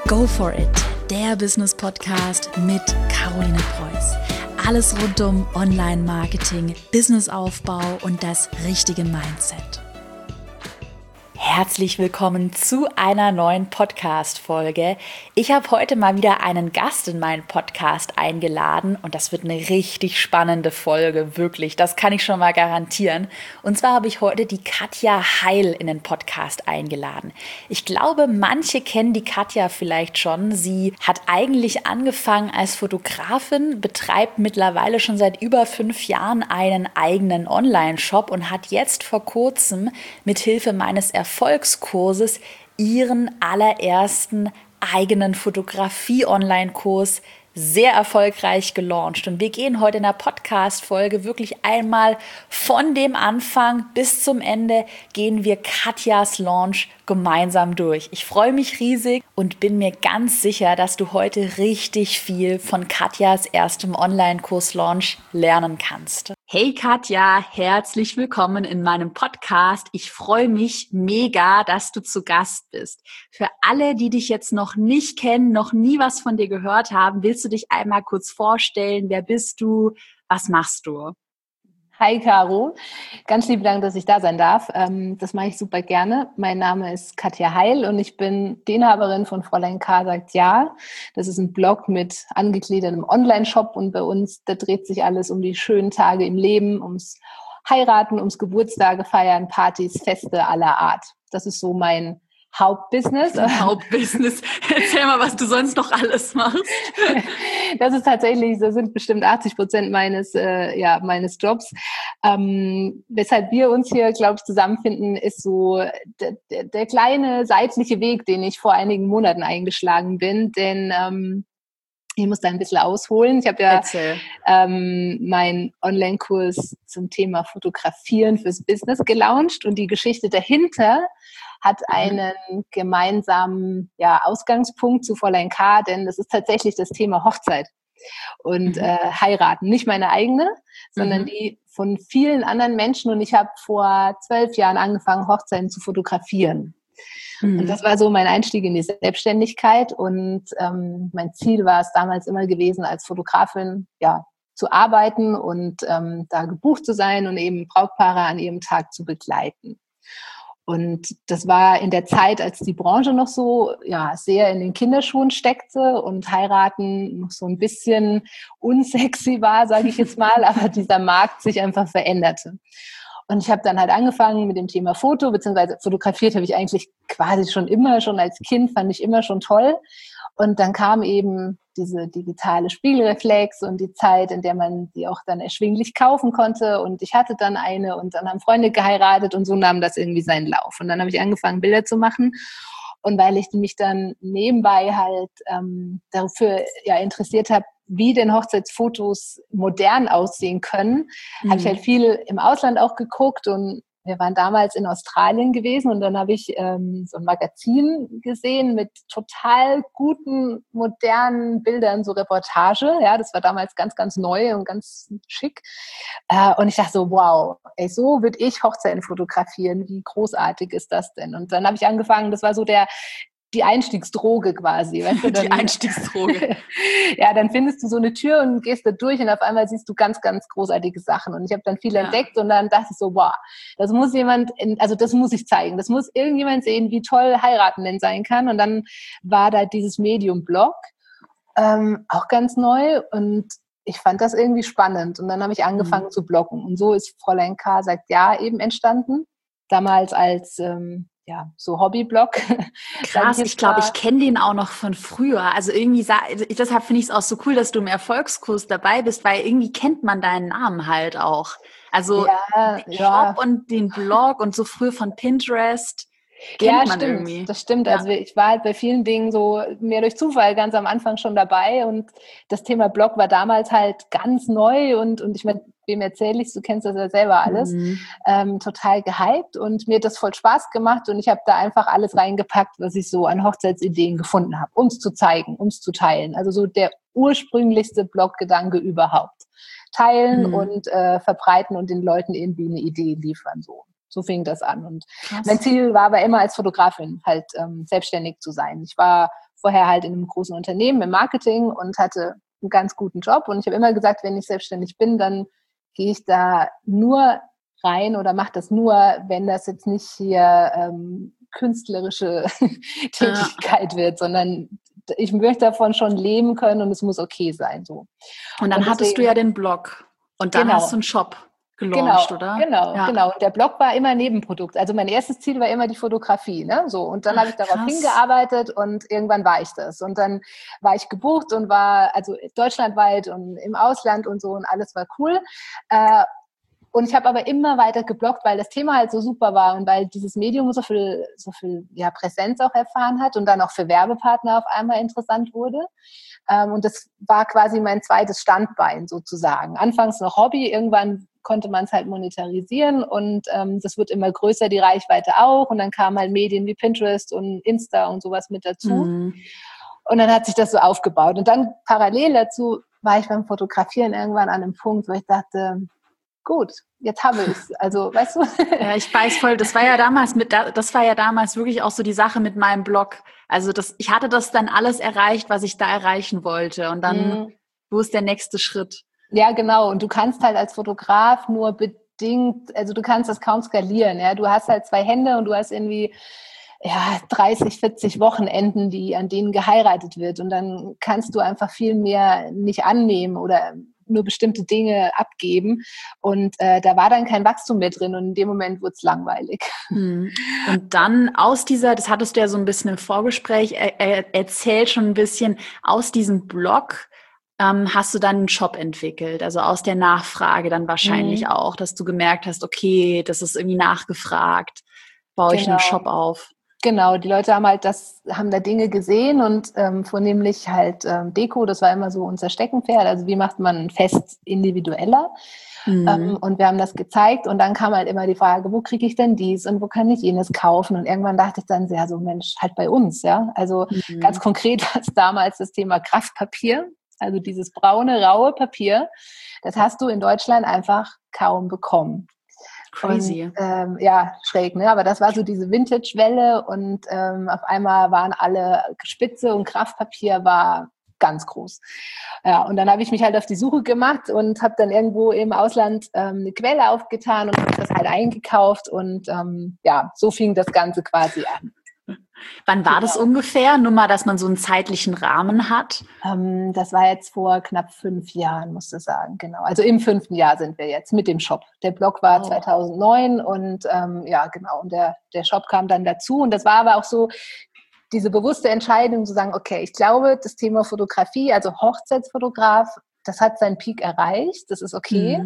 Go for it, der Business-Podcast mit Caroline Preuß. Alles rund um Online-Marketing, Businessaufbau und das richtige Mindset. Herzlich willkommen zu einer neuen Podcast-Folge. Ich habe heute mal wieder einen Gast in meinen Podcast eingeladen und das wird eine richtig spannende Folge, wirklich. Das kann ich schon mal garantieren. Und zwar habe ich heute die Katja Heil in den Podcast eingeladen. Ich glaube, manche kennen die Katja vielleicht schon. Sie hat eigentlich angefangen als Fotografin, betreibt mittlerweile schon seit über 5 Jahren einen eigenen Online-Shop und hat jetzt vor kurzem mit Hilfe meines Erfolgskurses ihren allerersten eigenen Fotografie-Online-Kurs sehr erfolgreich gelauncht. Und wir gehen heute in der Podcast-Folge wirklich einmal von dem Anfang bis zum Ende gehen wir Katjas Launch gemeinsam durch. Ich freue mich riesig und bin mir ganz sicher, dass du heute richtig viel von Katjas erstem Online-Kurs-Launch lernen kannst. Hey Katja, herzlich willkommen in meinem Podcast. Ich freue mich mega, dass du zu Gast bist. Für alle, die dich jetzt noch nicht kennen, noch nie was von dir gehört haben, willst du dich einmal kurz vorstellen? Wer bist du? Was machst du? Hi Caro, ganz lieben Dank, dass ich da sein darf. Das mache ich super gerne. Mein Name ist Katja Heil und ich bin die Inhaberin von Fräulein K. sagt ja. Das ist ein Blog mit angegliedertem Online-Shop und bei uns, da dreht sich alles um die schönen Tage im Leben, ums Heiraten, ums Geburtstage feiern, Partys, Feste aller Art. Das ist so mein Hauptbusiness. Erzähl mal, was du sonst noch alles machst. Das ist tatsächlich, das sind bestimmt 80% meines Jobs. Weshalb wir uns hier, glaube ich, zusammenfinden, ist so der kleine seitliche Weg, den ich vor einigen Monaten eingeschlagen bin. Denn ich muss da ein bisschen ausholen. Ich habe ja meinen Online-Kurs zum Thema Fotografieren fürs Business gelauncht und die Geschichte dahinter hat einen gemeinsamen Ausgangspunkt zu Fräulein K., denn das ist tatsächlich das Thema Hochzeit und heiraten. Nicht meine eigene, sondern die von vielen anderen Menschen. Und ich habe vor 12 Jahren angefangen, Hochzeiten zu fotografieren. Und das war so mein Einstieg in die Selbstständigkeit. Und mein Ziel war es damals immer gewesen, als Fotografin zu arbeiten und da gebucht zu sein und eben Brautpaare an ihrem Tag zu begleiten. Und das war in der Zeit, als die Branche noch so sehr in den Kinderschuhen steckte und heiraten noch so ein bisschen unsexy war, sage ich jetzt mal, aber dieser Markt sich einfach veränderte. Und ich habe dann halt angefangen mit dem Thema Foto, beziehungsweise fotografiert habe ich eigentlich quasi schon als Kind, fand ich immer schon toll. Und dann kam eben diese digitale Spiegelreflex und die Zeit, in der man die auch dann erschwinglich kaufen konnte. Und ich hatte dann eine und dann haben Freunde geheiratet und so nahm das irgendwie seinen Lauf. Und dann habe ich angefangen, Bilder zu machen. Und weil ich mich dann nebenbei halt dafür interessiert habe, wie denn Hochzeitsfotos modern aussehen können, habe ich halt viel im Ausland auch geguckt und wir waren damals in Australien gewesen und dann habe ich so ein Magazin gesehen mit total guten, modernen Bildern, so Reportage. Ja, das war damals ganz, ganz neu und ganz schick. Und ich dachte so, wow, ey, so würde ich Hochzeiten fotografieren. Wie großartig ist das denn? Und dann habe ich angefangen, das war so die Einstiegsdroge quasi. Weißt du, dann, die Einstiegsdroge. Ja, dann findest du so eine Tür und gehst da durch und auf einmal siehst du ganz, ganz großartige Sachen. Und ich habe dann viel entdeckt und dann dachte ich so, wow, das muss ich zeigen. Das muss irgendjemand sehen, wie toll heiraten denn sein kann. Und dann war da dieses Medium-Blog, auch ganz neu und ich fand das irgendwie spannend. Und dann habe ich angefangen zu bloggen. Und so ist Fräulein K. sagt ja eben entstanden. Damals als so Hobbyblog. Krass, ich glaube, ich kenne den auch noch von früher. Also irgendwie, deshalb finde ich es auch so cool, dass du im Erfolgskurs dabei bist, weil irgendwie kennt man deinen Namen halt auch. Also den Shop und den Blog und so früher von Pinterest. Kennt man stimmt. Irgendwie. Das stimmt. Ja. Also ich war halt bei vielen Dingen so mehr durch Zufall ganz am Anfang schon dabei und das Thema Blog war damals halt ganz neu und ich meine, wem erzähle ich, du kennst das ja selber alles, total gehypt und mir hat das voll Spaß gemacht und ich habe da einfach alles reingepackt, was ich so an Hochzeitsideen gefunden habe, um es zu zeigen, um es zu teilen. Also so der ursprünglichste Bloggedanke überhaupt. Teilen und verbreiten und den Leuten irgendwie eine Idee liefern. So fing das an. Und Krass. mein Ziel war aber immer als Fotografin halt selbstständig zu sein. Ich war vorher halt in einem großen Unternehmen im Marketing und hatte einen ganz guten Job. Und ich habe immer gesagt, wenn ich selbstständig bin, dann gehe ich da nur rein oder mache das nur, wenn das jetzt nicht hier künstlerische Tätigkeit wird, sondern ich möchte davon schon leben können und es muss okay sein. So. Und dann hattest du ja den Blog und dann hast du einen Shop gelauncht, oder? Genau. Und der Blog war immer Nebenprodukt. Also mein erstes Ziel war immer die Fotografie, ne? So. Und dann habe ich darauf hingearbeitet und irgendwann war ich das. Und dann war ich gebucht und war also deutschlandweit und im Ausland und so und alles war cool. Und ich habe aber immer weiter gebloggt, weil das Thema halt so super war und weil dieses Medium so viel Präsenz auch erfahren hat und dann auch für Werbepartner auf einmal interessant wurde. Und das war quasi mein zweites Standbein sozusagen. Anfangs noch Hobby, irgendwann konnte man es halt monetarisieren und das wird immer größer, die Reichweite auch. Und dann kamen halt Medien wie Pinterest und Insta und sowas mit dazu. Mhm. Und dann hat sich das so aufgebaut. Und dann parallel dazu war ich beim Fotografieren irgendwann an einem Punkt, wo ich dachte, gut, jetzt habe ich es. Also, weißt du? Ja, ich weiß voll, das war ja damals wirklich auch so die Sache mit meinem Blog. Also ich hatte das dann alles erreicht, was ich da erreichen wollte. Und dann, wo ist der nächste Schritt? Ja, genau. Und du kannst halt als Fotograf nur bedingt, also du kannst das kaum skalieren. Ja, du hast halt 2 Hände und du hast irgendwie 30, 40 Wochenenden, an denen geheiratet wird. Und dann kannst du einfach viel mehr nicht annehmen oder nur bestimmte Dinge abgeben. Und da war dann kein Wachstum mehr drin. Und in dem Moment wurde es langweilig. Und dann das hattest du ja so ein bisschen im Vorgespräch erzählt, schon ein bisschen aus diesem Blog, hast du dann einen Shop entwickelt, also aus der Nachfrage dann wahrscheinlich auch, dass du gemerkt hast, okay, das ist irgendwie nachgefragt, baue ich einen Shop auf. Genau, die Leute haben da Dinge gesehen und vornehmlich halt Deko, das war immer so unser Steckenpferd, also wie macht man ein Fest individueller? Und wir haben das gezeigt und dann kam halt immer die Frage, wo kriege ich denn dies und wo kann ich jenes kaufen? Und irgendwann dachte ich dann, ja, so Mensch, halt bei uns, ja. Also ganz konkret war es damals das Thema Kraftpapier, also dieses braune, raue Papier, das hast du in Deutschland einfach kaum bekommen. Crazy. Und, schräg, ne? Aber das war so diese Vintage-Welle und auf einmal waren alle Spitze und Kraftpapier war ganz groß. Ja, und dann habe ich mich halt auf die Suche gemacht und habe dann irgendwo im Ausland eine Quelle aufgetan und habe das halt eingekauft und so fing das Ganze quasi an. Wann war das ungefähr? Nur mal, dass man so einen zeitlichen Rahmen hat. Das war jetzt vor knapp 5 Jahren, musst du sagen, genau. Also im 5. Jahr sind wir jetzt mit dem Shop. Der Blog war 2009 und genau. Und der Shop kam dann dazu. Und das war aber auch so diese bewusste Entscheidung zu sagen, okay, ich glaube, das Thema Fotografie, also Hochzeitsfotograf, das hat seinen Peak erreicht. Das ist okay.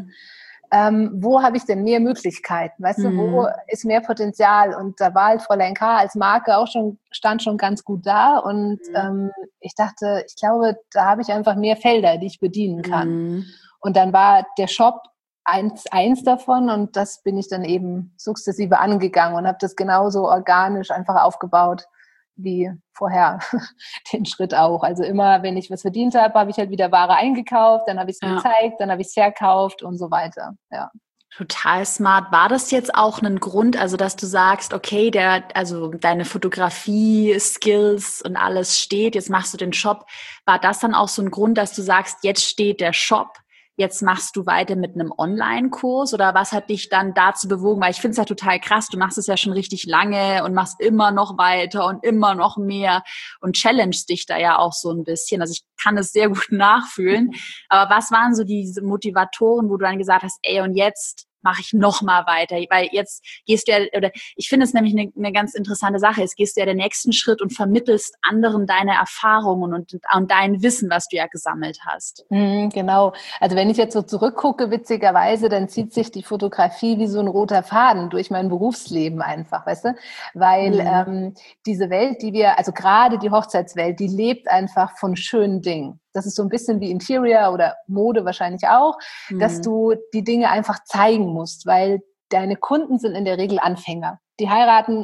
Wo habe ich denn mehr Möglichkeiten? Weißt du, wo ist mehr Potenzial? Und da war halt Fräulein K. als Marke stand schon ganz gut da. Und ich dachte, ich glaube, da habe ich einfach mehr Felder, die ich bedienen kann. Und dann war der Shop eins davon und das bin ich dann eben sukzessive angegangen und habe das genauso organisch einfach aufgebaut wie vorher den Schritt auch. Also immer, wenn ich was verdient habe, habe ich halt wieder Ware eingekauft, dann habe ich es gezeigt, dann habe ich es verkauft und so weiter. Ja. Total smart. War das jetzt auch ein Grund, also dass du sagst, okay, deine Fotografie-Skills und alles steht, jetzt machst du den Shop. War das dann auch so ein Grund, dass du sagst, jetzt steht der Shop, jetzt machst du weiter mit einem Online-Kurs oder was hat dich dann dazu bewogen? Weil ich finde es ja total krass, du machst es ja schon richtig lange und machst immer noch weiter und immer noch mehr und challengest dich da ja auch so ein bisschen. Also ich kann es sehr gut nachfühlen. Aber was waren so diese Motivatoren, wo du dann gesagt hast, ey, und jetzt mache ich noch mal weiter, weil jetzt gehst du ja, oder ich finde es nämlich eine ganz interessante Sache, jetzt gehst du ja den nächsten Schritt und vermittelst anderen deine Erfahrungen und dein Wissen, was du ja gesammelt hast. Genau, also wenn ich jetzt so zurückgucke, witzigerweise, dann zieht sich die Fotografie wie so ein roter Faden durch mein Berufsleben einfach, weißt du, weil diese Welt, also gerade die Hochzeitswelt, die lebt einfach von schönen Dingen. Das ist so ein bisschen wie Interior oder Mode wahrscheinlich auch, dass du die Dinge einfach zeigen musst, weil deine Kunden sind in der Regel Anfänger. Die heiraten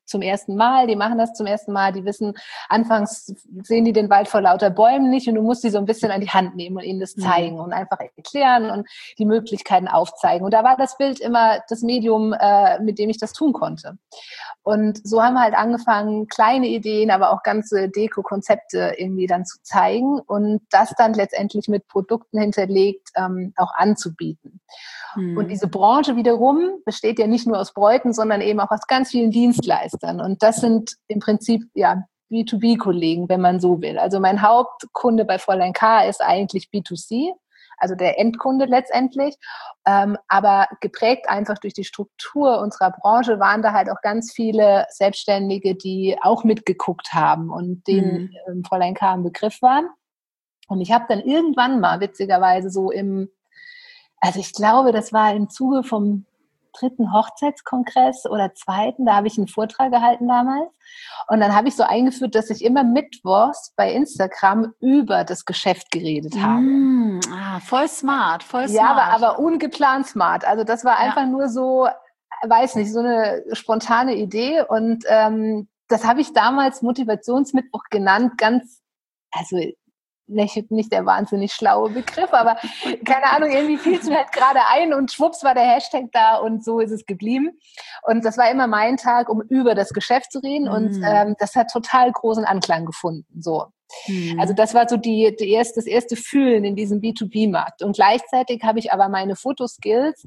zum ersten Mal, die machen das zum ersten Mal, die wissen, anfangs sehen die den Wald vor lauter Bäumen nicht und du musst die so ein bisschen an die Hand nehmen und ihnen das zeigen und einfach erklären und die Möglichkeiten aufzeigen. Und da war das Bild immer das Medium, mit dem ich das tun konnte. Und so haben wir halt angefangen, kleine Ideen, aber auch ganze Deko-Konzepte irgendwie dann zu zeigen und das dann letztendlich mit Produkten hinterlegt auch anzubieten. Und diese Branche wiederum besteht ja nicht nur aus Bräuten, sondern eben auch aus ganz vielen Dienstleistern. Und das sind im Prinzip ja B2B-Kollegen, wenn man so will. Also mein Hauptkunde bei Fräulein K. ist eigentlich B2C, also der Endkunde letztendlich. Aber geprägt einfach durch die Struktur unserer Branche waren da halt auch ganz viele Selbstständige, die auch mitgeguckt haben und denen Fräulein K. ein Begriff waren. Und ich habe dann irgendwann mal, witzigerweise also ich glaube, das war im Zuge vom 3. Hochzeitskongress oder 2., da habe ich einen Vortrag gehalten damals. Und dann habe ich so eingeführt, dass ich immer mittwochs bei Instagram über das Geschäft geredet habe. Voll smart, voll smart. Ja, aber ungeplant smart. Also das war einfach nur so, weiß nicht, so eine spontane Idee. Und das habe ich damals Motivationsmittwoch genannt, also nicht der wahnsinnig schlaue Begriff, aber keine Ahnung, irgendwie fiel es mir halt gerade ein und schwupps war der Hashtag da und so ist es geblieben. Und das war immer mein Tag, um über das Geschäft zu reden und das hat total großen Anklang gefunden. So. Also das war so das erste Fühlen in diesem B2B-Markt. Und gleichzeitig habe ich aber meine Fotoskills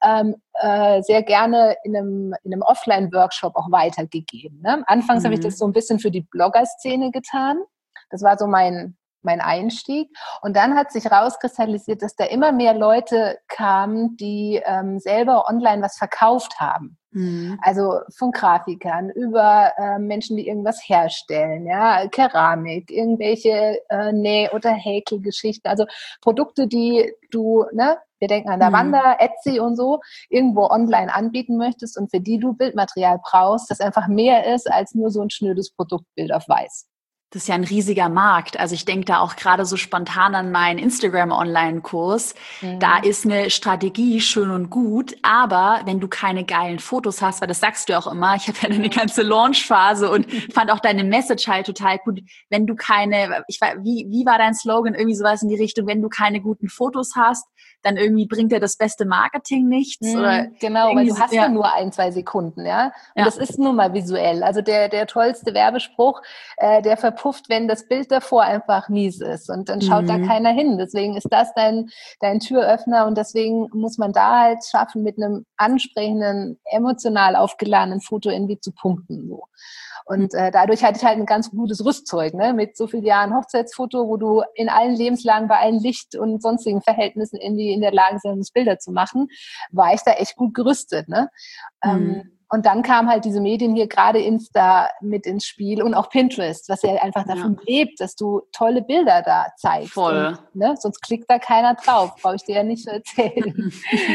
sehr gerne in einem Offline-Workshop auch weitergegeben. Ne? Anfangs habe ich das so ein bisschen für die Blogger-Szene getan. Das war so mein Einstieg. Und dann hat sich rauskristallisiert, dass da immer mehr Leute kamen, die selber online was verkauft haben. Also von Grafikern über Menschen, die irgendwas herstellen, ja, Keramik, irgendwelche Näh- oder Häkelgeschichten, also Produkte, die du, ne, wir denken an Lavanda, Etsy und so, irgendwo online anbieten möchtest und für die du Bildmaterial brauchst, das einfach mehr ist als nur so ein schnödes Produktbild auf weiß. Das ist ja ein riesiger Markt. Also ich denke da auch gerade so spontan an meinen Instagram-Online-Kurs. Da ist eine Strategie schön und gut, aber wenn du keine geilen Fotos hast, weil das sagst du ja auch immer, ich habe ja eine ganze Launch-Phase und fand auch deine Message halt total gut. Wenn du wie war dein Slogan? Irgendwie sowas in die Richtung, wenn du keine guten Fotos hast, dann irgendwie bringt dir das beste Marketing nichts. Oder genau, weil du hast ja nur 1-2 Sekunden, ja. Und das ist nun mal visuell. Also der tollste Werbespruch, der verpufft, wenn das Bild davor einfach mies ist. Und dann schaut da keiner hin. Deswegen ist das dein Türöffner. Und deswegen muss man da halt schaffen, mit einem ansprechenden, emotional aufgeladenen Foto irgendwie zu punkten. So. Und dadurch hatte ich halt ein ganz gutes Rüstzeug, ne? Mit so vielen Jahren Hochzeitsfoto, wo du in allen Lebenslagen, bei allen Licht- und sonstigen Verhältnissen irgendwie in der Lage bist, Bilder zu machen, war ich da echt gut gerüstet. Ne? Und dann kam halt diese Medien hier, gerade Insta mit ins Spiel und auch Pinterest, was ja einfach davon lebt, dass du tolle Bilder da zeigst. Voll. Und, ne, sonst klickt da keiner drauf, brauche ich dir ja nicht zu erzählen.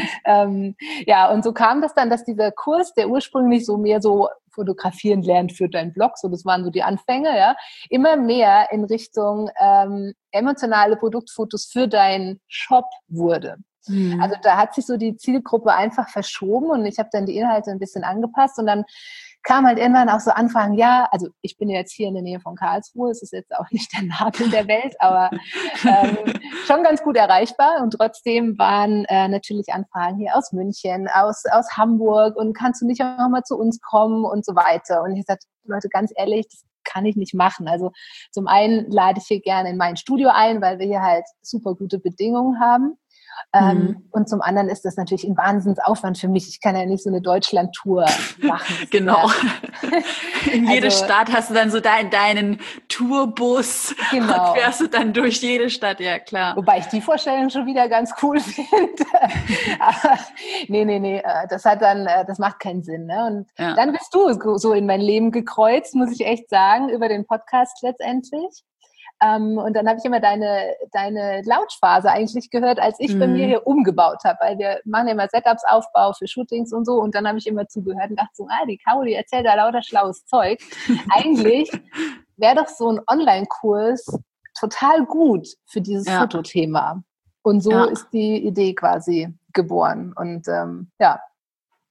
Und so kam das dann, dass dieser Kurs, der ursprünglich so mehr so fotografieren lernt für deinen Blog, so das waren so die Anfänge, ja, immer mehr in Richtung emotionale Produktfotos für deinen Shop wurde. Also da hat sich so die Zielgruppe einfach verschoben und ich habe dann die Inhalte ein bisschen angepasst und dann kam halt irgendwann auch so Anfragen, ja, also ich bin jetzt hier in der Nähe von Karlsruhe, es ist jetzt auch nicht der Nabel der Welt, aber schon ganz gut erreichbar und trotzdem waren natürlich Anfragen hier aus München, aus Hamburg und kannst du nicht auch mal zu uns kommen und so weiter. Und ich sagte, Leute, ganz ehrlich, das kann ich nicht machen. Also zum einen lade ich hier gerne in mein Studio ein, weil wir hier halt super gute Bedingungen haben. Und zum anderen ist das natürlich ein Wahnsinnsaufwand für mich. Ich kann ja nicht so eine Deutschland-Tour machen. Genau. In jede Stadt hast du dann so deinen Tourbus und fährst du dann durch jede Stadt, ja klar. Wobei ich die Vorstellung schon wieder ganz cool finde. Aber nee, das macht keinen Sinn. Ne? Und dann bist du so in mein Leben gekreuzt, muss ich echt sagen, über den Podcast letztendlich. Und dann habe ich immer deine Launchphase eigentlich gehört, als ich bei mir hier umgebaut habe, weil wir machen ja immer Setups-Aufbau für Shootings und so und dann habe ich immer zugehört und dachte so, die Caroline erzählt da lauter schlaues Zeug. Eigentlich wäre doch so ein Online-Kurs total gut für dieses Fotothema. Und so ist die Idee quasi geboren und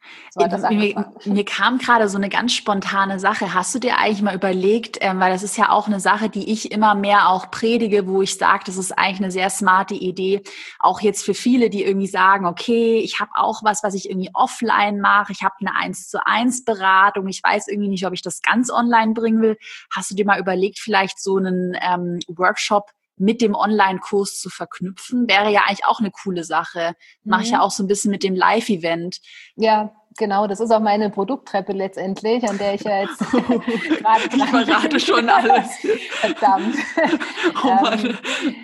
So hat das angefangen. Mir kam gerade so eine ganz spontane Sache. Hast du dir eigentlich mal überlegt, weil das ist ja auch eine Sache, die ich immer mehr auch predige, wo ich sage, das ist eigentlich eine sehr smarte Idee, auch jetzt für viele, die irgendwie sagen, okay, ich habe auch was ich irgendwie offline mache, ich habe eine 1:1 Beratung, ich weiß irgendwie nicht, ob ich das ganz online bringen will. Hast du dir mal überlegt, vielleicht so einen Workshop mit dem Online-Kurs zu verknüpfen? Wäre ja eigentlich auch eine coole Sache. Mache ich ja auch so ein bisschen mit dem Live-Event. Ja, genau. Das ist auch meine Produkttreppe letztendlich, an der ich ja jetzt gerade Ich verrate schon alles. Verdammt. Oh Mann.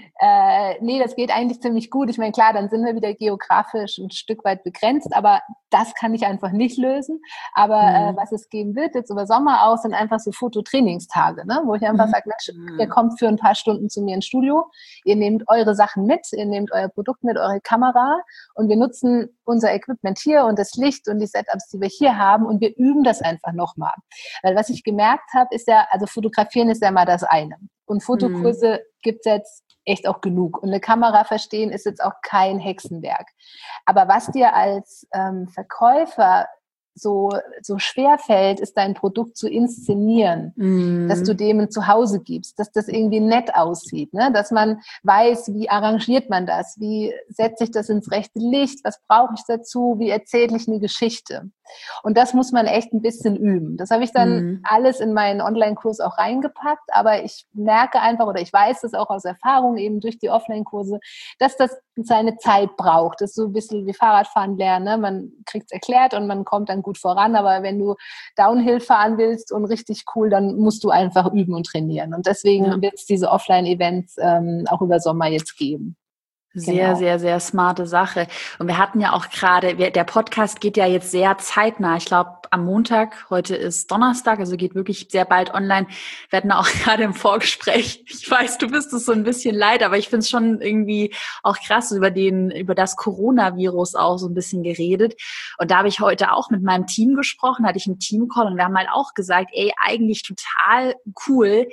Nee, das geht eigentlich ziemlich gut. Ich meine, klar, dann sind wir wieder geografisch ein Stück weit begrenzt, aber das kann ich einfach nicht lösen. Aber was es geben wird, jetzt über Sommer aus, sind einfach so Fototrainingstage, ne? Wo ich einfach sage, Mensch, ihr kommt für ein paar Stunden zu mir ins Studio, ihr nehmt eure Sachen mit, ihr nehmt euer Produkt mit, eure Kamera und wir nutzen unser Equipment hier und das Licht und die Setups, die wir hier haben und wir üben das einfach nochmal. Weil was ich gemerkt habe, ist ja, also Fotografieren ist ja mal das eine. Und Fotokurse gibt's jetzt echt auch genug. Und eine Kamera verstehen ist jetzt auch kein Hexenwerk. Aber was dir als Verkäufer so schwer fällt, ist dein Produkt zu inszenieren, dass du dem ein Zuhause gibst, dass das irgendwie nett aussieht, ne? Dass man weiß, wie arrangiert man das, wie setze ich das ins rechte Licht, was brauche ich dazu, wie erzähle ich eine Geschichte. Und das muss man echt ein bisschen üben. Das habe ich dann alles in meinen Online-Kurs auch reingepackt, aber ich merke einfach oder ich weiß es auch aus Erfahrung eben durch die Offline-Kurse, dass das seine Zeit braucht. Das ist so ein bisschen wie Fahrradfahren lernen, ne? Man kriegt es erklärt und man kommt dann gut voran, aber wenn du Downhill fahren willst und richtig cool, dann musst du einfach üben und trainieren. Und deswegen wird es diese Offline-Events auch über Sommer jetzt geben. Sehr, genau. Sehr, sehr smarte Sache. Und wir hatten ja auch gerade, der Podcast geht ja jetzt sehr zeitnah. Ich glaube, am Montag, heute ist Donnerstag, also geht wirklich sehr bald online. Wir hatten auch gerade im Vorgespräch, ich weiß, du bist es so ein bisschen leid, aber ich finde es schon irgendwie auch krass, über das Coronavirus auch so ein bisschen geredet. Und da habe ich heute auch mit meinem Team gesprochen, hatte ich einen Teamcall und wir haben halt auch gesagt, ey, eigentlich total cool,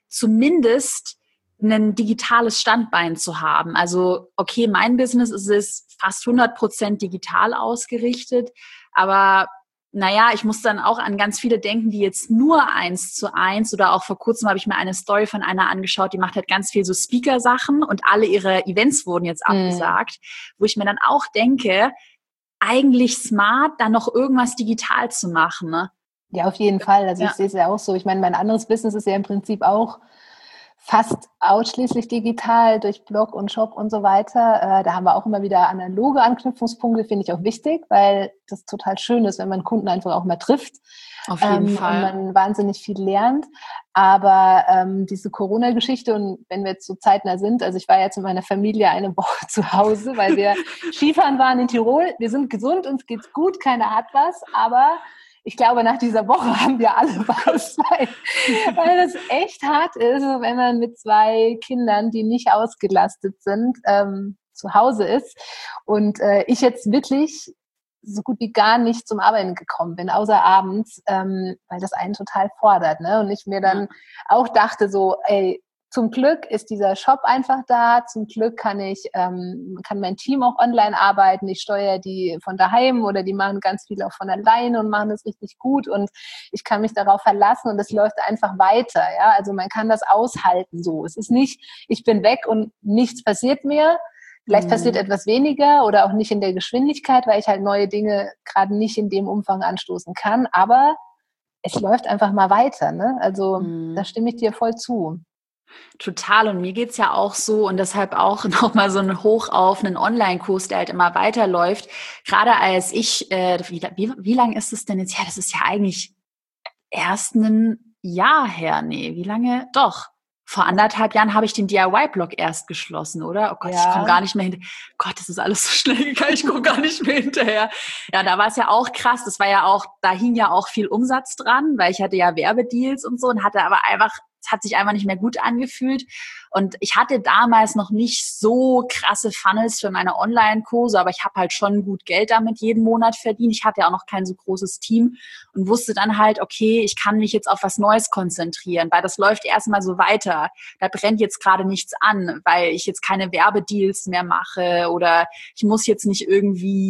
zumindest ein digitales Standbein zu haben. Also, okay, mein Business ist fast 100% digital ausgerichtet, aber naja, ich muss dann auch an ganz viele denken, die jetzt nur 1:1 oder auch vor kurzem habe ich mir eine Story von einer angeschaut, die macht halt ganz viel so Speaker-Sachen und alle ihre Events wurden jetzt abgesagt, wo ich mir dann auch denke, eigentlich smart, dann noch irgendwas digital zu machen, ne? Ja, auf jeden Fall. Also ich sehe es ja auch so. Ich meine, mein anderes Business ist ja im Prinzip auch fast ausschließlich digital durch Blog und Shop und so weiter. Da haben wir auch immer wieder analoge Anknüpfungspunkte, finde ich auch wichtig, weil das total schön ist, wenn man Kunden einfach auch mal trifft. Auf jeden Fall. Und man wahnsinnig viel lernt. Aber diese Corona-Geschichte und wenn wir jetzt so zeitnah sind, also ich war jetzt mit meiner Familie eine Woche zu Hause, weil wir Skifahren waren in Tirol. Wir sind gesund, uns geht's gut, keiner hat was, aber ich glaube, nach dieser Woche haben wir alle was, weil das echt hart ist, wenn man mit 2 Kindern, die nicht ausgelastet sind, zu Hause ist. Und ich jetzt wirklich so gut wie gar nicht zum Arbeiten gekommen bin, außer abends, weil das einen total fordert, ne? Und ich mir dann auch dachte so, ey, zum Glück ist dieser Shop einfach da. Zum Glück kann mein Team auch online arbeiten. Ich steuere die von daheim oder die machen ganz viel auch von alleine und machen das richtig gut. Und ich kann mich darauf verlassen und es läuft einfach weiter. Ja, also man kann das aushalten so. Es ist nicht, ich bin weg und nichts passiert mehr. Vielleicht passiert etwas weniger oder auch nicht in der Geschwindigkeit, weil ich halt neue Dinge gerade nicht in dem Umfang anstoßen kann. Aber es läuft einfach mal weiter. Ne? Also da stimme ich dir voll zu. Total. Und mir geht's ja auch so und deshalb auch nochmal so ein Hoch auf einen Online-Kurs, der halt immer weiterläuft. Gerade als ich, wie lang ist es denn jetzt her? Das ist ja eigentlich erst ein Jahr her. Nee, wie lange? Doch. Vor 1,5 Jahren habe ich den DIY-Blog erst geschlossen, oder? Oh Gott, ich komme gar nicht mehr hinterher. Gott, das ist alles so schnell gegangen, ich komme gar nicht mehr hinterher. Ja, da war es ja auch krass. Das war ja auch, da hing ja auch viel Umsatz dran, weil ich hatte ja Werbedeals und so und hatte aber einfach, es hat sich einfach nicht mehr gut angefühlt. Und ich hatte damals noch nicht so krasse Funnels für meine Online-Kurse, aber ich habe halt schon gut Geld damit jeden Monat verdient. Ich hatte ja auch noch kein so großes Team und wusste dann halt, okay, ich kann mich jetzt auf was Neues konzentrieren, weil das läuft erstmal so weiter. Da brennt jetzt gerade nichts an, weil ich jetzt keine Werbedeals mehr mache oder ich muss jetzt nicht irgendwie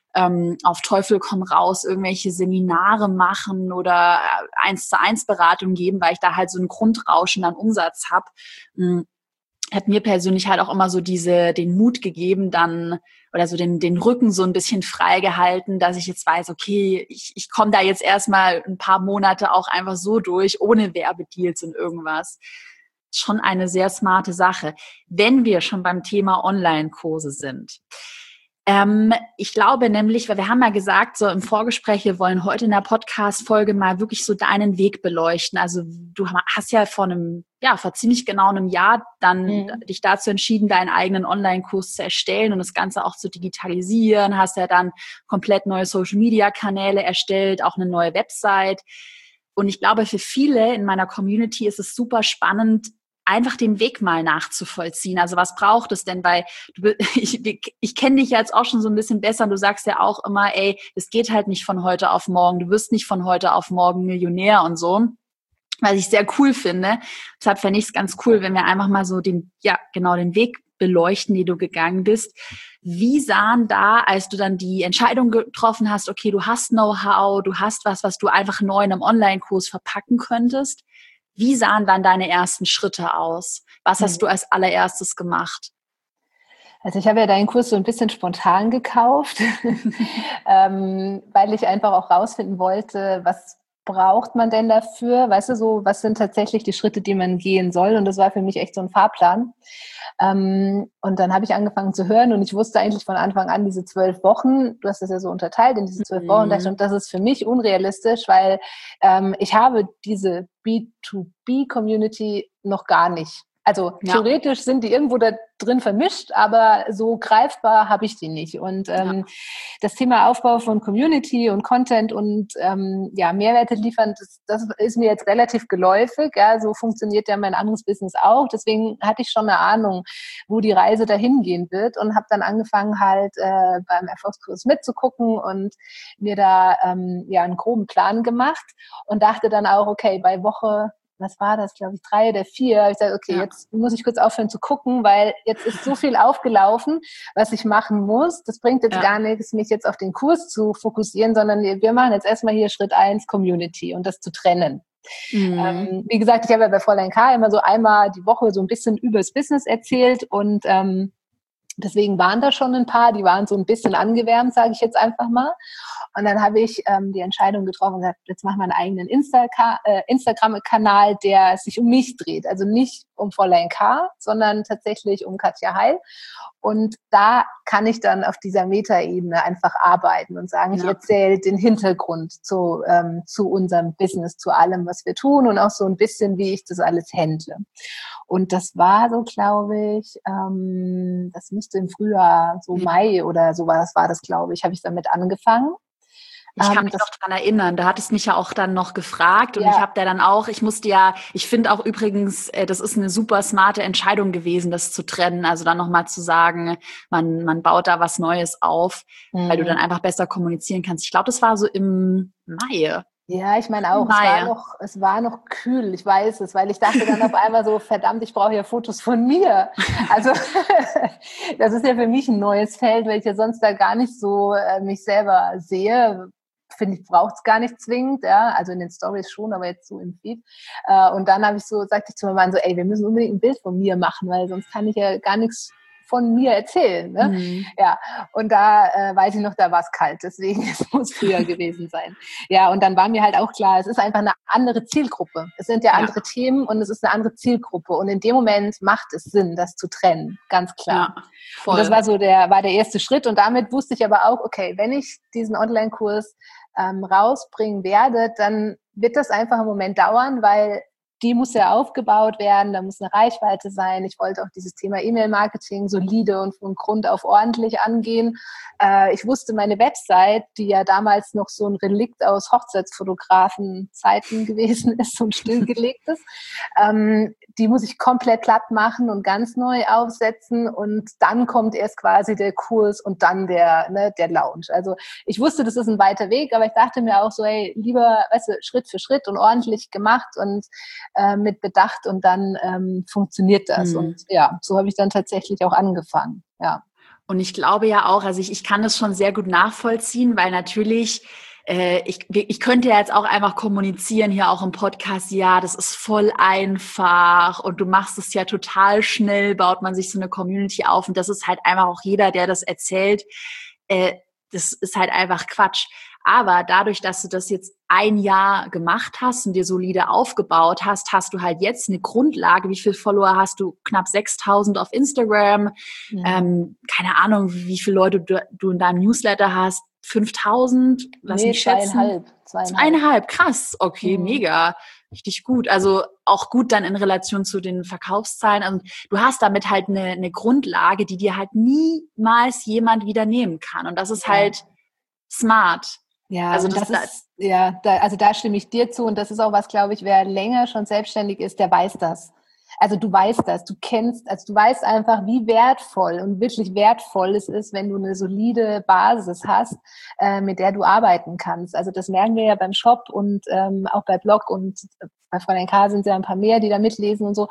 auf Teufel komm raus irgendwelche Seminare machen oder 1:1 Beratung geben, weil ich da halt so ein Grundrauschen an Umsatz habe. Hat mir persönlich halt auch immer so den Mut gegeben, dann oder so den Rücken so ein bisschen frei gehalten, dass ich jetzt weiß, okay, ich komme da jetzt erstmal ein paar Monate auch einfach so durch, ohne Werbedeals und irgendwas. Schon eine sehr smarte Sache. Wenn wir schon beim Thema Online-Kurse sind. Ich glaube nämlich, weil wir haben ja gesagt, so im Vorgespräch, wir wollen heute in der Podcast-Folge mal wirklich so deinen Weg beleuchten. Also du hast ja vor ziemlich genau einem Jahr dann dich dazu entschieden, deinen eigenen Online-Kurs zu erstellen und das Ganze auch zu digitalisieren. Hast ja dann komplett neue Social-Media-Kanäle erstellt, auch eine neue Website. Und ich glaube, für viele in meiner Community ist es super spannend, einfach den Weg mal nachzuvollziehen. Also was braucht es denn? Weil ich kenne dich jetzt auch schon so ein bisschen besser und du sagst ja auch immer, ey, es geht halt nicht von heute auf morgen. Du wirst nicht von heute auf morgen Millionär und so. Was ich sehr cool finde. Deshalb fände ich es ganz cool, wenn wir einfach mal so den Weg beleuchten, die du gegangen bist. Wie sahen da, als du dann die Entscheidung getroffen hast, okay, du hast Know-how, du hast was du einfach neu in einem Online-Kurs verpacken könntest. Wie sahen dann deine ersten Schritte aus? Was hast du als allererstes gemacht? Also ich habe ja deinen Kurs so ein bisschen spontan gekauft, weil ich einfach auch rausfinden wollte, was braucht man denn dafür? Weißt du, so, was sind tatsächlich die Schritte, die man gehen soll? Und das war für mich echt so ein Fahrplan. Und dann habe ich angefangen zu hören und ich wusste eigentlich von Anfang an, diese 12 Wochen, du hast das ja so unterteilt in diese 12 Wochen, und das ist für mich unrealistisch, weil ich habe diese B2B-Community noch gar nicht. Also theoretisch sind die irgendwo da drin vermischt, aber so greifbar habe ich die nicht. Und das Thema Aufbau von Community und Content und Mehrwerte liefern, das ist mir jetzt relativ geläufig. Ja, so funktioniert ja mein anderes Business auch. Deswegen hatte ich schon eine Ahnung, wo die Reise dahin gehen wird und habe dann angefangen halt beim Erfolgskurs mitzugucken und mir da einen groben Plan gemacht und dachte dann auch, okay, bei Woche, was war das, glaube ich, 3 oder 4, habe ich gesagt, okay, jetzt muss ich kurz aufhören zu gucken, weil jetzt ist so viel aufgelaufen, was ich machen muss. Das bringt jetzt gar nichts, mich jetzt auf den Kurs zu fokussieren, sondern wir machen jetzt erstmal hier Schritt 1, Community und das zu trennen. Wie gesagt, ich habe ja bei Fräulein K. immer so einmal die Woche so ein bisschen übers Business erzählt und deswegen waren da schon ein paar, die waren so ein bisschen angewärmt, sage ich jetzt einfach mal. Und dann habe ich die Entscheidung getroffen und gesagt, jetzt machen wir einen eigenen Instagram-Kanal, der sich um mich dreht. Also nicht um Fräulein K., sondern tatsächlich um Katja Heil. Und da kann ich dann auf dieser Metaebene einfach arbeiten und sagen, ich erzähle den Hintergrund zu unserem Business, zu allem, was wir tun und auch so ein bisschen, wie ich das alles handle. Und das war so, glaube ich, das müsste im Frühjahr, so Mai oder sowas war das, glaube ich, habe ich damit angefangen. Ich kann mich noch dran erinnern, da hattest mich ja auch dann noch gefragt und ich habe da dann auch, ich finde auch übrigens, das ist eine super smarte Entscheidung gewesen, das zu trennen, also dann nochmal zu sagen, man baut da was Neues auf, weil du dann einfach besser kommunizieren kannst. Ich glaube, das war so im Mai. Ja, ich meine auch, es war noch kühl, ich weiß es, weil ich dachte dann auf einmal so, verdammt, ich brauche ja Fotos von mir. Also das ist ja für mich ein neues Feld, weil ich ja sonst da gar nicht so mich selber sehe. Finde ich, braucht es gar nicht zwingend, ja, also in den Stories schon, aber jetzt so im Feed. Und dann sagte ich zu meinem Mann so, ey, wir müssen unbedingt ein Bild von mir machen, weil sonst kann ich ja gar nichts von mir erzählen. Ne? Ja, und da weiß ich noch, da war es kalt, deswegen es muss früher gewesen sein. Ja, und dann war mir halt auch klar, es ist einfach eine andere Zielgruppe. Es sind ja andere Themen und es ist eine andere Zielgruppe. Und in dem Moment macht es Sinn, das zu trennen, ganz klar. Ja, voll. Und das war so der erste Schritt. Und damit wusste ich aber auch, okay, wenn ich diesen Online-Kurs rausbringen werde, dann wird das einfach einen Moment dauern, weil die muss ja aufgebaut werden, da muss eine Reichweite sein. Ich wollte auch dieses Thema E-Mail-Marketing solide und von Grund auf ordentlich angehen. Ich wusste, meine Website, die ja damals noch so ein Relikt aus Hochzeitsfotografen-Zeiten gewesen ist, so ein stillgelegtes, die muss ich komplett platt machen und ganz neu aufsetzen und dann kommt erst quasi der Kurs und dann der Launch. Also ich wusste, das ist ein weiter Weg, aber ich dachte mir auch so, hey, lieber, weißt du, Schritt für Schritt und ordentlich gemacht und mit Bedacht und dann funktioniert das. Und ja, so habe ich dann tatsächlich auch angefangen, ja. Und ich glaube ja auch, also ich kann das schon sehr gut nachvollziehen, weil natürlich, ich könnte ja jetzt auch einfach kommunizieren, hier auch im Podcast, ja, das ist voll einfach und du machst es ja total schnell, baut man sich so eine Community auf und das ist halt einfach auch jeder, der das erzählt, das ist halt einfach Quatsch. Aber dadurch, dass du das jetzt ein Jahr gemacht hast und dir solide aufgebaut hast, hast du halt jetzt eine Grundlage. Wie viele Follower hast du? Knapp 6.000 auf Instagram. Keine Ahnung, wie viele Leute du in deinem Newsletter hast. 5.000? Lass mich schätzen. Zweieinhalb. Krass. Okay, mega. Richtig gut. Also auch gut dann in Relation zu den Verkaufszahlen. Also du hast damit halt eine Grundlage, die dir halt niemals jemand wieder nehmen kann. Und das ist halt smart. Ja, also da stimme ich dir zu und das ist auch was, glaube ich, wer länger schon selbstständig ist, der weiß das. Also du weißt das, du weißt einfach, wie wertvoll und wirklich wertvoll es ist, wenn du eine solide Basis hast, mit der du arbeiten kannst. Also das merken wir ja beim Shop und auch bei Blog und bei Fräulein K sind ja ein paar mehr, die da mitlesen und so.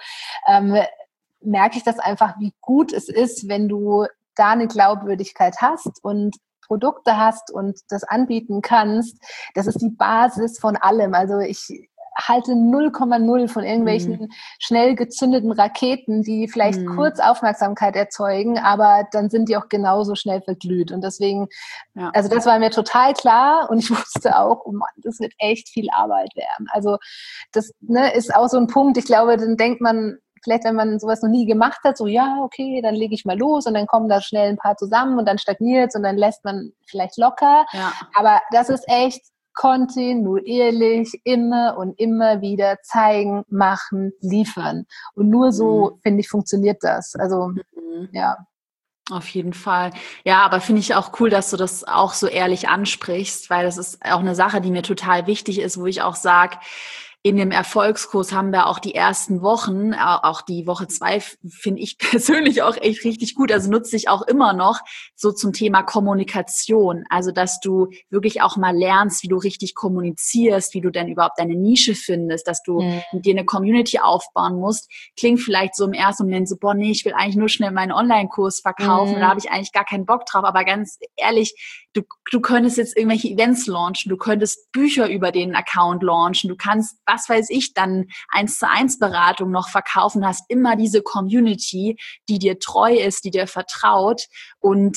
Merke ich das einfach, wie gut es ist, wenn du da eine Glaubwürdigkeit hast und Produkte hast und das anbieten kannst, das ist die Basis von allem. Also ich halte 0,0 von irgendwelchen schnell gezündeten Raketen, die vielleicht kurz Aufmerksamkeit erzeugen, aber dann sind die auch genauso schnell verglüht. Und deswegen, also das war mir total klar und ich wusste auch, oh Mann, das wird echt viel Arbeit werden. Also das ist auch so ein Punkt, ich glaube, dann denkt man, vielleicht, wenn man sowas noch nie gemacht hat, so, ja, okay, dann lege ich mal los und dann kommen da schnell ein paar zusammen und dann stagniert es und dann lässt man vielleicht locker. Ja. Aber das ist echt kontinuierlich immer und immer wieder zeigen, machen, liefern. Und nur so, finde ich, funktioniert das. Also, ja. Auf jeden Fall. Ja, aber finde ich auch cool, dass du das auch so ehrlich ansprichst, weil das ist auch eine Sache, die mir total wichtig ist, wo ich auch sage, in dem Erfolgskurs haben wir auch die ersten Wochen, auch die Woche 2 finde ich persönlich auch echt richtig gut. Also nutze ich auch immer noch so zum Thema Kommunikation. Also, dass du wirklich auch mal lernst, wie du richtig kommunizierst, wie du denn überhaupt deine Nische findest, dass du mit dir eine Community aufbauen musst. Klingt vielleicht so im ersten Moment so, boah, nee, ich will eigentlich nur schnell meinen Online-Kurs verkaufen. Da habe ich eigentlich gar keinen Bock drauf. Aber ganz ehrlich, du könntest jetzt irgendwelche Events launchen, du könntest Bücher über den Account launchen, du kannst, was weiß ich, dann 1:1 Beratung noch verkaufen, hast immer diese Community, die dir treu ist, die dir vertraut und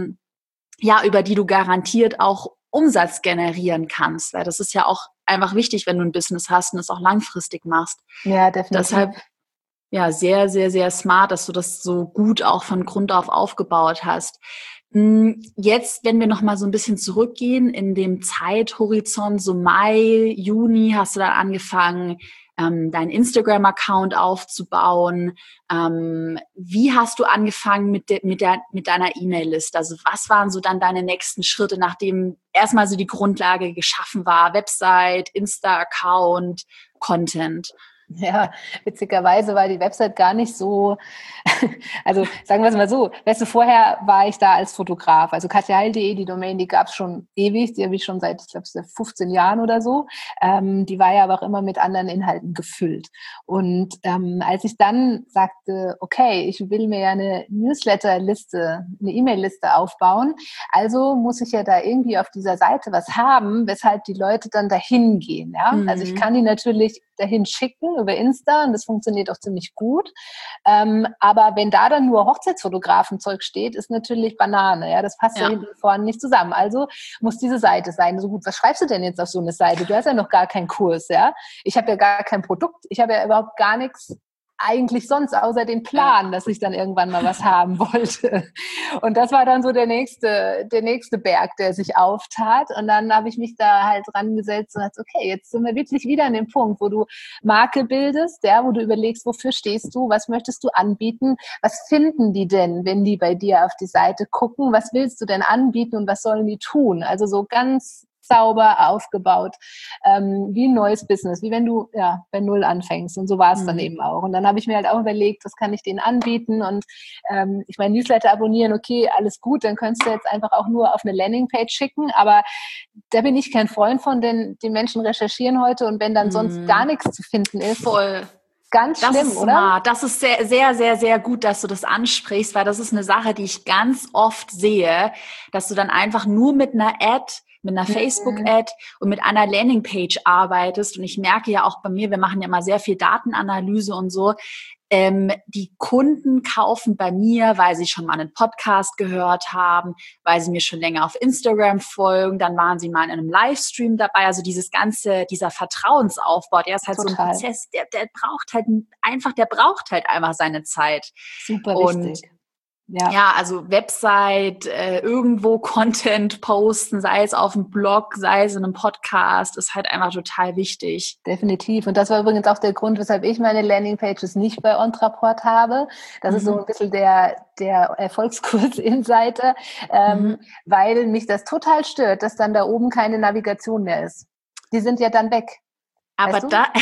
über die du garantiert auch Umsatz generieren kannst, weil das ist ja auch einfach wichtig, wenn du ein Business hast und es auch langfristig machst. Ja, definitiv. Deshalb ja, sehr, sehr, sehr smart, dass du das so gut auch von Grund auf aufgebaut hast. Jetzt, wenn wir noch mal so ein bisschen zurückgehen in dem Zeithorizont, so Mai, Juni, hast du dann angefangen, deinen Instagram-Account aufzubauen. Wie hast du angefangen mit deiner E-Mail-Liste? Also was waren so dann deine nächsten Schritte, nachdem erstmal so die Grundlage geschaffen war? Website, Insta-Account, Content? Ja, witzigerweise war die Website gar nicht so, also sagen wir es mal so, weißt du, vorher war ich da als Fotograf, also katjaheil.de, die Domain, die gab es schon ewig, die habe ich schon seit, ich glaube, 15 Jahren oder so, die war ja aber auch immer mit anderen Inhalten gefüllt und als ich dann sagte, okay, ich will mir ja eine Newsletter-Liste, eine E-Mail-Liste aufbauen, also muss ich ja da irgendwie auf dieser Seite was haben, weshalb die Leute dann dahin gehen, ja, also ich kann die natürlich dahin schicken über Insta und das funktioniert auch ziemlich gut. Aber wenn da dann nur Hochzeitsfotografen-Zeug steht, ist natürlich Banane. Ja, das passt ja hinten und vorne nicht zusammen. Also muss diese Seite sein. So gut, was schreibst du denn jetzt auf so eine Seite? Du hast ja noch gar keinen Kurs, ja. Ich habe ja gar kein Produkt. Ich habe ja überhaupt gar nichts eigentlich sonst, außer den Plan, dass ich dann irgendwann mal was haben wollte. Und das war dann so der nächste Berg, der sich auftat. Und dann habe ich mich da halt dran gesetzt und dachte, okay, jetzt sind wir wirklich wieder an dem Punkt, wo du Marke bildest, ja, wo du überlegst, wofür stehst du, was möchtest du anbieten, was finden die denn, wenn die bei dir auf die Seite gucken, was willst du denn anbieten und was sollen die tun? Also so ganz sauber aufgebaut, wie ein neues Business, wie wenn du bei Null anfängst. Und so war es dann eben auch. Und dann habe ich mir halt auch überlegt, was kann ich denen anbieten? Und ich meine, Newsletter abonnieren, okay, alles gut, dann könntest du jetzt einfach auch nur auf eine Landingpage schicken, aber da bin ich kein Freund von, denn die Menschen recherchieren heute und wenn dann sonst gar nichts zu finden ist, voll. Ganz Das schlimm, ist oder? smart. Das ist sehr, sehr, sehr, sehr gut, dass du das ansprichst, weil das ist eine Sache, die ich ganz oft sehe, dass du dann einfach nur mit einer Ad, mit einer Mhm. Facebook-Ad und mit einer Landingpage arbeitest. Und ich merke ja auch bei mir, wir machen ja immer sehr viel Datenanalyse und so. Die Kunden kaufen bei mir, weil sie schon mal einen Podcast gehört haben, weil sie mir schon länger auf Instagram folgen, dann waren sie mal in einem Livestream dabei. Also dieser Vertrauensaufbau, der ist halt so ein Total. Prozess, der braucht halt einfach seine Zeit. Super Und wichtig. Ja. ja, also Website, irgendwo Content posten, sei es auf dem Blog, sei es in einem Podcast, ist halt einfach total wichtig. Definitiv. Und das war übrigens auch der Grund, weshalb ich meine Landingpages nicht bei Ontraport habe. Das ist so Mhm. ein bisschen der Erfolgskurs-Insider, Mhm. weil mich das total stört, dass dann da oben keine Navigation mehr ist. Die sind ja dann weg. Aber Weißt du? da,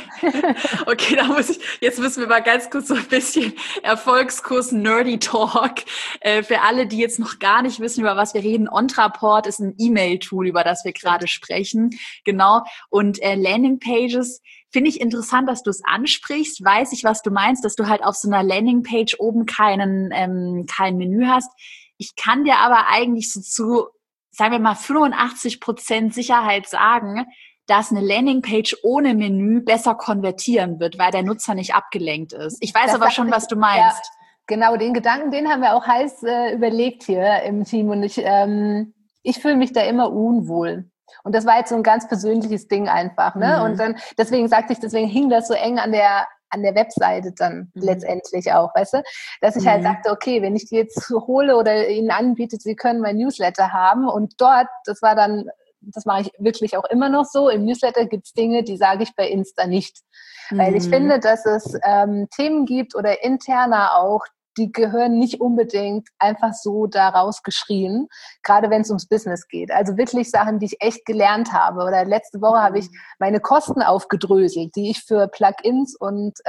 okay, jetzt müssen wir mal ganz kurz so ein bisschen Erfolgskurs Nerdy Talk. Für alle, die jetzt noch gar nicht wissen, über was wir reden, Ontraport ist ein E-Mail-Tool, über das wir gerade Stimmt. sprechen. Genau. Und Landingpages finde ich interessant, dass du es ansprichst. Weiß ich, was du meinst, dass du halt auf so einer Landingpage oben kein Menü hast. Ich kann dir aber eigentlich so zu, sagen wir mal, 85% Sicherheit sagen, dass eine Landingpage ohne Menü besser konvertieren wird, weil der Nutzer nicht abgelenkt ist. Ich weiß Das aber dachte schon, ich, was du ja, meinst. genau, den Gedanken, den haben wir auch heiß überlegt hier im Team und ich fühle mich da immer unwohl. Und das war jetzt so ein ganz persönliches Ding einfach, ne? Und Mhm. dann, deswegen hing das so eng an der Webseite dann Mhm. letztendlich auch, weißt du? Dass ich halt Mhm. sagte, okay, wenn ich die jetzt hole oder ihnen anbiete, sie können mein Newsletter haben und dort, das mache ich wirklich auch immer noch so, im Newsletter gibt's Dinge, die sage ich bei Insta nicht. Weil ich Mhm. finde, dass es Themen gibt oder interner auch, die gehören nicht unbedingt einfach so da rausgeschrien, gerade wenn es ums Business geht. Also wirklich Sachen, die ich echt gelernt habe. Oder letzte Woche habe ich meine Kosten aufgedröselt, die ich für Plugins und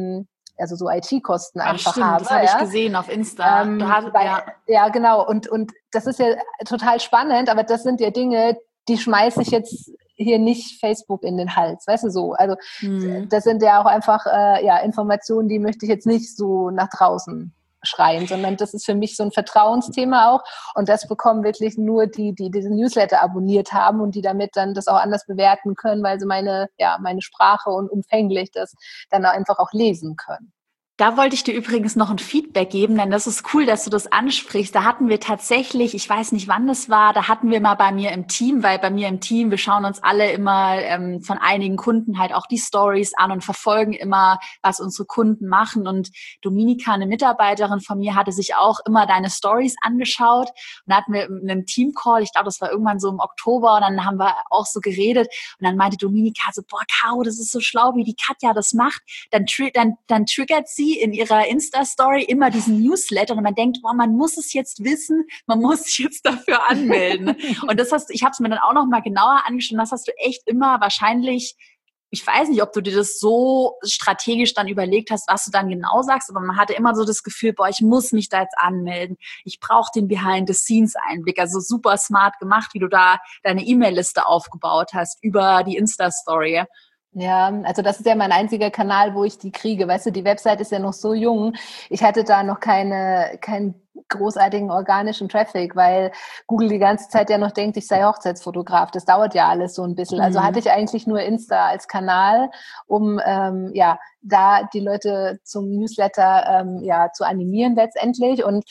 also so IT-Kosten Ach einfach stimmt, habe, das habe ich ja. gesehen auf Insta. Weil, ja, genau. Und das ist ja total spannend, aber das sind ja Dinge, die schmeiße ich jetzt hier nicht Facebook in den Hals, weißt du so. Also Mhm. das sind ja auch einfach ja, Informationen, die möchte ich jetzt nicht so nach draußen schreien, sondern das ist für mich so ein Vertrauensthema auch. Und das bekommen wirklich nur die diesen Newsletter abonniert haben und die damit dann das auch anders bewerten können, weil sie meine Sprache und umfänglich das dann einfach auch lesen können. Da wollte ich dir übrigens noch ein Feedback geben, denn das ist cool, dass du das ansprichst. Da hatten wir tatsächlich, ich weiß nicht, wann das war, da hatten wir mal bei mir im Team, weil bei mir im Team, wir schauen uns alle immer von einigen Kunden halt auch die Stories an und verfolgen immer, was unsere Kunden machen. Und Dominika, eine Mitarbeiterin von mir, hatte sich auch immer deine Stories angeschaut. Und da hatten wir einen Team-Call, ich glaube, das war irgendwann so im Oktober, und dann haben wir auch so geredet. Und dann meinte Dominika so, boah, Caro, das ist so schlau, wie die Katja das macht. Dann triggert sie in ihrer Insta-Story immer diesen Newsletter und man denkt, boah, man muss es jetzt wissen, man muss sich jetzt dafür anmelden. Und ich habe es mir dann auch noch mal genauer angeschaut, das hast du echt immer wahrscheinlich, ich weiß nicht, ob du dir das so strategisch dann überlegt hast, was du dann genau sagst, aber man hatte immer so das Gefühl, boah, ich muss mich da jetzt anmelden. Ich brauche den Behind-the-Scenes-Einblick. Also super smart gemacht, wie du da deine E-Mail-Liste aufgebaut hast über die Insta-Story. Ja, also das ist ja mein einziger Kanal, wo ich die kriege. Weißt du, die Website ist ja noch so jung. Ich hatte da noch keinen großartigen organischen Traffic, weil Google die ganze Zeit ja noch denkt, ich sei Hochzeitsfotograf. Das dauert ja alles so ein bisschen. Also hatte Mhm. ich eigentlich nur Insta als Kanal, um ja da die Leute zum Newsletter ja zu animieren letztendlich. Und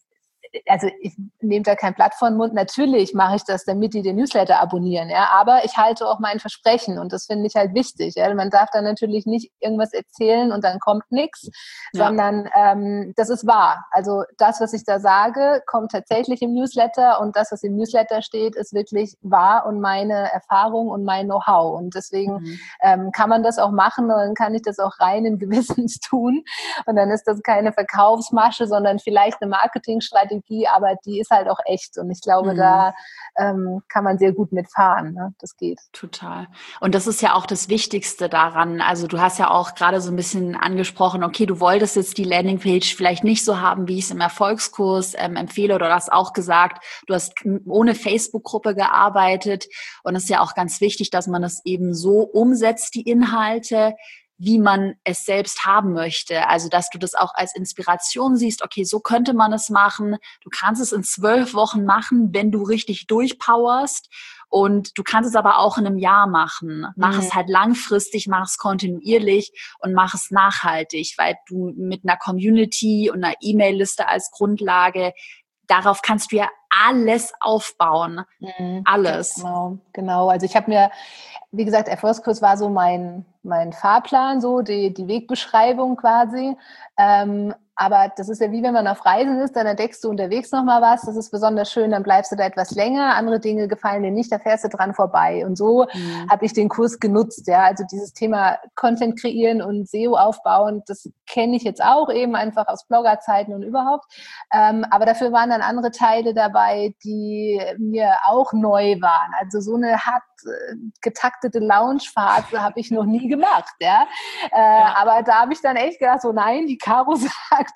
also ich nehme da kein Blatt vor den Mund. Natürlich mache ich das, damit die den Newsletter abonnieren, ja. Aber ich halte auch mein Versprechen und das finde ich halt wichtig. Ja? Man darf da natürlich nicht irgendwas erzählen und dann kommt nichts, Ja. sondern das ist wahr. Also das, was ich da sage, kommt tatsächlich im Newsletter und das, was im Newsletter steht, ist wirklich wahr und meine Erfahrung und mein Know-how. Und deswegen Mhm. kann man das auch machen und dann kann ich das auch reinen Gewissens tun. Und dann ist das keine Verkaufsmasche, sondern vielleicht eine Marketingstrategie, aber die ist halt auch echt. Und ich glaube, Mhm. da kann man sehr gut mitfahren. Ne? Das geht. Total. Und das ist ja auch das Wichtigste daran. Also du hast ja auch gerade so ein bisschen angesprochen, okay, du wolltest jetzt die Landingpage vielleicht nicht so haben, wie ich es im Erfolgskurs empfehle, oder du hast auch gesagt, du hast ohne Facebook-Gruppe gearbeitet. Und es ist ja auch ganz wichtig, dass man das eben so umsetzt, die Inhalte, wie man es selbst haben möchte. Also, dass du das auch als Inspiration siehst, okay, so könnte man es machen. Du kannst es in 12 Wochen machen, wenn du richtig durchpowerst. Und du kannst es aber auch in einem Jahr machen. Mach es halt langfristig, mach es kontinuierlich und mach es nachhaltig, weil du mit einer Community und einer E-Mail-Liste als Grundlage, darauf kannst du ja alles aufbauen. Alles. Genau. Also ich habe mir, wie gesagt, Erfolgskurs war so mein Fahrplan, so die Wegbeschreibung quasi. Aber das ist ja wie wenn man auf Reisen ist, dann entdeckst du unterwegs nochmal was, das ist besonders schön, dann bleibst du da etwas länger, andere Dinge gefallen dir nicht, da fährst du dran vorbei. Und so habe ich den Kurs genutzt, ja. Also dieses Thema Content kreieren und SEO aufbauen, das kenne ich jetzt auch eben einfach aus Bloggerzeiten und überhaupt. Aber dafür waren dann andere Teile dabei, die mir auch neu waren. Also so eine hart getaktete Loungephase habe ich noch nie gemacht, ja. Aber da habe ich dann echt gedacht, so nein, die Caro sagt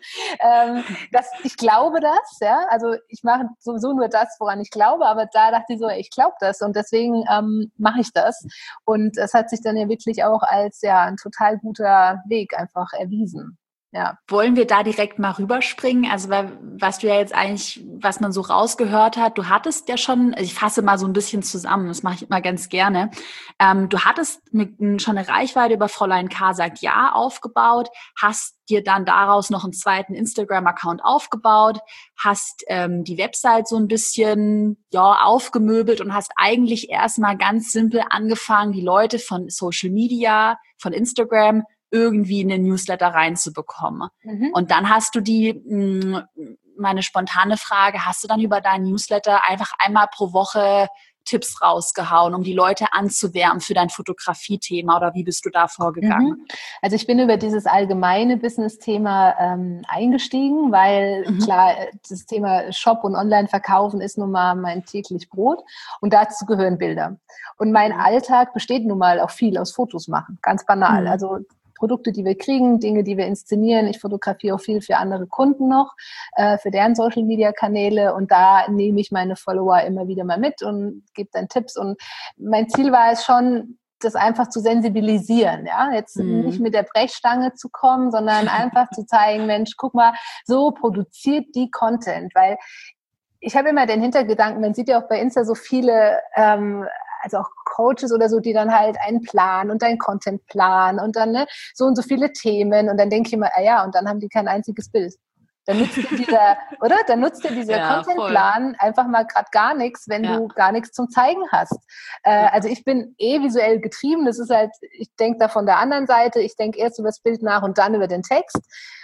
das. Ich glaube das, ja. Also ich mache sowieso nur das, woran ich glaube, aber da dachte ich so, ich glaube das und deswegen mache ich das. Und es hat sich dann ja wirklich auch als ein total guter Weg einfach erwiesen. Ja. Wollen wir da direkt mal rüberspringen? Also, was du ja jetzt eigentlich, was man so rausgehört hat, du hattest ja schon, ich fasse mal so ein bisschen zusammen, das mache ich immer ganz gerne. Du hattest schon eine Reichweite über Fräulein K. sagt ja aufgebaut, hast dir dann daraus noch einen zweiten Instagram-Account aufgebaut, hast die Website so ein bisschen aufgemöbelt und hast eigentlich erstmal ganz simpel angefangen, die Leute von Social Media, von Instagram irgendwie in den Newsletter reinzubekommen. Und dann hast du meine spontane Frage, hast du dann über deinen Newsletter einfach einmal pro Woche Tipps rausgehauen, um die Leute anzuwärmen für dein Fotografie-Thema oder wie bist du da vorgegangen? Also ich bin über dieses allgemeine Business-Thema eingestiegen, weil klar, das Thema Shop und Online-Verkaufen ist nun mal mein täglich Brot und dazu gehören Bilder. Und mein Alltag besteht nun mal auch viel aus Fotos machen, ganz banal. Also Produkte, die wir kriegen, Dinge, die wir inszenieren. Ich fotografiere auch viel für andere Kunden noch, für deren Social-Media-Kanäle und da nehme ich meine Follower immer wieder mal mit und gebe dann Tipps und mein Ziel war es schon, das einfach zu sensibilisieren, ja, jetzt nicht mit der Brechstange zu kommen, sondern einfach zu zeigen, Mensch, guck mal, so produziert die Content, weil ich habe immer den Hintergedanken, man sieht ja auch bei Insta so viele also auch Coaches oder so, die dann halt einen Plan und einen Contentplan und dann so und so viele Themen und dann denke ich immer, und dann haben die kein einziges Bild. Dann nutzt dir dieser Contentplan einfach mal gerade gar nichts, wenn du gar nichts zum Zeigen hast. Also ich bin visuell getrieben, das ist halt, ich denke da von der anderen Seite, ich denke erst über das Bild nach und dann über den Text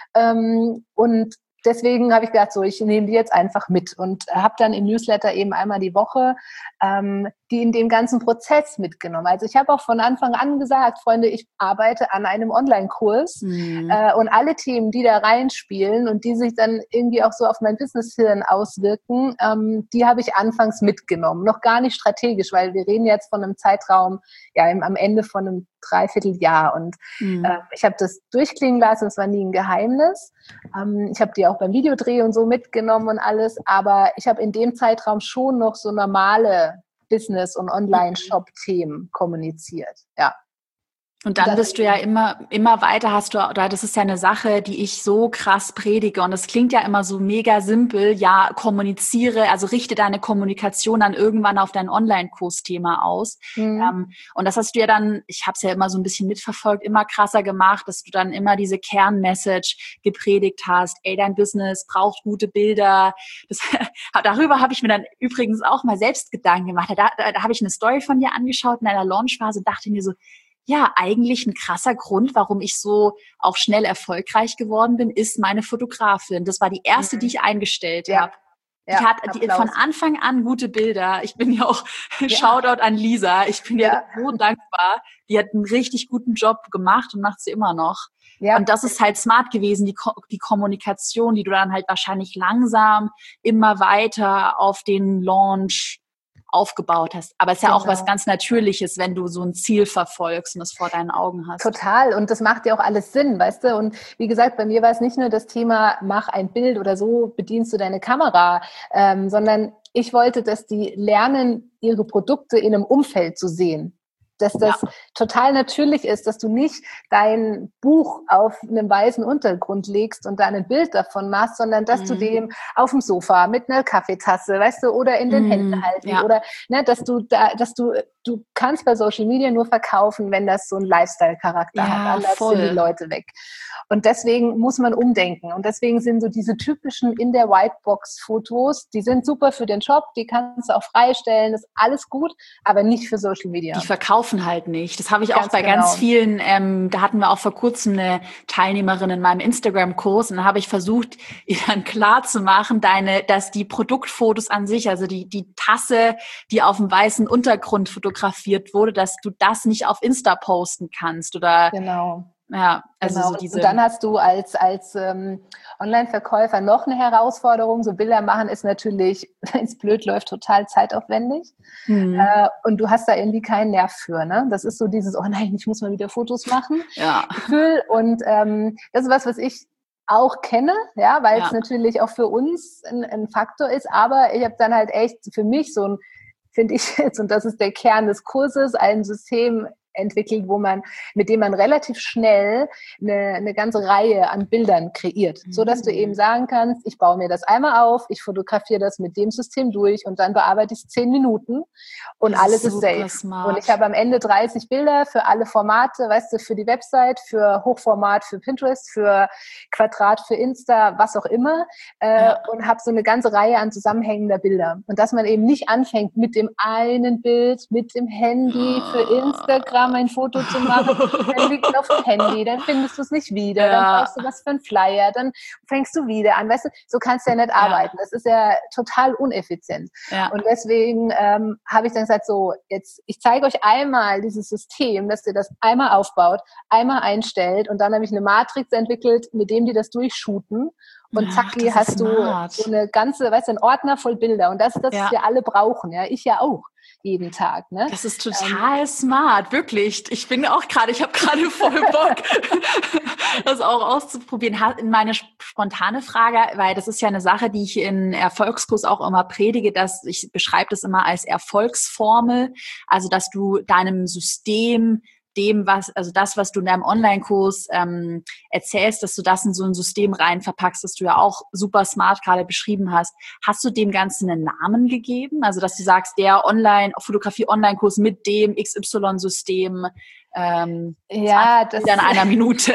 und deswegen habe ich gedacht, so, ich nehme die jetzt einfach mit und habe dann im Newsletter eben einmal die Woche die in dem ganzen Prozess mitgenommen. Also ich habe auch von Anfang an gesagt, Freunde, ich arbeite an einem Online-Kurs und alle Themen, die da reinspielen und die sich dann irgendwie auch so auf mein Businesshirn auswirken, die habe ich anfangs mitgenommen. Noch gar nicht strategisch, weil wir reden jetzt von einem Zeitraum, am Ende von einem Dreivierteljahr und ich habe das durchklingen lassen, es war nie ein Geheimnis. Ich habe die auch beim Videodreh und so mitgenommen und alles, aber ich habe in dem Zeitraum schon noch so normale Business- und Online-Shop-Themen kommuniziert, ja. Und dann bist du ja immer weiter das ist ja eine Sache, die ich so krass predige und das klingt ja immer so mega simpel, kommuniziere, also richte deine Kommunikation dann irgendwann auf dein Online-Kursthema aus. Und das hast du ja dann, ich habe es ja immer so ein bisschen mitverfolgt, immer krasser gemacht, dass du dann immer diese Kernmessage gepredigt hast, dein Business braucht gute Bilder. Darüber habe ich mir dann übrigens auch mal selbst Gedanken gemacht. Da habe ich eine Story von dir angeschaut in einer Launchphase, dachte mir so, eigentlich ein krasser Grund, warum ich so auch schnell erfolgreich geworden bin, ist meine Fotografin. Das war die erste, die ich eingestellt habe. Die hat von Anfang an gute Bilder. Ich bin ja auch, Shoutout an Lisa, ich bin ja so dankbar. Die hat einen richtig guten Job gemacht und macht sie immer noch. Ja. Und das ist halt smart gewesen, die Kommunikation, die du dann halt wahrscheinlich langsam immer weiter auf den Launch aufgebaut hast. Aber es ist ja auch was ganz Natürliches, wenn du so ein Ziel verfolgst und es vor deinen Augen hast. Total. Und das macht ja auch alles Sinn, weißt du? Und wie gesagt, bei mir war es nicht nur das Thema, mach ein Bild oder so bedienst du deine Kamera, sondern ich wollte, dass die lernen, ihre Produkte in einem Umfeld zu sehen. dass das total natürlich ist, dass du nicht dein Buch auf einem weißen Untergrund legst und dann ein Bild davon machst, sondern dass du dem auf dem Sofa mit einer Kaffeetasse, weißt du, oder in den Händen halten oder dass du kannst bei Social Media nur verkaufen, wenn das so einen Lifestyle-Charakter hat. Anders sind die Leute weg. Und deswegen muss man umdenken. Und deswegen sind so diese typischen in der Whitebox-Fotos, die sind super für den Job, die kannst du auch freistellen, ist alles gut, aber nicht für Social Media. Die verkaufen halt nicht. Das habe ich auch bei ganz vielen, da hatten wir auch vor kurzem eine Teilnehmerin in meinem Instagram-Kurs und da habe ich versucht, ihr dann klar zu machen, dass die Produktfotos an sich, also die Tasse, die auf dem weißen Untergrund fotografiert wurde, dass du das nicht auf Insta posten kannst oder ja, also so diese. Und dann hast du als Online-Verkäufer noch eine Herausforderung. So Bilder machen ist natürlich, wenn es blöd läuft, total zeitaufwendig. Und du hast da irgendwie keinen Nerv für. Ne? Das ist so dieses, oh nein, ich muss mal wieder Fotos machen. Gefühl. Und das ist was ich auch kenne, ja, weil es natürlich auch für uns ein Faktor ist. Aber ich habe dann halt echt für mich so ein, finde ich jetzt, und das ist der Kern des Kurses, ein System entwickelt, mit dem man relativ schnell eine ganze Reihe an Bildern kreiert, so dass du eben sagen kannst, ich baue mir das einmal auf, ich fotografiere das mit dem System durch und dann bearbeite ich es 10 Minuten und alles ist safe. Smart. Und ich habe am Ende 30 Bilder für alle Formate, weißt du, für die Website, für Hochformat, für Pinterest, für Quadrat, für Insta, was auch immer, und habe so eine ganze Reihe an zusammenhängender Bilder. Und dass man eben nicht anfängt mit dem einen Bild, mit dem Handy für Instagram ein Foto zu machen, dann liegt es auf dem Handy, dann findest du es nicht wieder, dann brauchst du was für einen Flyer, dann fängst du wieder an, weißt du, so kannst du ja nicht arbeiten, das ist ja total uneffizient. Und deswegen habe ich dann gesagt, so, jetzt, ich zeige euch einmal dieses System, dass ihr das einmal aufbaut, einmal einstellt und dann habe ich eine Matrix entwickelt, mit dem die das durchshooten. Und zacki hast du so eine ganze, weißt du, einen Ordner voll Bilder. Und das ist das, was wir alle brauchen. Ja, ich ja auch jeden Tag. Ne? Das ist total smart, wirklich. Ich habe gerade voll Bock, das auch auszuprobieren. Meine spontane Frage, weil das ist ja eine Sache, die ich in Erfolgskurs auch immer predige, dass ich beschreibe das immer als Erfolgsformel. Also, dass du deinem System was du in deinem Online-Kurs erzählst, dass du das in so ein System rein verpackst, das du ja auch super smart gerade beschrieben hast. Hast du dem Ganzen einen Namen gegeben? Also, dass du sagst, der Fotografie-Online-Kurs mit dem XY-System, das in einer Minute.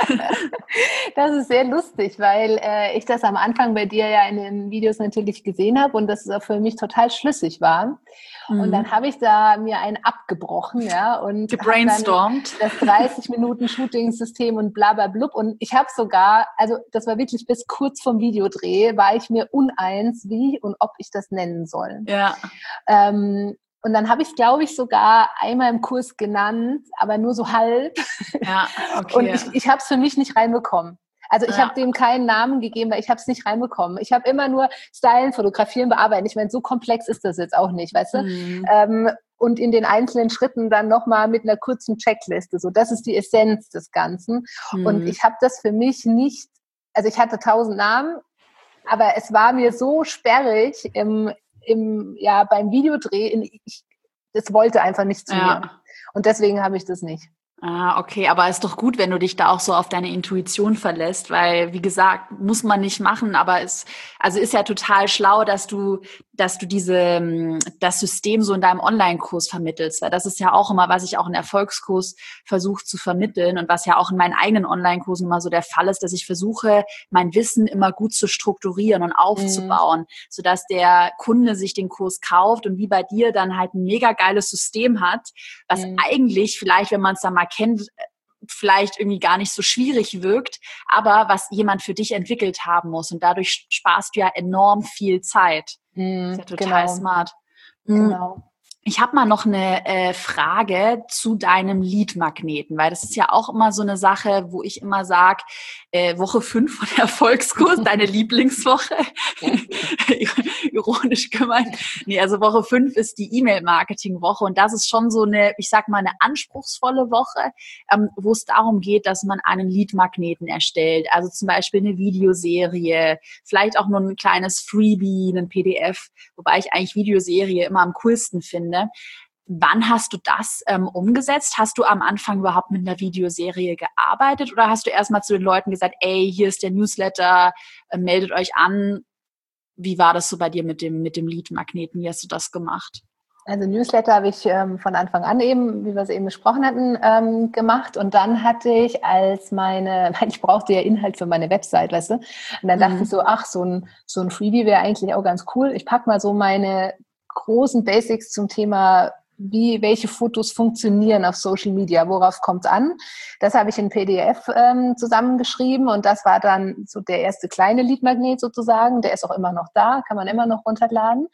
Das ist sehr lustig, weil ich das am Anfang bei dir ja in den Videos natürlich gesehen habe und das für mich total schlüssig war. Und dann habe ich da mir einen abgebrochen, ja, und gebrainstormt. Das 30 Minuten Shooting-System und bla bla blub. Und ich habe sogar, also das war wirklich bis kurz vom Videodreh, war ich mir uneins, wie und ob ich das nennen soll. Ja. Und dann habe ich es, glaube ich, sogar einmal im Kurs genannt, aber nur so halb. Ja, okay. Und ich habe es für mich nicht reinbekommen. Also ich habe dem keinen Namen gegeben, weil ich habe es nicht reinbekommen. Ich habe immer nur Stylen, Fotografieren, Bearbeiten. Ich meine, so komplex ist das jetzt auch nicht, weißt du? Und in den einzelnen Schritten dann nochmal mit einer kurzen Checkliste. So, das ist die Essenz des Ganzen. Und ich habe das für mich nicht, also ich hatte 1000 Namen, aber es war mir so sperrig beim Videodreh, das wollte einfach nicht zu mir. Und deswegen habe ich das nicht. Ah, okay, aber ist doch gut, wenn du dich da auch so auf deine Intuition verlässt, weil, wie gesagt, muss man nicht machen, aber ist ja total schlau, dass du das System so in deinem Online-Kurs vermittelst, weil das ist ja auch immer, was ich auch in Erfolgskurs versuche zu vermitteln und was ja auch in meinen eigenen Online-Kursen immer so der Fall ist, dass ich versuche, mein Wissen immer gut zu strukturieren und aufzubauen, sodass der Kunde sich den Kurs kauft und wie bei dir dann halt ein mega geiles System hat, was eigentlich vielleicht, wenn man es dann mal kennt, vielleicht irgendwie gar nicht so schwierig wirkt, aber was jemand für dich entwickelt haben muss. Und dadurch sparst du ja enorm viel Zeit. Das ist ja total smart. Genau. Ich habe mal noch eine Frage zu deinem Lead-Magneten, weil das ist ja auch immer so eine Sache, wo ich immer sage, Woche 5 von Erfolgskurs, deine Lieblingswoche. Ironisch gemeint. Nee, also Woche 5 ist die E-Mail-Marketing-Woche und das ist schon so eine, ich sag mal, eine anspruchsvolle Woche, wo es darum geht, dass man einen Lead-Magneten erstellt. Also zum Beispiel eine Videoserie, vielleicht auch nur ein kleines Freebie, ein PDF, wobei ich eigentlich Videoserie immer am coolsten finde. Wann hast du das umgesetzt? Hast du am Anfang überhaupt mit einer Videoserie gearbeitet oder hast du erstmal zu den Leuten gesagt, ey, hier ist der Newsletter, meldet euch an? Wie war das so bei dir mit dem Lead-Magneten? Wie hast du das gemacht? Also Newsletter habe ich von Anfang an eben, wie wir es eben besprochen hatten, gemacht. Und dann hatte ich ich brauchte ja Inhalt für meine Website, weißt du? Und dann dachte ich so, so ein Freebie wäre eigentlich auch ganz cool. Ich packe mal so meine großen Basics zum Thema, welche Fotos funktionieren auf Social Media, worauf kommt es an. Das habe ich in PDF zusammengeschrieben und das war dann so der erste kleine Leadmagnet sozusagen. Der ist auch immer noch da, kann man immer noch runterladen.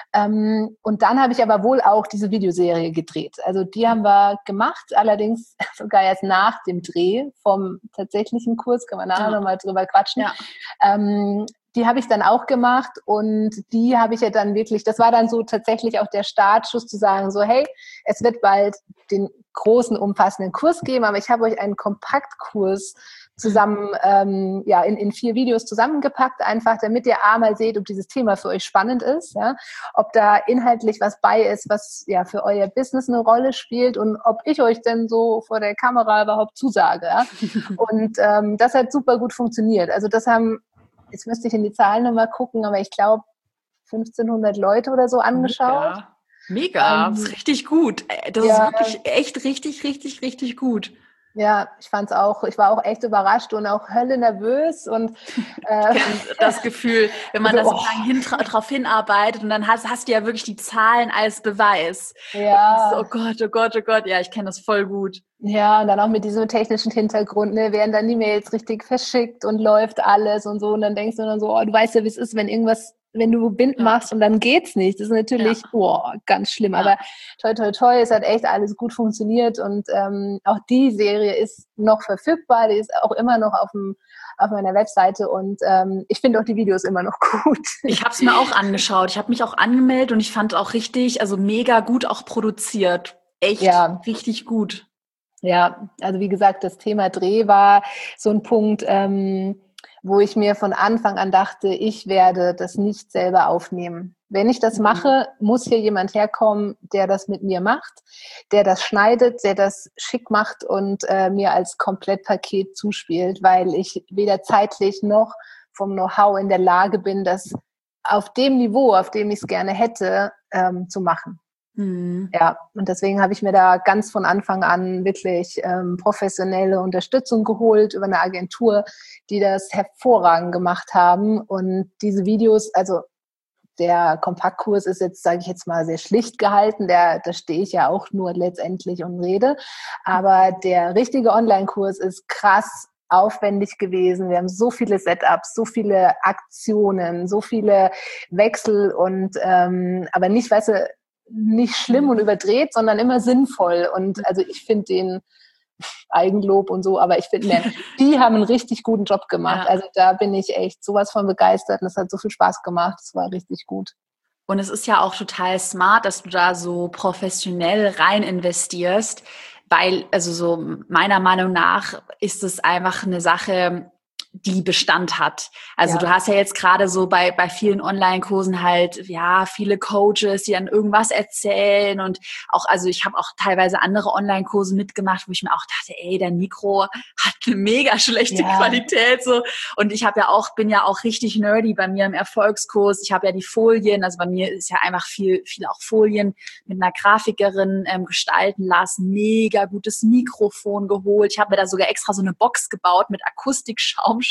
Und dann habe ich aber wohl auch diese Videoserie gedreht. Also die haben wir gemacht, allerdings sogar erst nach dem Dreh vom tatsächlichen Kurs, kann man nachher nochmal drüber quatschen. Ja. Die habe ich dann auch gemacht und die habe ich ja dann wirklich, das war dann so tatsächlich auch der Startschuss zu sagen, so hey, es wird bald den großen, umfassenden Kurs geben, aber ich habe euch einen Kompaktkurs zusammen, in 4 Videos zusammengepackt, einfach, damit ihr mal seht, ob dieses Thema für euch spannend ist, ja, ob da inhaltlich was bei ist, was ja für euer Business eine Rolle spielt und ob ich euch denn so vor der Kamera überhaupt zusage, ja. Und das hat super gut funktioniert. Also das haben, jetzt müsste ich in die Zahlen nochmal gucken, aber ich glaube 1500 Leute oder so angeschaut. Mega. Das ist richtig gut. Das ist wirklich echt richtig, richtig, richtig gut. Ja, ich war auch echt überrascht und auch Hölle nervös und das Gefühl, wenn man da so lange drauf hinarbeitet und dann hast du ja wirklich die Zahlen als Beweis. Ja. So, oh Gott, oh Gott, oh Gott, ja, ich kenne das voll gut. Ja, und dann auch mit diesem technischen Hintergrund, ne, werden dann die Mails richtig verschickt und läuft alles und so und dann denkst du dann so, du weißt ja, wie es ist, wenn du Bind machst und dann geht's nicht. Das ist natürlich ganz schlimm. Ja. Aber toi, toi, toi, es hat echt alles gut funktioniert und auch die Serie ist noch verfügbar, die ist auch immer noch auf meiner Webseite und ich finde auch die Videos immer noch gut. Ich habe es mir auch angeschaut. Ich habe mich auch angemeldet und ich fand auch also mega gut auch produziert. Echt richtig gut. Ja, also wie gesagt, das Thema Dreh war so ein Punkt, wo ich mir von Anfang an dachte, ich werde das nicht selber aufnehmen. Wenn ich das mache, muss hier jemand herkommen, der das mit mir macht, der das schneidet, der das schick macht und mir als Komplettpaket zuspielt, weil ich weder zeitlich noch vom Know-how in der Lage bin, das auf dem Niveau, auf dem ich es gerne hätte, zu machen. Ja, und deswegen habe ich mir da ganz von Anfang an wirklich professionelle Unterstützung geholt über eine Agentur, die das hervorragend gemacht haben. Und diese Videos, also der Kompaktkurs ist jetzt, sage ich jetzt mal, sehr schlicht gehalten. Da stehe ich ja auch nur letztendlich und rede. Aber der richtige Online-Kurs ist krass aufwendig gewesen. Wir haben so viele Setups, so viele Aktionen, so viele Wechsel und aber nicht, weißt du, nicht schlimm und überdreht, sondern immer sinnvoll. Und also ich finde den Eigenlob und so, aber ich finde, die haben einen richtig guten Job gemacht. Ja. Also da bin ich echt sowas von begeistert und es hat so viel Spaß gemacht. Es war richtig gut. Und es ist ja auch total smart, dass du da so professionell rein investierst, weil, also so meiner Meinung nach ist es einfach eine Sache, die Bestand hat. Also du hast ja jetzt gerade so bei vielen Online-Kursen halt, viele Coaches, die dann irgendwas erzählen und auch, also ich habe auch teilweise andere Online-Kurse mitgemacht, wo ich mir auch dachte, ey, dein Mikro hat eine mega schlechte Qualität, so. Und ich bin ja auch richtig nerdy bei mir im Erfolgskurs. Ich habe ja die Folien, also bei mir ist ja einfach viel auch Folien mit einer Grafikerin gestalten lassen, mega gutes Mikrofon geholt. Ich habe mir da sogar extra so eine Box gebaut mit Akustikschaumstoff,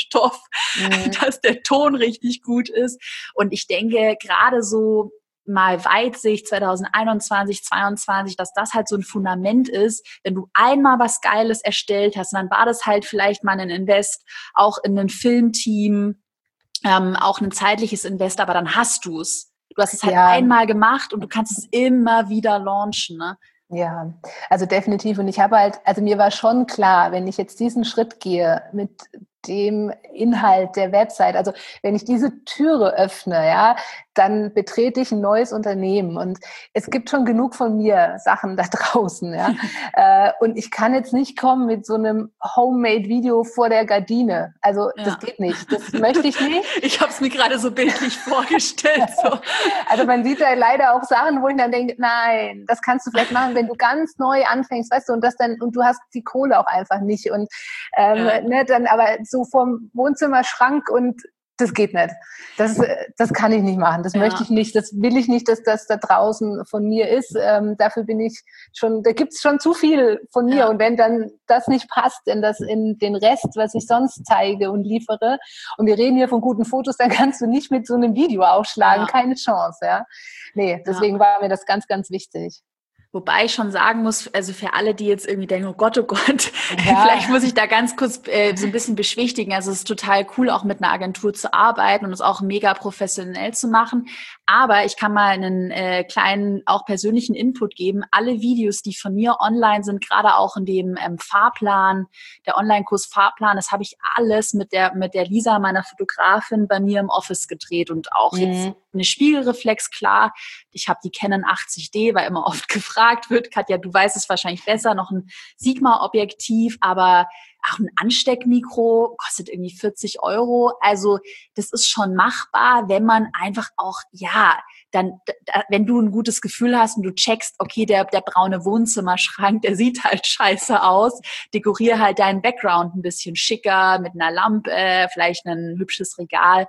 dass der Ton richtig gut ist. Und ich denke, gerade so mal Weitsicht 2021, 2022, dass das halt so ein Fundament ist, wenn du einmal was Geiles erstellt hast, dann war das halt vielleicht mal ein Invest, auch in ein Filmteam, auch ein zeitliches Invest, aber dann hast du es. Du hast es halt einmal gemacht und du kannst es immer wieder launchen, ne? Ja, also definitiv. Und ich habe halt, also mir war schon klar, wenn ich jetzt diesen Schritt gehe mit dem Inhalt der Website, also wenn ich diese Türe öffne, dann betrete ich ein neues Unternehmen und es gibt schon genug von mir Sachen da draußen, ja. Und ich kann jetzt nicht kommen mit so einem Homemade-Video vor der Gardine. Also das geht nicht. Das möchte ich nicht. Ich habe es mir gerade so bildlich vorgestellt. So. Also man sieht da leider auch Sachen, wo ich dann denke, nein, das kannst du vielleicht machen, wenn du ganz neu anfängst, weißt du, und du hast die Kohle auch einfach nicht und ne, dann aber so vorm Wohnzimmerschrank und das geht nicht. Das kann ich nicht machen. Das möchte ich nicht. Das will ich nicht, dass das da draußen von mir ist. Dafür bin ich schon, da gibt's schon zu viel von mir. Und wenn dann das nicht passt in den Rest, was ich sonst zeige und liefere, und wir reden hier von guten Fotos, dann kannst du nicht mit so einem Video aufschlagen. Keine Chance, ja. Nee, deswegen war mir das ganz, ganz wichtig. Wobei ich schon sagen muss, also für alle, die jetzt irgendwie denken, oh Gott, vielleicht muss ich da ganz kurz so ein bisschen beschwichtigen. Also es ist total cool, auch mit einer Agentur zu arbeiten und es auch mega professionell zu machen. Aber ich kann mal einen kleinen, auch persönlichen Input geben. Alle Videos, die von mir online sind, gerade auch in dem Fahrplan, der Online-Kurs Fahrplan, das habe ich alles mit der Lisa, meiner Fotografin, bei mir im Office gedreht und auch jetzt eine Spiegelreflex, klar. Ich habe die Canon 80D, weil immer oft gefragt wird, Katja, du weißt es wahrscheinlich besser, noch ein Sigma-Objektiv, aber auch ein Ansteckmikro kostet irgendwie 40 €. Also das ist schon machbar, wenn man einfach auch, wenn du ein gutes Gefühl hast und du checkst, okay, der braune Wohnzimmerschrank, der sieht halt scheiße aus, dekoriere halt deinen Background ein bisschen schicker mit einer Lampe, vielleicht ein hübsches Regal.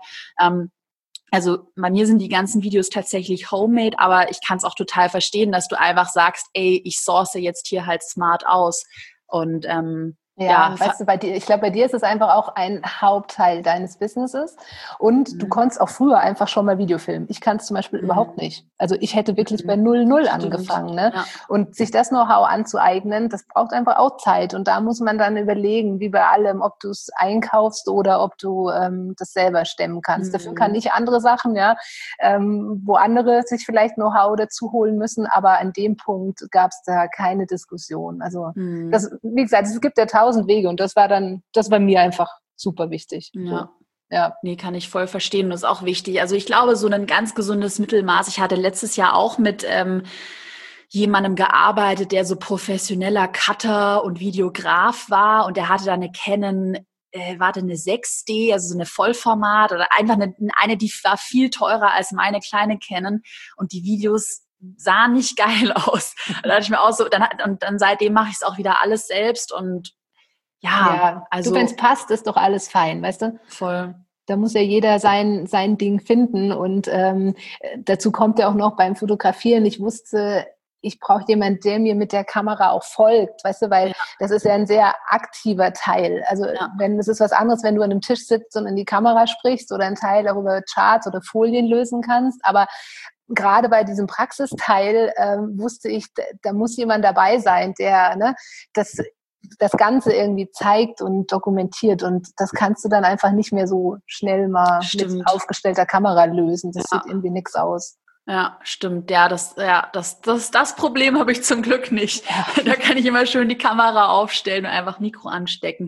Also bei mir sind die ganzen Videos tatsächlich homemade, aber ich kann es auch total verstehen, dass du einfach sagst, ey, ich source jetzt hier halt smart aus. Und weißt du, ich glaube, bei dir ist es einfach auch ein Hauptteil deines Businesses und du konntest auch früher einfach schon mal Video filmen. Ich kann es zum Beispiel überhaupt nicht. Also ich hätte wirklich bei 0,0 angefangen. Ne? Ja. Und sich das Know-how anzueignen, das braucht einfach auch Zeit. Und da muss man dann überlegen, wie bei allem, ob du es einkaufst oder ob du das selber stemmen kannst. Dafür kann ich andere Sachen, wo andere sich vielleicht Know-how dazu holen müssen. Aber an dem Punkt gab es da keine Diskussion. Also das, wie gesagt, es gibt ja 1000 Wege und das war mir einfach super wichtig. Ja. So. Ja. Nee, kann ich voll verstehen. Das ist auch wichtig. Also ich glaube, so ein ganz gesundes Mittelmaß. Ich hatte letztes Jahr auch mit jemandem gearbeitet, der so professioneller Cutter und Videograf war und der hatte da eine Canon, eine 6D, also so eine Vollformat oder einfach eine, die war viel teurer als meine kleine Canon und die Videos sahen nicht geil aus. Da dachte ich mir auch so, dann seitdem mache ich es auch wieder alles selbst und also wenn es passt, ist doch alles fein, weißt du? Voll. Da muss ja jeder sein Ding finden und dazu kommt ja auch noch beim Fotografieren, ich wusste, ich brauche jemanden, der mir mit der Kamera auch folgt, weißt du, weil das ist ja ein sehr aktiver Teil. Also das ist was anderes, wenn du an einem Tisch sitzt und in die Kamera sprichst oder einen Teil darüber Charts oder Folien lösen kannst, aber gerade bei diesem Praxisteil wusste ich, da muss jemand dabei sein, der das Ganze irgendwie zeigt und dokumentiert und das kannst du dann einfach nicht mehr so schnell mal mit aufgestellter Kamera lösen. Das sieht irgendwie nix aus. Ja, stimmt. Ja, das Problem habe ich zum Glück nicht. Ja. Da kann ich immer schön die Kamera aufstellen und einfach Mikro anstecken.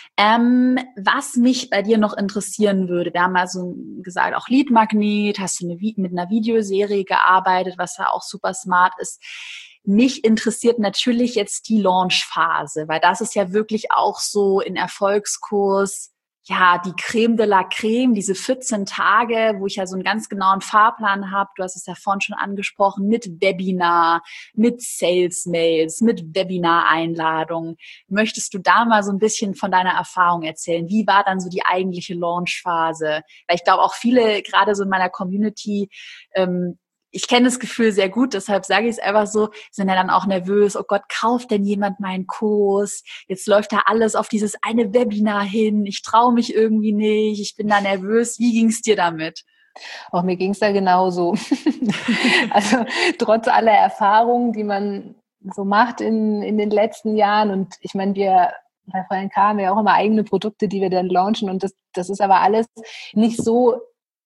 Was mich bei dir noch interessieren würde, wir haben mal so gesagt, auch Lead Magnet, hast du mit einer Videoserie gearbeitet, was ja auch super smart ist. Mich interessiert natürlich jetzt die Launchphase, weil das ist ja wirklich auch so in Erfolgskurs, die Creme de la Creme, diese 14 Tage, wo ich ja so einen ganz genauen Fahrplan habe. Du hast es ja vorhin schon angesprochen, mit Webinar, mit Sales-Mails, mit Webinar-Einladungen. Möchtest du da mal so ein bisschen von deiner Erfahrung erzählen? Wie war dann so die eigentliche Launchphase? Weil ich glaube auch viele, gerade so in meiner Community, ich kenne das Gefühl sehr gut, deshalb sage ich es einfach so, sind ja dann auch nervös, oh Gott, kauft denn jemand meinen Kurs? Jetzt läuft da alles auf dieses eine Webinar hin, ich traue mich irgendwie nicht, ich bin da nervös. Wie ging es dir damit? Auch mir ging es da genauso. Also trotz aller Erfahrungen, die man so macht in den letzten Jahren und ich meine, bei Fräulein K haben wir auch immer eigene Produkte, die wir dann launchen und das ist aber alles nicht so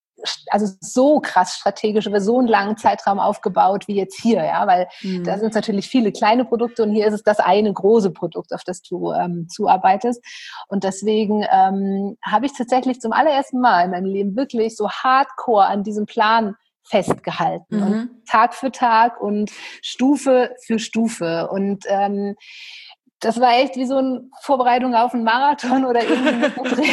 krass strategisch über so einen langen Zeitraum aufgebaut wie jetzt hier, weil da sind es natürlich viele kleine Produkte und hier ist es das eine große Produkt, auf das du zuarbeitest. Und deswegen habe ich tatsächlich zum allerersten Mal in meinem Leben wirklich so hardcore an diesem Plan festgehalten und Tag für Tag und Stufe für Stufe. Und das war echt wie so eine Vorbereitung auf einen Marathon oder irgendwie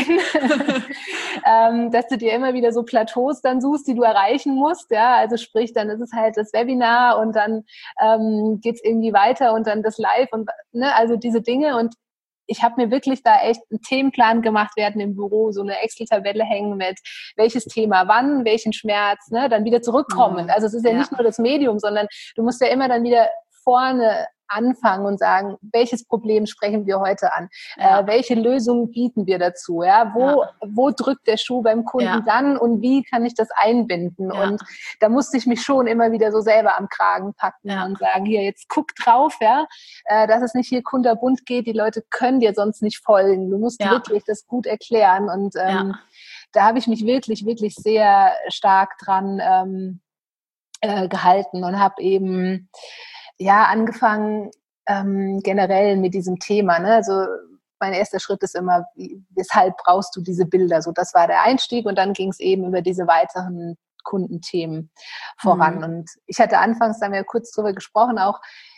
drin, dass du dir immer wieder so Plateaus dann suchst, die du erreichen musst. Ja, also sprich, dann ist es halt das Webinar und dann geht's irgendwie weiter und dann das Live und also diese Dinge. Und ich habe mir wirklich da echt einen Themenplan gemacht. Wir hatten im Büro so eine Excel-Tabelle hängen mit welches Thema wann, welchen Schmerz, dann wieder zurückkommen. Also es ist ja nicht nur das Medium, sondern du musst ja immer dann wieder vorne anfangen und sagen, welches Problem sprechen wir heute an? Welche Lösungen bieten wir dazu? Ja? Wo drückt der Schuh beim Kunden dann und wie kann ich das einbinden? Und da musste ich mich schon immer wieder so selber am Kragen packen und sagen, hier, jetzt guck drauf, dass es nicht hier kunterbunt geht. Die Leute können dir sonst nicht folgen. Du musst wirklich das gut erklären. Und da habe ich mich wirklich, wirklich sehr stark dran gehalten und habe eben angefangen generell mit diesem Thema. Also mein erster Schritt ist immer, weshalb brauchst du diese Bilder? So, das war der Einstieg und dann ging es eben über diese weiteren Kundenthemen voran. Und ich hatte anfangs, da haben wir kurz drüber gesprochen, auch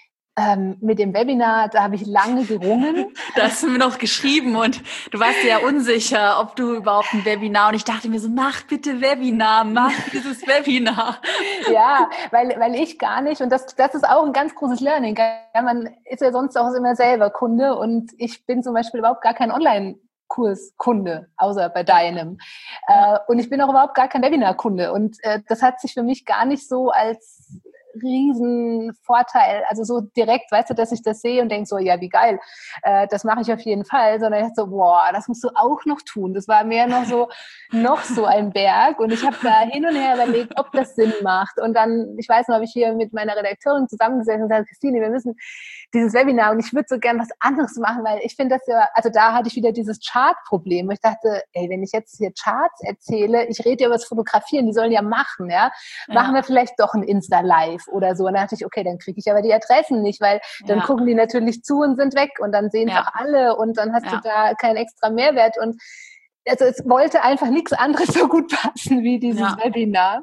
mit dem Webinar, da habe ich lange gerungen. Da hast du mir noch geschrieben und du warst dir ja unsicher, ob du überhaupt ein Webinar, und ich dachte mir so, mach bitte Webinar, mach dieses Webinar. Ja, weil ich gar nicht, und das ist auch ein ganz großes Learning. Man ist ja sonst auch immer selber Kunde und ich bin zum Beispiel überhaupt gar kein Online-Kurskunde, außer bei deinem. Und ich bin auch überhaupt gar kein Webinar-Kunde und das hat sich für mich gar nicht so als Riesenvorteil, also so direkt, weißt du, dass ich das sehe und denke so, ja, wie geil, das mache ich auf jeden Fall, sondern ich dachte so, boah, das musst du auch noch tun. Das war mehr noch so ein Berg und ich habe da hin und her überlegt, ob das Sinn macht. Und dann, ich weiß noch, habe ich hier mit meiner Redakteurin zusammengesessen und gesagt, Christine, wir müssen dieses Webinar und ich würde so gern was anderes machen, weil ich finde das ja, also da hatte ich wieder dieses Chart-Problem, wo ich dachte, ey, wenn ich jetzt hier Charts erzähle, ich rede ja über das Fotografieren, die sollen ja machen, machen wir vielleicht doch ein Insta-Live oder so. Und dann dachte ich, okay, dann kriege ich aber die Adressen nicht, weil dann gucken die natürlich zu und sind weg und dann sehen es auch alle und dann hast du da keinen extra Mehrwert und also es wollte einfach nichts anderes so gut passen wie dieses Webinar.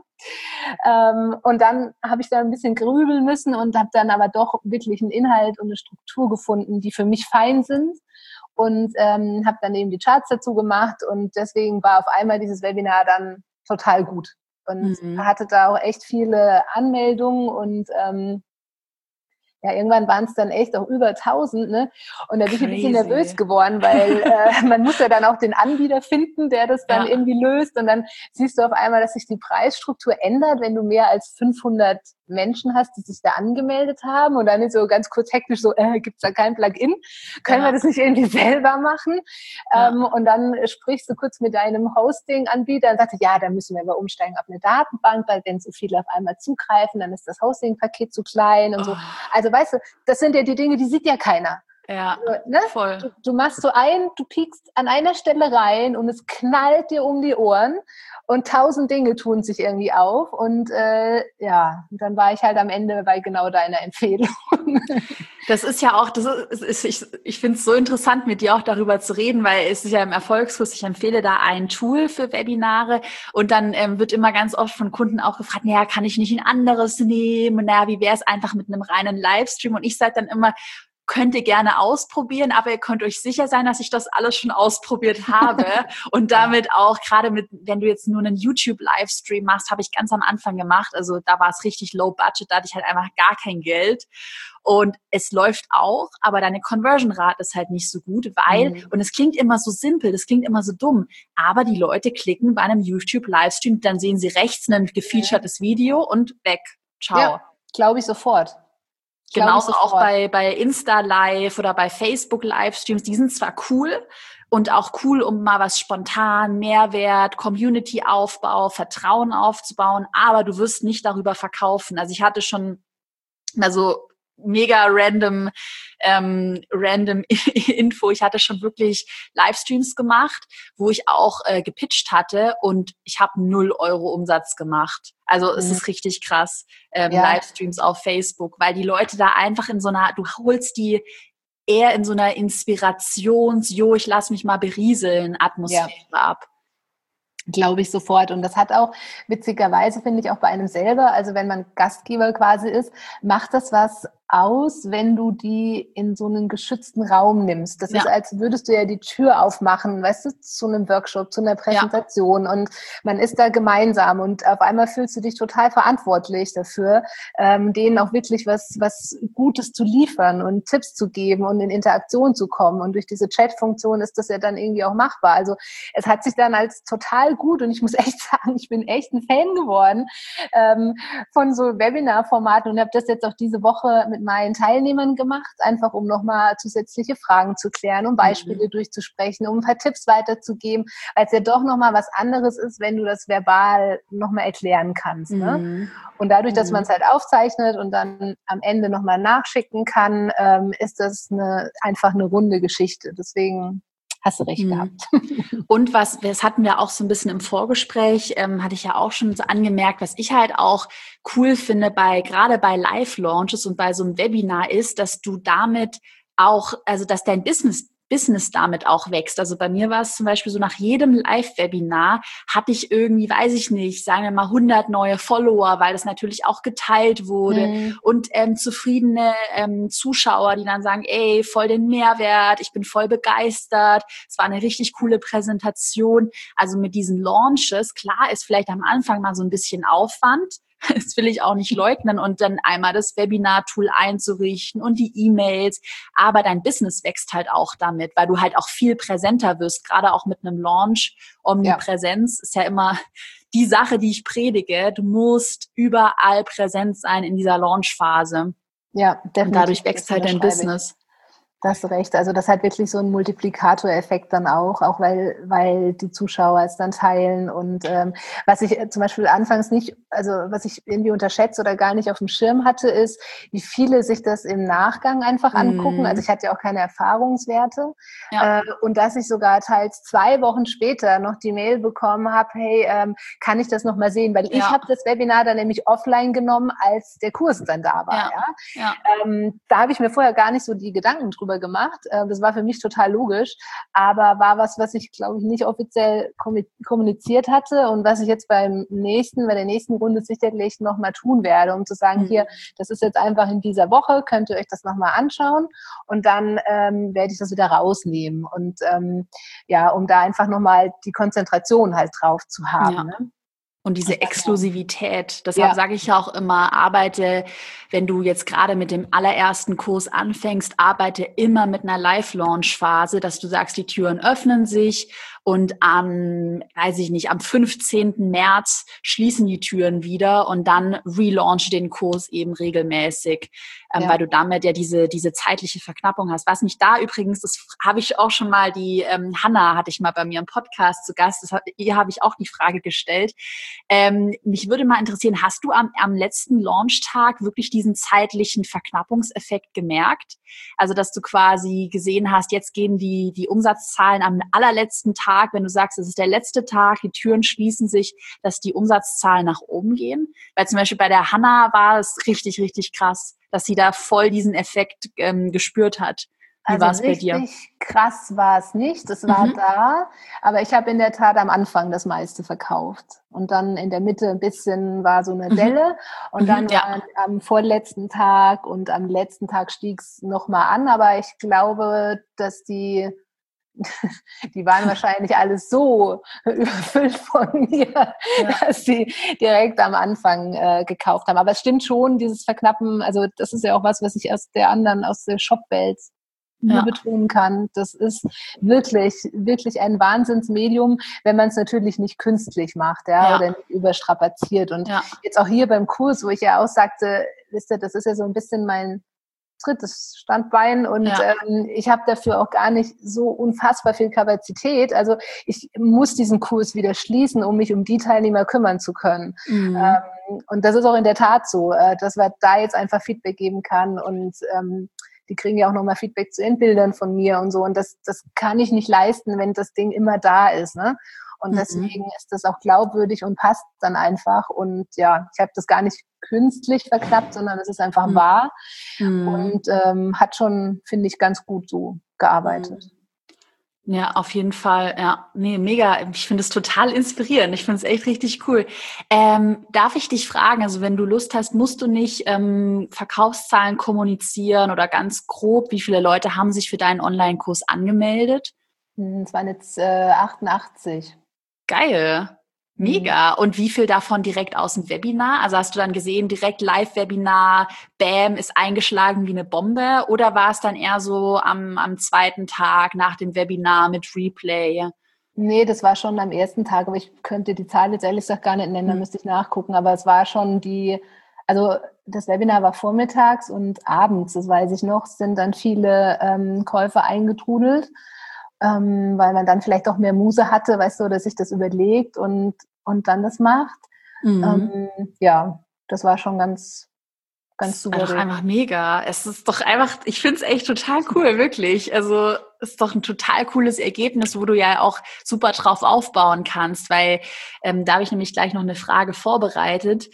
Und dann habe ich da ein bisschen grübeln müssen und habe dann aber doch wirklich einen Inhalt und eine Struktur gefunden, die für mich fein sind und habe dann eben die Charts dazu gemacht und deswegen war auf einmal dieses Webinar dann total gut und hatte da auch echt viele Anmeldungen und irgendwann waren es dann echt auch über 1000, ne? Und da bin ich ein bisschen nervös geworden, weil man muss ja dann auch den Anbieter finden, der das dann irgendwie löst. Und dann siehst du auf einmal, dass sich die Preisstruktur ändert, wenn du mehr als 500 Menschen hast, die sich da angemeldet haben. Und dann ist so ganz kurz hektisch so, gibt's da kein Plugin? Können wir das nicht irgendwie selber machen? Und dann sprichst du kurz mit deinem Hosting-Anbieter und sagst, ja, da müssen wir aber umsteigen auf eine Datenbank, weil wenn so viele auf einmal zugreifen, dann ist das Hosting-Paket zu klein und so. Also weißt du, das sind ja die Dinge, die sieht ja keiner. Ja, voll. Du machst du piekst an einer Stelle rein und es knallt dir um die Ohren und 1000 Dinge tun sich irgendwie auf und dann war ich halt am Ende bei genau deiner Empfehlung. Das ist ja auch, ich finde es so interessant, mit dir auch darüber zu reden, weil es ist ja im Erfolgskurs, ich empfehle da ein Tool für Webinare und dann wird immer ganz oft von Kunden auch gefragt, naja, kann ich nicht ein anderes nehmen? Naja, wie wäre es einfach mit einem reinen Livestream? Und ich sage dann immer, könnt ihr gerne ausprobieren, aber ihr könnt euch sicher sein, dass ich das alles schon ausprobiert habe und damit auch gerade wenn du jetzt nur einen YouTube-Livestream machst, habe ich ganz am Anfang gemacht, also da war es richtig low budget, da hatte ich halt einfach gar kein Geld und es läuft auch, aber deine Conversion-Rate ist halt nicht so gut, weil, und es klingt immer so simpel, das klingt immer so dumm, aber die Leute klicken bei einem YouTube-Livestream, dann sehen sie rechts ein gefeaturtes Video und weg, ciao. Ja, glaube ich sofort. Genauso auch bei Insta Live oder bei Facebook Livestreams, die sind zwar cool und auch cool, um mal was spontan, Mehrwert, Community-Aufbau, Vertrauen aufzubauen, aber du wirst nicht darüber verkaufen. Also ich hatte schon mega random Info. Ich hatte schon wirklich Livestreams gemacht, wo ich auch gepitcht hatte und ich habe 0 Euro Umsatz gemacht. Also es ist richtig krass, Livestreams auf Facebook, weil die Leute da einfach du holst die eher in so einer ich lass mich mal berieseln Atmosphäre ab. Glaube ich sofort. Und das hat auch witzigerweise, finde ich, auch bei einem selber, also wenn man Gastgeber quasi ist, macht das was aus, wenn du die in so einen geschützten Raum nimmst. Das ist, Ja, als würdest du ja die Tür aufmachen, weißt du, zu einem Workshop, zu einer ja. Präsentation, und man ist da gemeinsam und auf einmal fühlst du dich total verantwortlich dafür, denen auch wirklich was Gutes zu liefern und Tipps zu geben und in Interaktion zu kommen. Und durch diese Chat-Funktion ist das ja dann irgendwie auch machbar. Also es hat sich dann als total gut, und ich muss echt sagen, ich bin echt ein Fan geworden von so Webinar-Formaten und habe das jetzt auch diese Woche mit meinen Teilnehmern gemacht, einfach um nochmal zusätzliche Fragen zu klären, um Beispiele durchzusprechen, um ein paar Tipps weiterzugeben, weil es ja doch nochmal was anderes ist, wenn du das verbal nochmal erklären kannst. Ne? Und dadurch, dass man es halt aufzeichnet und dann am Ende nochmal nachschicken kann, ist das einfach eine runde Geschichte. Deswegen hast du recht gehabt. Und das hatten wir auch so ein bisschen im Vorgespräch, hatte ich ja auch schon so angemerkt, was ich halt auch cool finde gerade bei Live-Launches und bei so einem Webinar ist, dass du damit auch, also dass dein Business damit auch wächst. Also bei mir war es zum Beispiel so, nach jedem Live-Webinar hatte ich irgendwie, weiß ich nicht, sagen wir mal 100 neue Follower, weil das natürlich auch geteilt wurde und zufriedene Zuschauer, die dann sagen, ey, voll den Mehrwert, ich bin voll begeistert, es war eine richtig coole Präsentation. Also mit diesen Launches, klar ist vielleicht am Anfang mal so ein bisschen Aufwand, das will ich auch nicht leugnen, und dann einmal das Webinar-Tool einzurichten und die E-Mails. Aber dein Business wächst halt auch damit, weil du halt auch viel präsenter wirst, gerade auch mit einem Launch. Omnipräsenz ist ja immer die Sache, die ich predige. Du musst überall präsent sein in dieser Launch-Phase. Ja, definitiv. Und dadurch wächst halt dein Business. Da hast du recht. Also das hat wirklich so einen Multiplikatoreffekt dann auch weil die Zuschauer es dann teilen. Und was ich zum Beispiel anfangs nicht, also was ich irgendwie unterschätzt oder gar nicht auf dem Schirm hatte, ist, wie viele sich das im Nachgang einfach angucken. Also ich hatte ja auch keine Erfahrungswerte. Ja. Und dass ich sogar teils 2 Wochen später noch die Mail bekommen habe, hey, kann ich das nochmal sehen? Weil ich habe das Webinar dann nämlich offline genommen, als der Kurs dann da war. Da habe ich mir vorher gar nicht so die Gedanken drüber gemacht. Das war für mich total logisch, aber war was ich, glaube ich, nicht offiziell kommuniziert hatte und was ich jetzt bei der nächsten Runde sicherlich nochmal tun werde, um zu sagen, hier, das ist jetzt einfach in dieser Woche, könnt ihr euch das nochmal anschauen, und dann werde ich das wieder rausnehmen und um da einfach nochmal die Konzentration halt drauf zu haben. Ja. Ne? Und diese Exklusivität, deshalb sage ich ja auch immer, wenn du jetzt gerade mit dem allerersten Kurs anfängst, arbeite immer mit einer Live-Launch-Phase, dass du sagst, die Türen öffnen sich und am 15. März schließen die Türen wieder und dann relaunch den Kurs eben regelmäßig, weil du damit ja diese zeitliche Verknappung hast. Was mich da übrigens, das habe ich auch schon mal, die Hanna hatte ich mal bei mir im Podcast zu Gast, ihr habe ich auch die Frage gestellt. Mich würde mal interessieren, hast du am letzten Launchtag wirklich diesen zeitlichen Verknappungseffekt gemerkt? Also, dass du quasi gesehen hast, jetzt gehen die Umsatzzahlen am allerletzten Tag, wenn du sagst, es ist der letzte Tag, die Türen schließen sich, dass die Umsatzzahlen nach oben gehen? Weil zum Beispiel bei der Hanna war es richtig, richtig krass, dass sie da voll diesen Effekt gespürt hat. Wie war es bei dir? Richtig krass war es nicht. Es war da, aber ich habe in der Tat am Anfang das meiste verkauft. Und dann in der Mitte ein bisschen war so eine Delle. Und dann am vorletzten Tag und am letzten Tag stieg es nochmal an. Aber ich glaube, dass die waren wahrscheinlich alles so überfüllt von mir, dass sie direkt am Anfang gekauft haben. Aber es stimmt schon, dieses Verknappen, also das ist ja auch was ich aus der Shopwelt nur betonen kann. Das ist wirklich, wirklich ein Wahnsinnsmedium, wenn man es natürlich nicht künstlich macht, oder nicht überstrapaziert. Und jetzt auch hier beim Kurs, wo ich ja auch sagte, wisst ihr, das ist ja so ein bisschen mein drittes Standbein und ich habe dafür auch gar nicht so unfassbar viel Kapazität. Also ich muss diesen Kurs wieder schließen, um mich um die Teilnehmer kümmern zu können. Und das ist auch in der Tat so, dass man da jetzt einfach Feedback geben kann und die kriegen ja auch nochmal Feedback zu ihren Bildern von mir und so. Und das kann ich nicht leisten, wenn das Ding immer da ist. Ne? Und deswegen ist das auch glaubwürdig und passt dann einfach. Und ich habe das gar nicht künstlich verknappt, sondern es ist einfach wahr. Und hat schon, finde ich, ganz gut so gearbeitet. Ja, auf jeden Fall. Ja, nee, mega. Ich finde es total inspirierend. Ich finde es echt richtig cool. Darf ich dich fragen, also wenn du Lust hast, musst du nicht Verkaufszahlen kommunizieren oder ganz grob, wie viele Leute haben sich für deinen Online-Kurs angemeldet? Es waren jetzt 88. Geil. Mhm. Mega. Und wie viel davon direkt aus dem Webinar? Also hast du dann gesehen, direkt Live-Webinar, bam, ist eingeschlagen wie eine Bombe? Oder war es dann eher so am zweiten Tag nach dem Webinar mit Replay? Nee, das war schon am ersten Tag, aber ich könnte die Zahl jetzt ehrlich gesagt gar nicht nennen, da Hm. müsste ich nachgucken. Aber es war schon also das Webinar war vormittags und abends, das weiß ich noch, sind dann viele Käufer eingetrudelt, weil man dann vielleicht auch mehr Muse hatte, weißt du, oder sich das überlegt und dann das macht. Mhm. Ähm, ja, das war schon ganz, ganz Das war doch souverän. einfach mega. Es ist doch einfach, ich finde es echt total cool, wirklich. Also es ist doch ein total cooles Ergebnis, wo du ja auch super drauf aufbauen kannst, weil da habe ich nämlich gleich noch eine Frage vorbereitet,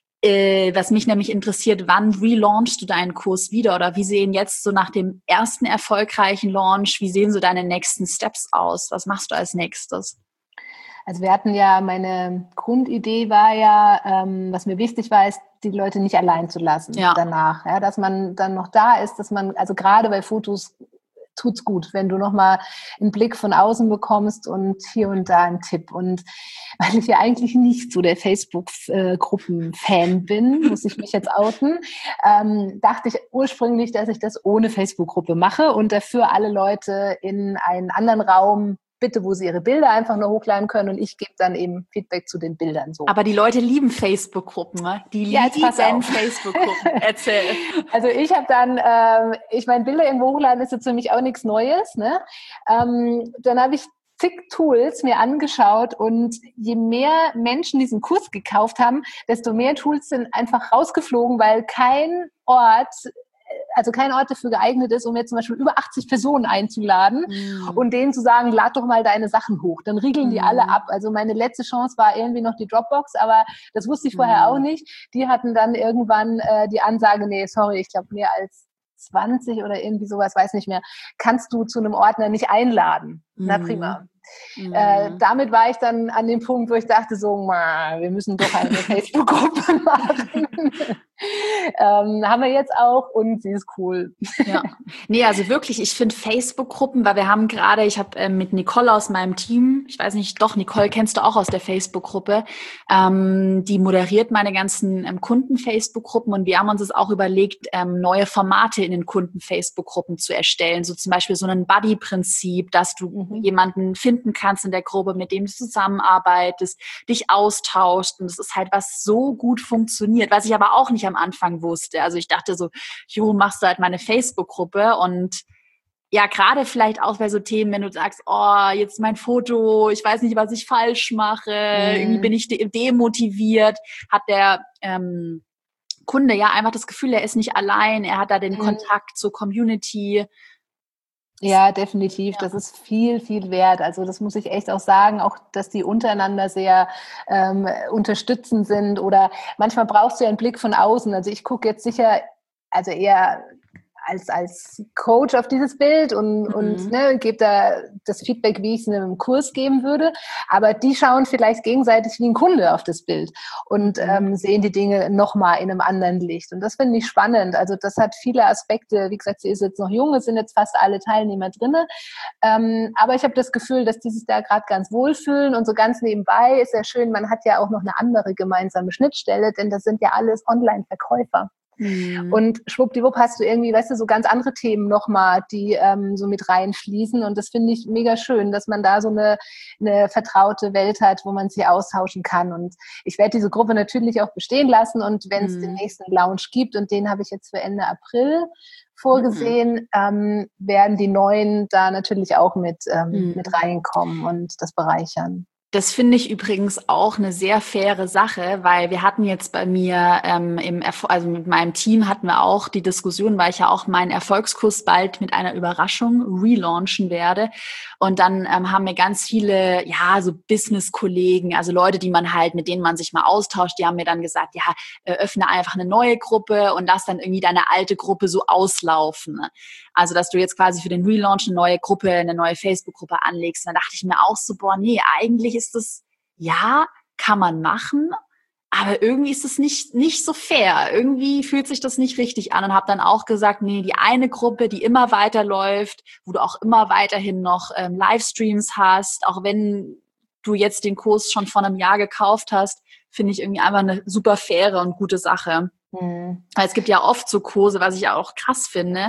was mich nämlich interessiert, wann relaunchst du deinen Kurs wieder oder wie sehen jetzt so nach dem ersten erfolgreichen Launch, wie sehen so deine nächsten Steps aus? Was machst du als nächstes? Also wir hatten ja, meine Grundidee war ja, was mir wichtig war, ist, die Leute nicht allein zu lassen Ja. danach. Ja, dass man dann noch da ist, dass man, also gerade bei Fotos tut's gut, wenn du nochmal einen Blick von außen bekommst und hier und da einen Tipp. Und weil ich ja eigentlich nicht so der Facebook-Gruppen-Fan bin, muss ich mich jetzt outen, dachte ich ursprünglich, dass ich das ohne Facebook-Gruppe mache und dafür alle Leute in einen anderen Raum bitte, wo sie ihre Bilder einfach nur hochladen können und ich gebe dann eben Feedback zu den Bildern so. Aber die Leute lieben Facebook-Gruppen, ne? Die Ja, jetzt pass lieben auf. Facebook-Gruppen. Erzähl. Also ich habe dann, ich meine, Bilder irgendwo hochladen ist jetzt für mich auch nichts Neues. Ne? Dann habe ich zig Tools mir angeschaut und je mehr Menschen diesen Kurs gekauft haben, desto mehr Tools sind einfach rausgeflogen, weil kein Ort dafür geeignet ist, um jetzt zum Beispiel über 80 Personen einzuladen Mm. und denen zu sagen, lad doch mal deine Sachen hoch. Dann riegeln die alle Mm. ab. Also meine letzte Chance war irgendwie noch die Dropbox, aber das wusste ich vorher auch Mm. nicht. Die hatten dann irgendwann die Ansage, nee, sorry, ich glaube mehr als 20 oder irgendwie sowas, weiß nicht mehr, kannst du zu einem Ordner nicht einladen. Na Mm. prima. Mm. Damit war ich dann an dem Punkt, wo ich dachte so, wir müssen doch eine Facebook-Gruppe machen. Haben wir jetzt auch und sie ist cool. Ja, nee, also wirklich, ich finde Facebook-Gruppen, weil wir haben gerade, ich habe mit Nicole aus meinem Team, ich weiß nicht, doch, Nicole kennst du auch aus der Facebook-Gruppe, die moderiert meine ganzen Kunden-Facebook-Gruppen und wir haben uns es auch überlegt, neue Formate in den Kunden-Facebook-Gruppen zu erstellen, so zum Beispiel so ein Buddy-Prinzip, dass du jemanden finden kannst in der Gruppe, mit dem du zusammenarbeitest, dich austauschst und das ist halt, was so gut funktioniert, was ich aber auch nicht am Anfang wusste. Also ich dachte so, jo, machst du halt meine Facebook-Gruppe und ja, gerade vielleicht auch bei so Themen, wenn du sagst, oh, jetzt mein Foto, ich weiß nicht, was ich falsch mache, irgendwie bin ich demotiviert, hat der Kunde ja einfach das Gefühl, er ist nicht allein, er hat da den Kontakt zur Community. Ja, definitiv. Ja. Das ist viel, viel wert. Also das muss ich echt auch sagen, auch dass die untereinander sehr unterstützend sind oder manchmal brauchst du ja einen Blick von außen. Also ich gucke jetzt sicher, also eher als Coach auf dieses Bild und ne, gebe da das Feedback, wie ich es in einem Kurs geben würde. Aber die schauen vielleicht gegenseitig wie ein Kunde auf das Bild und sehen die Dinge nochmal in einem anderen Licht. Und das finde ich spannend. Also das hat viele Aspekte. Wie gesagt, sie ist jetzt noch jung, es sind jetzt fast alle Teilnehmer drinne. Aber ich habe das Gefühl, dass die sich da gerade ganz wohlfühlen und so ganz nebenbei ist ja schön, man hat ja auch noch eine andere gemeinsame Schnittstelle, denn das sind ja alles Online-Verkäufer. Und schwuppdiwupp hast du irgendwie, weißt du, so ganz andere Themen nochmal, die so mit reinfließen. Und das finde ich mega schön, dass man da so eine vertraute Welt hat, wo man sich austauschen kann. Und ich werde diese Gruppe natürlich auch bestehen lassen. Und wenn es den nächsten Lounge gibt, und den habe ich jetzt für Ende April vorgesehen, werden die Neuen da natürlich auch mit reinkommen und das bereichern. Das finde ich übrigens auch eine sehr faire Sache, weil wir hatten jetzt bei mir also mit meinem Team hatten wir auch die Diskussion, weil ich ja auch meinen Erfolgskurs bald mit einer Überraschung relaunchen werde. Und dann haben mir ganz viele, ja, so Business-Kollegen, also Leute, die man halt, mit denen man sich mal austauscht, die haben mir dann gesagt, ja, öffne einfach eine neue Gruppe und lass dann irgendwie deine alte Gruppe so auslaufen. Also, dass du jetzt quasi für den Relaunch eine neue Gruppe, eine neue Facebook-Gruppe anlegst. Und dann dachte ich mir auch so, boah, nee, eigentlich ist das, ja, kann man machen, aber irgendwie ist es nicht so fair. Irgendwie fühlt sich das nicht richtig an und habe dann auch gesagt, nee, die eine Gruppe, die immer weiterläuft, wo du auch immer weiterhin noch Livestreams hast, auch wenn du jetzt den Kurs schon vor einem Jahr gekauft hast, finde ich irgendwie einfach eine super faire und gute Sache. Weil es gibt ja oft so Kurse, was ich auch krass finde,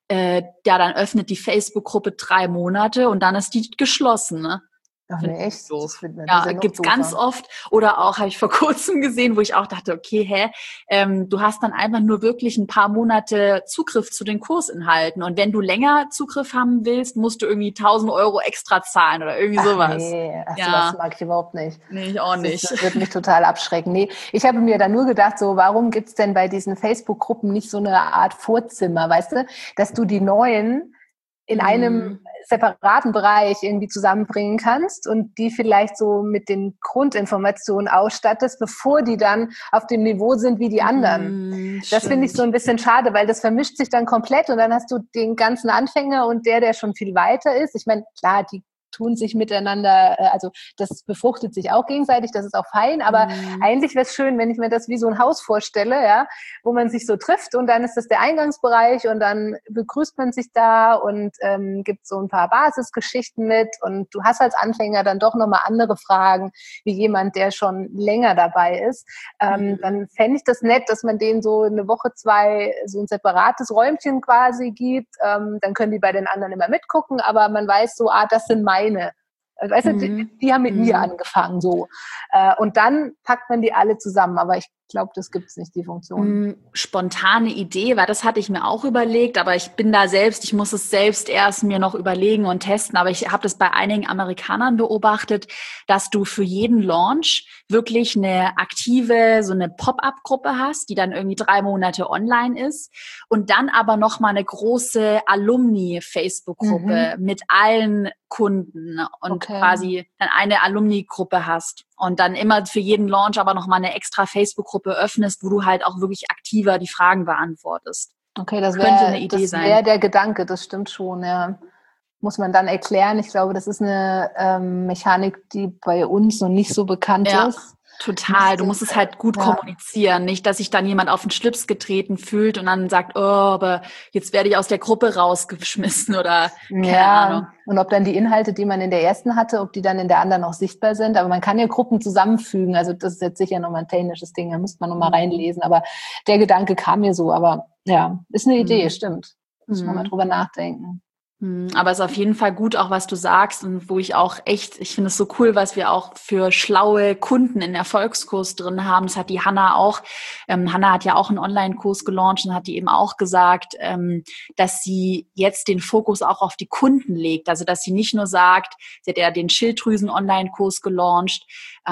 dann öffnet die Facebook-Gruppe 3 Monate und dann ist die geschlossen, ne? Ach nee, echt? Doof. Ja, gibt's ganz oft. Oder auch, habe ich vor kurzem gesehen, wo ich auch dachte, okay, du hast dann einfach nur wirklich ein paar Monate Zugriff zu den Kursinhalten. Und wenn du länger Zugriff haben willst, musst du irgendwie 1.000 Euro extra zahlen oder irgendwie sowas. Nee, das mag ich überhaupt nicht. Nee, ich auch nicht. Das wird mich total abschrecken. Nee, ich habe mir dann nur gedacht, so, warum gibt's denn bei diesen Facebook-Gruppen nicht so eine Art Vorzimmer, weißt du, dass du die neuen in einem separaten Bereich irgendwie zusammenbringen kannst und die vielleicht so mit den Grundinformationen ausstattest, bevor die dann auf dem Niveau sind wie die anderen. Das finde ich so ein bisschen schade, weil das vermischt sich dann komplett und dann hast du den ganzen Anfänger und der schon viel weiter ist. Ich meine, klar, die tun sich miteinander, also das befruchtet sich auch gegenseitig, das ist auch fein, aber eigentlich wäre es schön, wenn ich mir das wie so ein Haus vorstelle, ja, wo man sich so trifft und dann ist das der Eingangsbereich und dann begrüßt man sich da und gibt so ein paar Basisgeschichten mit und du hast als Anfänger dann doch nochmal andere Fragen, wie jemand, der schon länger dabei ist. Dann fände ich das nett, dass man denen so eine Woche, 2 so ein separates Räumchen quasi gibt, dann können die bei den anderen immer mitgucken, aber man weiß so, das sind meine. Weißt du, die haben mit mir angefangen, so. Und dann packt man die alle zusammen. Aber ich glaube, das gibt's nicht, die Funktion. Spontane Idee, weil das hatte ich mir auch überlegt, aber ich muss es selbst erst mir noch überlegen und testen. Aber ich habe das bei einigen Amerikanern beobachtet, dass du für jeden Launch wirklich eine aktive, so eine Pop-up-Gruppe hast, die dann irgendwie 3 Monate online ist und dann aber noch mal eine große Alumni-Facebook-Gruppe mit allen Kunden und quasi dann eine Alumni-Gruppe hast und dann immer für jeden Launch aber noch mal eine extra Facebook-Gruppe öffnest, wo du halt auch wirklich aktiver die Fragen beantwortest. Okay, das wäre der Gedanke, das stimmt schon, ja. Muss man dann erklären. Ich glaube, das ist eine Mechanik, die bei uns noch nicht so bekannt ist. Total. Du musst es halt gut kommunizieren. Nicht, dass sich dann jemand auf den Schlips getreten fühlt und dann sagt, oh, aber jetzt werde ich aus der Gruppe rausgeschmissen oder keine Ahnung. Und ob dann die Inhalte, die man in der ersten hatte, ob die dann in der anderen auch sichtbar sind. Aber man kann ja Gruppen zusammenfügen. Also das ist jetzt sicher nochmal ein technisches Ding. Da müsste man nochmal reinlesen. Aber der Gedanke kam mir so. Aber ja, ist eine Idee, stimmt. Muss man mal drüber nachdenken. Aber es ist auf jeden Fall gut, auch was du sagst und wo ich finde es so cool, was wir auch für schlaue Kunden in Erfolgskurs drin haben. Das hat die Hanna auch. Hanna hat ja auch einen Online-Kurs gelauncht und hat die eben auch gesagt, dass sie jetzt den Fokus auch auf die Kunden legt. Also, dass sie nicht nur sagt, sie hat ja den Schilddrüsen-Online-Kurs gelauncht,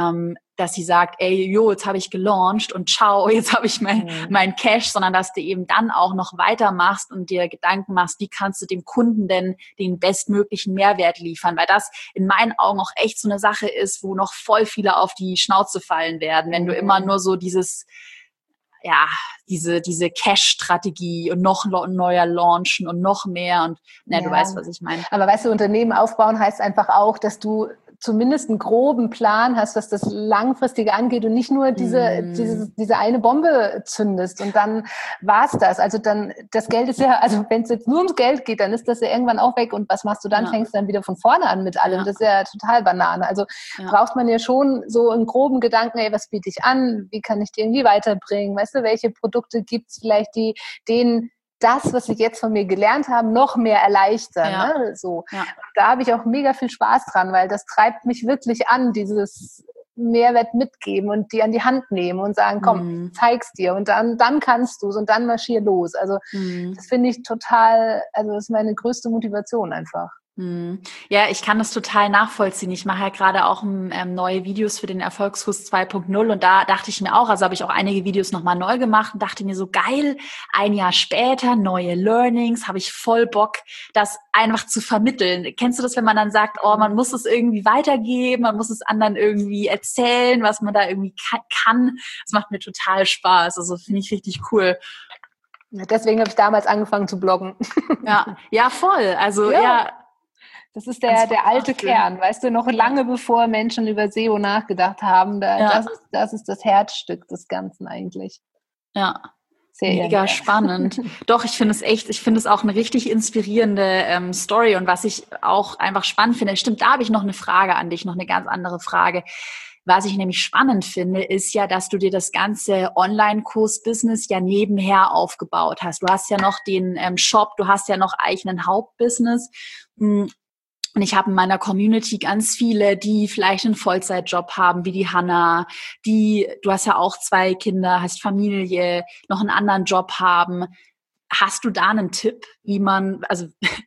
dass sie sagt, ey, jetzt habe ich gelauncht und ciao, jetzt habe ich mein Cash, sondern dass du eben dann auch noch weitermachst und dir Gedanken machst, wie kannst du dem Kunden denn den bestmöglichen Mehrwert liefern, weil das in meinen Augen auch echt so eine Sache ist, wo noch voll viele auf die Schnauze fallen werden, wenn du immer nur so diese Cash-Strategie und noch neuer launchen und noch mehr und du weißt, was ich meine. Aber weißt du, Unternehmen aufbauen heißt einfach auch, dass du zumindest einen groben Plan hast, was das Langfristige angeht und nicht nur diese eine Bombe zündest und dann war's das. Also dann, das Geld ist ja, also wenn es jetzt nur ums Geld geht, dann ist das ja irgendwann auch weg und was machst du dann? Fängst du dann wieder von vorne an mit allem. Das ist ja total Banane. Also braucht man ja schon so einen groben Gedanken, was biete ich an? Wie kann ich die irgendwie weiterbringen? Weißt du, welche Produkte gibt's vielleicht, die denen das, was ich jetzt von mir gelernt habe, noch mehr erleichtern. Ne? So. Da habe ich auch mega viel Spaß dran, weil das treibt mich wirklich an, dieses Mehrwert mitgeben und die an die Hand nehmen und sagen, komm, zeig's dir und dann kannst du's und dann marschier los. Also das finde ich total, also das ist meine größte Motivation einfach. Ja, ich kann das total nachvollziehen. Ich mache ja gerade auch neue Videos für den Erfolgskurs 2.0 und da dachte ich mir auch, also habe ich auch einige Videos nochmal neu gemacht und dachte mir so geil, ein Jahr später, neue Learnings, habe ich voll Bock, das einfach zu vermitteln. Kennst du das, wenn man dann sagt, oh, man muss es irgendwie weitergeben, man muss es anderen irgendwie erzählen, was man da irgendwie kann. Das macht mir total Spaß. Also finde ich richtig cool. Deswegen habe ich damals angefangen zu bloggen. Ja, voll. Also ja. Das ist der alte Kern, weißt du, noch lange bevor Menschen über SEO nachgedacht haben. Das ist das Herzstück des Ganzen eigentlich. Ja, sehr mega spannend. Doch, ich finde es auch eine richtig inspirierende Story. Und was ich auch einfach spannend finde, stimmt, da habe ich noch eine Frage an dich, noch eine ganz andere Frage. Was ich nämlich spannend finde, ist ja, dass du dir das ganze Online-Kurs-Business ja nebenher aufgebaut hast. Du hast ja noch den Shop, du hast ja noch eigenen Hauptbusiness. Und ich habe in meiner Community ganz viele, die vielleicht einen Vollzeitjob haben, wie die Hanna, du hast ja auch 2 Kinder, hast Familie, noch einen anderen Job haben. Hast du da einen Tipp, wie man, also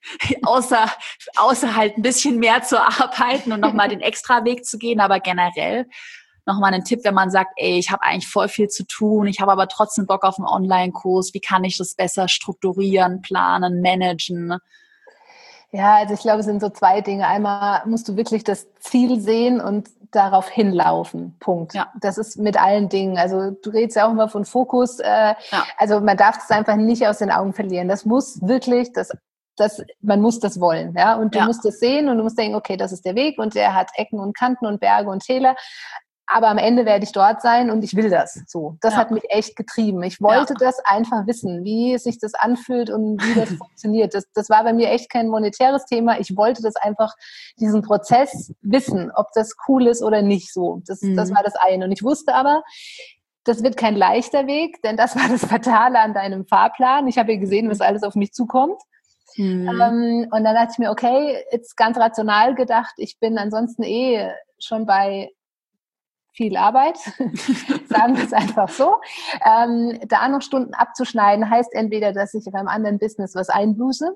außer halt ein bisschen mehr zu arbeiten und nochmal den Extraweg zu gehen, aber generell nochmal einen Tipp, wenn man sagt, ey, ich habe eigentlich voll viel zu tun, ich habe aber trotzdem Bock auf einen Online-Kurs, wie kann ich das besser strukturieren, planen, managen? Ja, also ich glaube, es sind so 2 Dinge. Einmal musst du wirklich das Ziel sehen und darauf hinlaufen. Punkt. Ja. Das ist mit allen Dingen. Also du redest ja auch immer von Fokus. Also man darf das einfach nicht aus den Augen verlieren. Das muss wirklich, man muss das wollen. Ja? Und du musst das sehen und du musst denken, okay, das ist der Weg und der hat Ecken und Kanten und Berge und Täler. Aber am Ende werde ich dort sein und ich will das. So, das hat mich echt getrieben. Ich wollte das einfach wissen, wie sich das anfühlt und wie das funktioniert. Das war bei mir echt kein monetäres Thema. Ich wollte das einfach, diesen Prozess wissen, ob das cool ist oder nicht. So, das war das eine. Und ich wusste aber, das wird kein leichter Weg, denn das war das Fatale an deinem Fahrplan. Ich habe ja gesehen, was alles auf mich zukommt. Und dann dachte ich mir, okay, jetzt ganz rational gedacht, ich bin ansonsten schon bei viel Arbeit, sagen wir es einfach so. Da noch Stunden abzuschneiden, heißt entweder, dass ich beim anderen Business was einbuße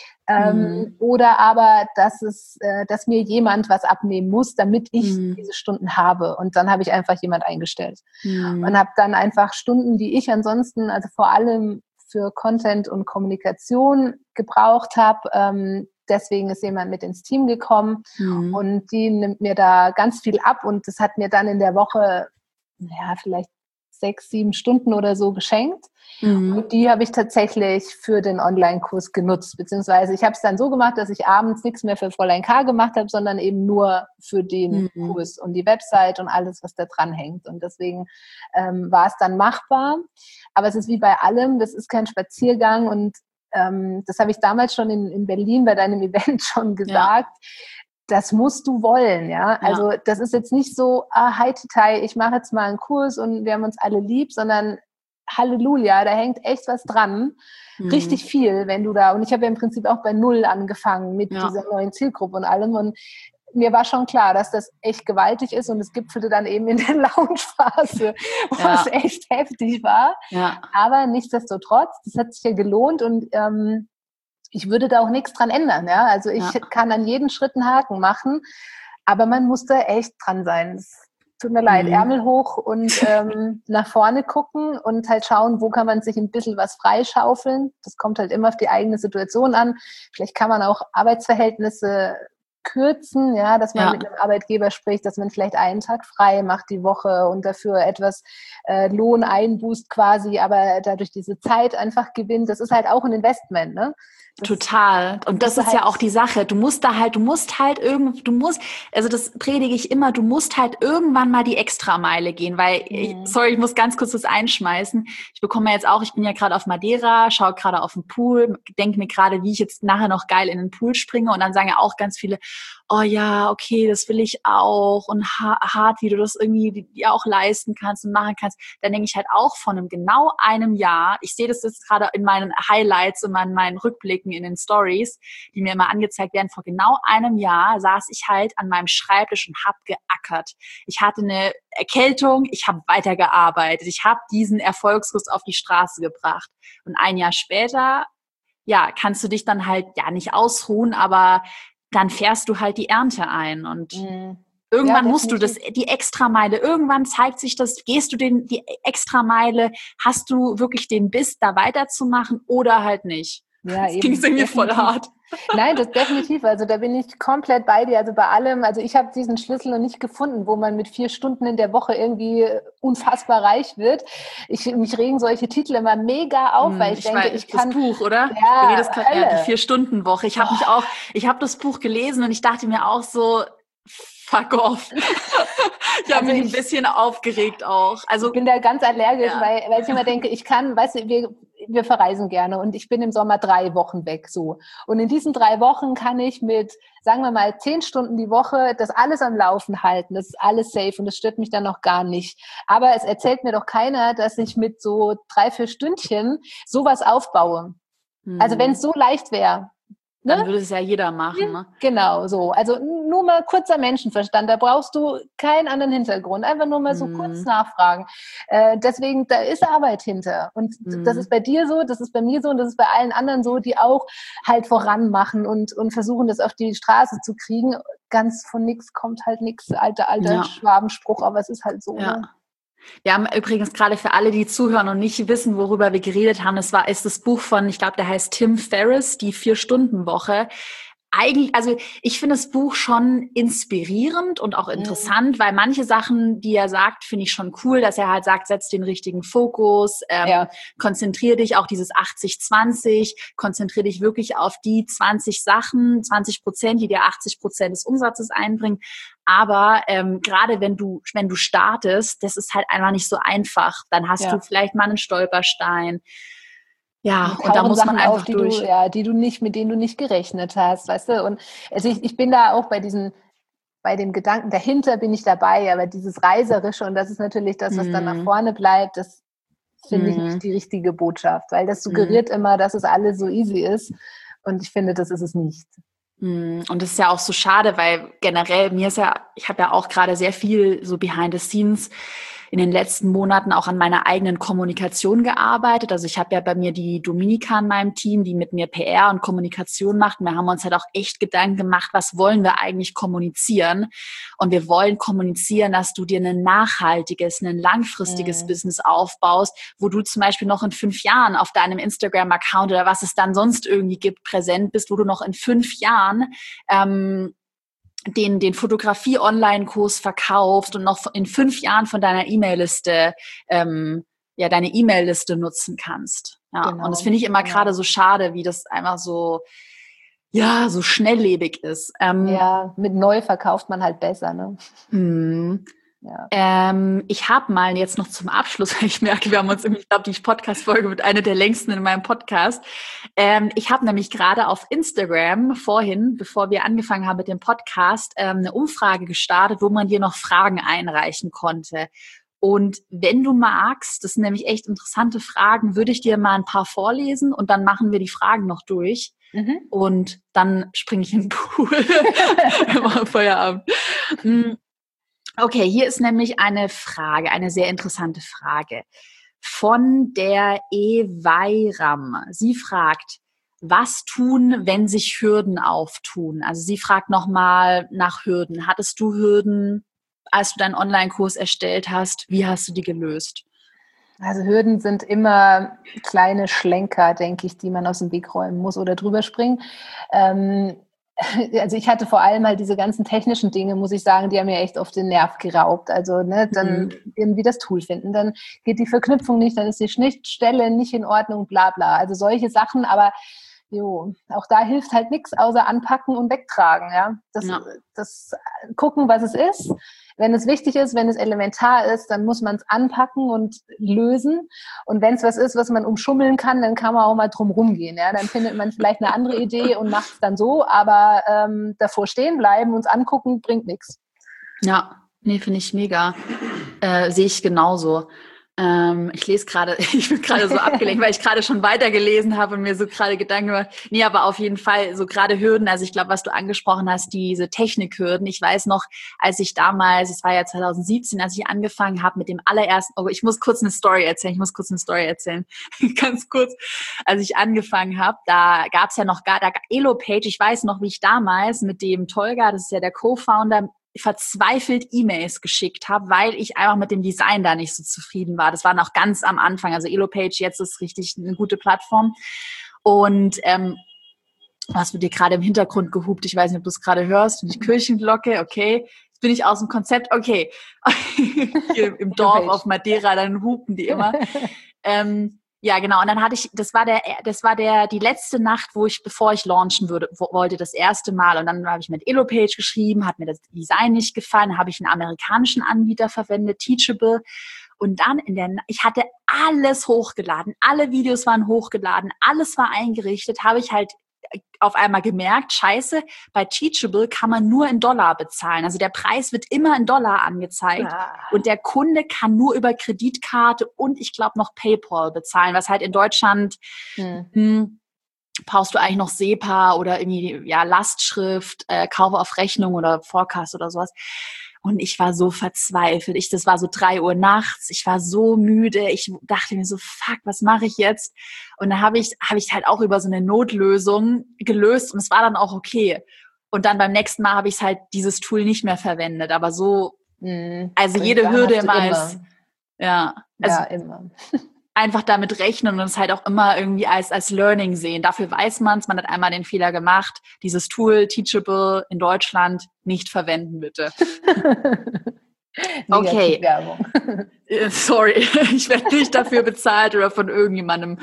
oder aber, dass mir jemand was abnehmen muss, damit ich diese Stunden habe. Und dann habe ich einfach jemand eingestellt und habe dann einfach Stunden, die ich ansonsten, also vor allem für Content und Kommunikation gebraucht habe, deswegen ist jemand mit ins Team gekommen und die nimmt mir da ganz viel ab und das hat mir dann in der Woche vielleicht 6, 7 Stunden oder so geschenkt. Und die habe ich tatsächlich für den Online-Kurs genutzt, beziehungsweise ich habe es dann so gemacht, dass ich abends nichts mehr für Fräulein K gemacht habe, sondern eben nur für den Kurs und die Website und alles, was da dran hängt. Und deswegen war es dann machbar. Aber es ist wie bei allem, das ist kein Spaziergang und das habe ich damals schon in Berlin bei deinem Event schon gesagt. Das musst du wollen, ja. Also das ist jetzt nicht so, hi, ich mache jetzt mal einen Kurs und wir haben uns alle lieb, sondern Halleluja, da hängt echt was dran. Richtig viel, wenn du da, und ich habe ja im Prinzip auch bei 0 angefangen mit dieser neuen Zielgruppe und allem und mir war schon klar, dass das echt gewaltig ist und es gipfelte dann eben in der Launchphase, wo es echt heftig war. Ja. Aber nichtsdestotrotz, das hat sich ja gelohnt und ich würde da auch nichts dran ändern. Ja? Also ich kann an jeden Schritt einen Haken machen, aber man muss da echt dran sein. Es tut mir leid, Ärmel hoch und nach vorne gucken und halt schauen, wo kann man sich ein bisschen was freischaufeln. Das kommt halt immer auf die eigene Situation an. Vielleicht kann man auch Arbeitsverhältnisse kürzen, ja, dass man mit einem Arbeitgeber spricht, dass man vielleicht einen Tag frei macht die Woche und dafür etwas Lohn einbußt quasi, aber dadurch diese Zeit einfach gewinnt. Das ist halt auch ein Investment, ne? Total. Und das ist halt ja auch die Sache. Also das predige ich immer, du musst halt irgendwann mal die Extrameile gehen, weil, ich muss ganz kurz das einschmeißen. Ich bin ja gerade auf Madeira, schaue gerade auf den Pool, denke mir gerade, wie ich jetzt nachher noch geil in den Pool springe und dann sagen ja auch ganz viele, oh ja, okay, das will ich auch und hart, wie du das irgendwie dir auch leisten kannst und machen kannst. Dann denke ich halt auch von genau einem Jahr, ich sehe das jetzt gerade in meinen Highlights und meinen Rückblicken in den Stories, die mir immer angezeigt werden, vor genau einem Jahr saß ich halt an meinem Schreibtisch und habe geackert. Ich hatte eine Erkältung, ich habe weitergearbeitet, ich habe diesen Erfolgskurs auf die Straße gebracht. Und ein Jahr später, kannst du dich dann halt nicht ausruhen, aber dann fährst du halt die Ernte ein und Mhm. irgendwann Ja, musst du das, definitiv. die Extrameile, irgendwann zeigt sich das, gehst du die Extrameile, hast du wirklich den Biss, da weiterzumachen oder halt nicht. Ja, Das klingt eben, irgendwie voll definitiv. hart. Nein, das definitiv. Also da bin ich komplett bei dir. Also bei allem, also ich habe diesen Schlüssel noch nicht gefunden, wo man mit 4 Stunden in der Woche irgendwie unfassbar reich wird. Mich regen solche Titel immer mega auf, weil ich Ich denke, weiß, ich das kann, Buch, oder? Du ja, redest gerade, ja, die Hölle. 4-Stunden-Woche. Oh, Ich habe das Buch gelesen und ich dachte mir auch so, fuck off. Ich habe also mich ein bisschen aufgeregt auch. ich Also, bin da ganz allergisch, ja. weil ich immer denke, ich kann, weißt du, wir verreisen gerne und ich bin im Sommer 3 Wochen weg, so. Und in diesen 3 Wochen kann ich mit, sagen wir mal, 10 Stunden die Woche das alles am Laufen halten. Das ist alles safe und das stört mich dann noch gar nicht. Aber es erzählt mir doch keiner, dass ich mit so 3, 4 Stündchen sowas aufbaue. Also wenn es so leicht wäre, ne? Dann würde es ja jeder machen, ne? Genau, so. Also nur mal kurzer Menschenverstand. Da brauchst du keinen anderen Hintergrund. Einfach nur mal so kurz Hm, nachfragen. Deswegen, da ist Arbeit hinter. Und das ist hm. bei dir so, das ist bei mir so und das ist bei allen anderen so, die auch halt voranmachen und versuchen, das auf die Straße zu kriegen. Ganz von nix kommt halt nix. Alter Ja, Schwabenspruch, aber es ist halt so, ja. ne? Wir haben übrigens gerade für alle, die zuhören und nicht wissen, worüber wir geredet haben, ist das Buch von, ich glaube, der heißt Tim Ferriss, die 4-Stunden-Woche. Eigentlich, also ich finde das Buch schon inspirierend und auch Mhm. interessant, weil manche Sachen, die er sagt, finde ich schon cool, dass er halt sagt, setz den richtigen Fokus, Ja, konzentrier dich, auch dieses 80-20, konzentrier dich wirklich auf die 20 Sachen, 20%, die dir 80% des Umsatzes einbringen. Aber gerade wenn du startest, das ist halt einfach nicht so einfach. Dann hast du ja. vielleicht mal einen Stolperstein. Ja, Mir und da tauchen muss man Sachen auf, einfach durch. die du nicht, mit denen du nicht gerechnet hast, weißt du? Und also ich bin da auch bei dem Gedanken dahinter bin ich dabei, aber dieses Reiserische, und das ist natürlich das, was dann nach Hm, vorne bleibt, das finde ich hm, nicht die richtige Botschaft, weil das hm. suggeriert immer, dass es alles so easy ist. Und ich finde, das ist es nicht. Und das ist ja auch so schade, weil generell ich habe ja auch gerade sehr viel so behind the scenes in den letzten Monaten auch an meiner eigenen Kommunikation gearbeitet. Also ich habe ja bei mir die Dominika in meinem Team, die mit mir PR und Kommunikation macht. Und wir haben uns halt auch echt Gedanken gemacht, was wollen wir eigentlich kommunizieren? Und wir wollen kommunizieren, dass du dir ein nachhaltiges, ein langfristiges Mhm. Business aufbaust, wo du zum Beispiel noch in 5 Jahren auf deinem Instagram-Account oder was es dann sonst irgendwie gibt, präsent bist, wo du noch in 5 Jahren ähm, den Fotografie-Online-Kurs verkaufst und noch in 5 Jahren von deiner E-Mail-Liste ja deine E-Mail-Liste nutzen kannst. Ja, und das Genau, finde ich immer gerade genau. so schade, wie das einfach so ja so schnelllebig ist. Ja, mit neu verkauft man halt besser, ne? Mh, Ja. Ich habe mal jetzt noch zum Abschluss, weil ich merke, wir haben uns irgendwie, ich glaube, die Podcast-Folge wird eine der längsten in meinem Podcast. Ich habe nämlich gerade auf Instagram vorhin, bevor wir angefangen haben mit dem Podcast, eine Umfrage gestartet, wo man dir noch Fragen einreichen konnte. Und wenn du magst, das sind nämlich echt interessante Fragen, würde ich dir mal ein paar vorlesen und dann machen wir die Fragen noch durch. Mhm. Und dann springe ich in den Pool. Wir machen Feierabend. Okay, hier ist nämlich eine Frage, eine sehr interessante Frage von der Eweiram. Sie fragt, was tun, wenn sich Hürden auftun? Also sie fragt nochmal nach Hürden. Hattest du Hürden, als du deinen Online-Kurs erstellt hast? Wie hast du die gelöst? Also Hürden sind immer kleine Schlenker, denke ich, die man aus dem Weg räumen muss oder drüber springen. Ähm, also ich hatte vor allem halt diese ganzen technischen Dinge, muss ich sagen, die haben mir echt auf den Nerv geraubt. Also ne, dann Hm. irgendwie das Tool finden, dann geht die Verknüpfung nicht, dann ist die Schnittstelle nicht in Ordnung, bla bla. Also solche Sachen, aber jo, auch da hilft halt nichts außer anpacken und wegtragen. Ja, Ja, das gucken, was es ist. Wenn es wichtig ist, wenn es elementar ist, dann muss man es anpacken und lösen. Und wenn es was ist, was man umschummeln kann, dann kann man auch mal drum rumgehen. Ja, dann findet man vielleicht eine andere Idee und macht es dann so. Aber davor stehen bleiben, uns angucken, bringt nichts. ja, nee, finde ich mega. Sehe ich genauso. Ich lese gerade, ich bin gerade so abgelenkt, weil ich gerade schon weitergelesen habe und mir so gerade Gedanken gemacht. Nee, aber auf jeden Fall so gerade Hürden. Also ich glaube, was du angesprochen hast, diese Technikhürden. Ich weiß noch, als ich damals, es war ja 2017, als ich angefangen habe mit dem allerersten, oh, ich muss kurz eine Story erzählen, ganz kurz. Als ich angefangen habe, da gab es ja noch Elopage. Ich weiß noch, wie ich damals mit dem Tolga, das ist ja der Co-Founder, verzweifelt E-Mails geschickt habe, weil ich einfach mit dem Design da nicht so zufrieden war. Das war noch ganz am Anfang. Also Elopage jetzt ist richtig eine gute Plattform. Und was wird dir gerade im Hintergrund gehupt? Ich weiß nicht, ob du es gerade hörst. Die Kirchenglocke, okay. Jetzt bin ich aus dem Konzept, okay. Hier im Dorf auf Madeira, dann hupen die immer. Ja, genau. Und dann hatte ich, das war die letzte Nacht, bevor ich launchen wollte, das erste Mal. Und dann habe ich mit Elopage geschrieben, hat mir das Design nicht gefallen, habe ich einen amerikanischen Anbieter verwendet, Teachable. Und dann ich hatte alles hochgeladen, alle Videos waren hochgeladen, alles war eingerichtet, habe ich halt auf einmal gemerkt, scheiße, bei Teachable kann man nur in Dollar bezahlen. Also der Preis wird immer in Dollar angezeigt und der Kunde kann nur über Kreditkarte und ich glaube noch PayPal bezahlen, was halt in Deutschland brauchst du eigentlich noch SEPA oder irgendwie Lastschrift, Kauf auf Rechnung oder Forecast oder sowas. Und ich war so verzweifelt. Das war so 3 Uhr nachts. Ich war so müde. Ich dachte mir so, fuck, was mache ich jetzt? Und dann habe ich halt auch über so eine Notlösung gelöst und es war dann auch okay. Und dann beim nächsten Mal habe ich halt dieses Tool nicht mehr verwendet. Aber so, also jede Hürde immer ist, immer. Einfach damit rechnen und es halt auch immer irgendwie als Learning sehen. Dafür weiß man hat einmal den Fehler gemacht. Dieses Tool, Teachable in Deutschland, nicht verwenden, bitte. Okay. Werbung. Sorry, ich werde nicht dafür bezahlt oder von irgendjemandem.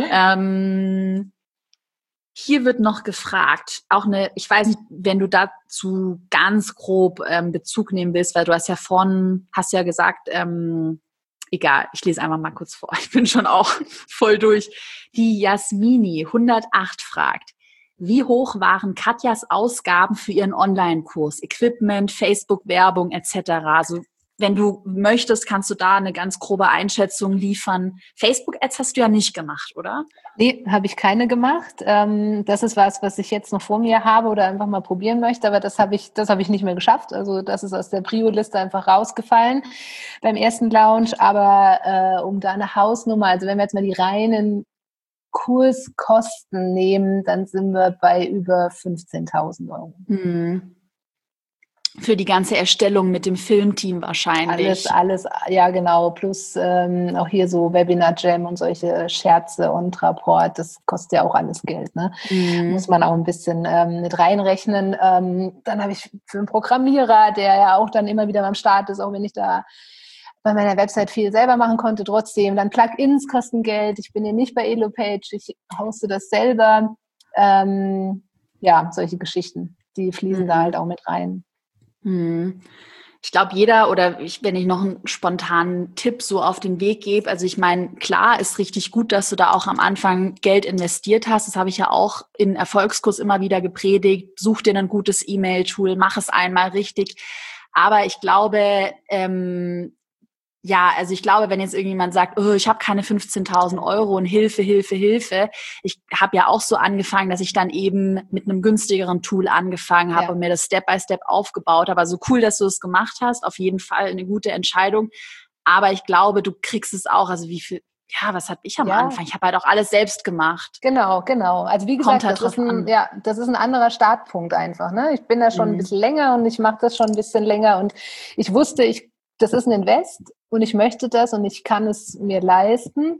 Hier wird noch gefragt, ich weiß nicht, wenn du dazu ganz grob Bezug nehmen willst, weil du hast ja gesagt, egal, ich lese einfach mal kurz vor. Ich bin schon auch voll durch. Die Jasmini 108 fragt, wie hoch waren Katjas Ausgaben für ihren Online-Kurs? Equipment, Facebook-Werbung etc. Also wenn du möchtest, kannst du da eine ganz grobe Einschätzung liefern. Facebook-Ads hast du ja nicht gemacht, oder? Nee, habe ich keine gemacht. Das ist was ich jetzt noch vor mir habe oder einfach mal probieren möchte, aber das habe ich nicht mehr geschafft. Also das ist aus der Prio-Liste einfach rausgefallen beim ersten Launch. Aber um da eine Hausnummer, also wenn wir jetzt mal die reinen Kurskosten nehmen, dann sind wir bei über 15.000 Euro. Für die ganze Erstellung mit dem Filmteam wahrscheinlich. Alles, ja genau, plus auch hier so Webinar-Jam und solche Scherze und Rapport, das kostet ja auch alles Geld, ne? Muss man auch ein bisschen mit reinrechnen. Dann habe ich für einen Programmierer, der ja auch dann immer wieder am Start ist, auch wenn ich da bei meiner Website viel selber machen konnte, trotzdem. Dann Plugins kosten Geld, ich bin ja nicht bei Elopage, ich hoste das selber. Solche Geschichten, die fließen da halt auch mit rein. Ich glaube, wenn ich noch einen spontanen Tipp so auf den Weg gebe, also ich meine, klar, ist richtig gut, dass du da auch am Anfang Geld investiert hast. Das habe ich ja auch in Erfolgskurs immer wieder gepredigt. Such dir ein gutes E-Mail-Tool, mach es einmal richtig. Aber ich glaube, wenn jetzt irgendjemand sagt, oh, ich habe keine 15.000 Euro und Hilfe. Ich habe ja auch so angefangen, dass ich dann eben mit einem günstigeren Tool angefangen habe und mir das Step-by-Step aufgebaut habe. Also cool, dass du es gemacht hast. Auf jeden Fall eine gute Entscheidung. Aber ich glaube, du kriegst es auch. Also was habe ich am Anfang? Ich habe halt auch alles selbst gemacht. Genau. Also wie gesagt, das ist ein anderer Startpunkt einfach. Ne? Ich bin da schon ein bisschen länger und ich mache das schon ein bisschen länger. Und ich wusste, das ist ein Invest und ich möchte das und ich kann es mir leisten.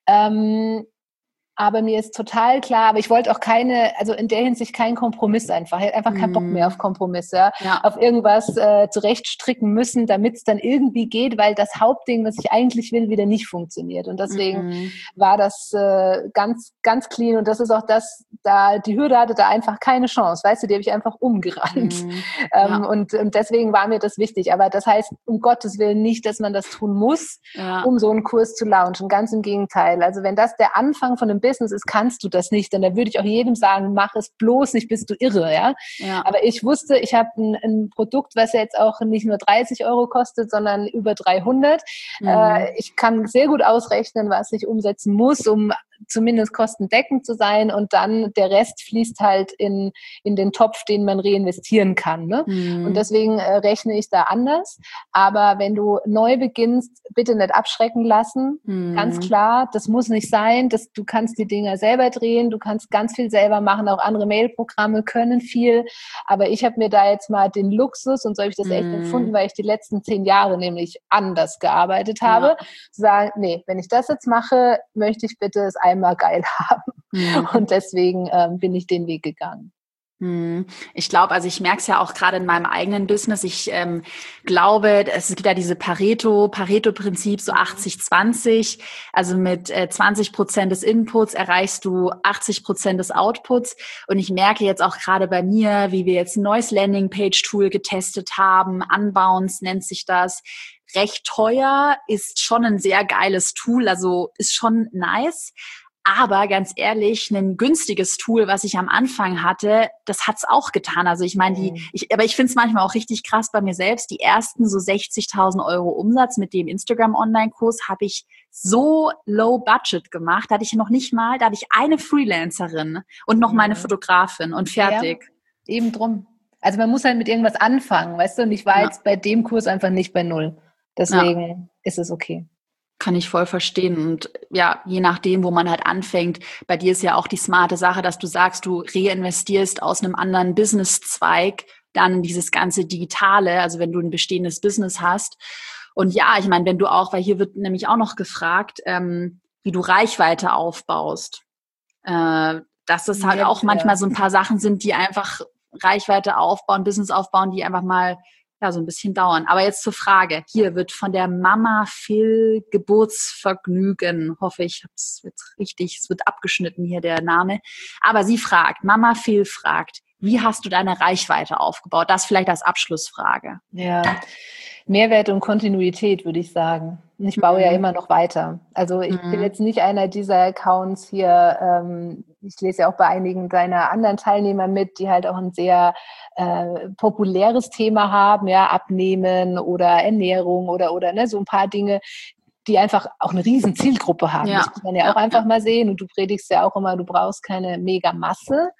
Aber mir ist total klar, aber ich wollte auch in der Hinsicht keinen Kompromiss einfach. Ich hatte einfach keinen Bock mehr auf Kompromisse, auf irgendwas zurechtstricken müssen, damit es dann irgendwie geht, weil das Hauptding, was ich eigentlich will, wieder nicht funktioniert. Und deswegen war das ganz, ganz clean. Und das ist auch das die Hürde hatte da einfach keine Chance, weißt du, die habe ich einfach umgerannt. Und deswegen war mir das wichtig. Aber das heißt, um Gottes Willen nicht, dass man das tun muss, um so einen Kurs zu launchen. Ganz im Gegenteil. Also wenn das der Anfang von einem Business ist, kannst du das nicht. Und da würde ich auch jedem sagen, mach es bloß nicht, bist du irre. Ja? Aber ich wusste, ich habe ein Produkt, was jetzt auch nicht nur 30 Euro kostet, sondern über 300. Ich kann sehr gut ausrechnen, was ich umsetzen muss, um zumindest kostendeckend zu sein, und dann der Rest fließt halt in den Topf, den man reinvestieren kann. Ne? Und deswegen rechne ich da anders. Aber wenn du neu beginnst, bitte nicht abschrecken lassen. Ganz klar, das muss nicht sein. Du kannst die Dinger selber drehen, du kannst ganz viel selber machen, auch andere Mailprogramme können viel. Aber ich habe mir da jetzt mal den Luxus, und so habe ich das echt empfunden, weil ich die letzten 10 Jahre nämlich anders gearbeitet habe, zu sagen, nee, wenn ich das jetzt mache, möchte ich bitte es einmal geil haben. Und deswegen bin ich den Weg gegangen. Ich glaube, also ich merke es ja auch gerade in meinem eigenen Business. Ich glaube, es gibt ja diese Pareto-Prinzip, so 80-20. Also mit 20% des Inputs erreichst du 80% des Outputs. Und ich merke jetzt auch gerade bei mir, wie wir jetzt ein neues Landingpage-Tool getestet haben. Unbounce nennt sich das. Recht teuer, ist schon ein sehr geiles Tool, also ist schon nice. Aber ganz ehrlich, ein günstiges Tool, was ich am Anfang hatte, das hat's auch getan. Also ich meine, aber ich finde es manchmal auch richtig krass bei mir selbst. Die ersten so 60.000 Euro Umsatz mit dem Instagram-Online-Kurs habe ich so low budget gemacht. Da hatte ich eine Freelancerin und noch meine Fotografin und fertig. Ja, eben drum. Also man muss halt mit irgendwas anfangen, weißt du? Und ich war jetzt bei dem Kurs einfach nicht bei 0. Deswegen ist es okay. Kann ich voll verstehen. Und ja, je nachdem, wo man halt anfängt, bei dir ist ja auch die smarte Sache, dass du sagst, du reinvestierst aus einem anderen Businesszweig dann dieses ganze Digitale, also wenn du ein bestehendes Business hast. Und ja, ich meine, wenn du auch, weil hier wird nämlich auch noch gefragt, wie du Reichweite aufbaust. Dass das halt auch manchmal so ein paar Sachen sind, die einfach Reichweite aufbauen, Business aufbauen, die einfach mal so ein bisschen dauern. Aber jetzt zur Frage. Hier wird von der Mama Phil Geburtsvergnügen, hoffe ich, es wird abgeschnitten hier der Name. Aber sie fragt, Mama Phil fragt, wie hast du deine Reichweite aufgebaut? Das vielleicht als Abschlussfrage. Ja, Mehrwert und Kontinuität, würde ich sagen. Und ich baue ja immer noch weiter. Also ich bin jetzt nicht einer dieser Accounts hier, ich lese ja auch bei einigen deiner anderen Teilnehmer mit, die halt auch ein sehr populäres Thema haben, ja, Abnehmen oder Ernährung oder ne, so ein paar Dinge, die einfach auch eine riesen Zielgruppe haben. Das muss man ja auch einfach mal sehen. Und du predigst ja auch immer, du brauchst keine Mega-Masse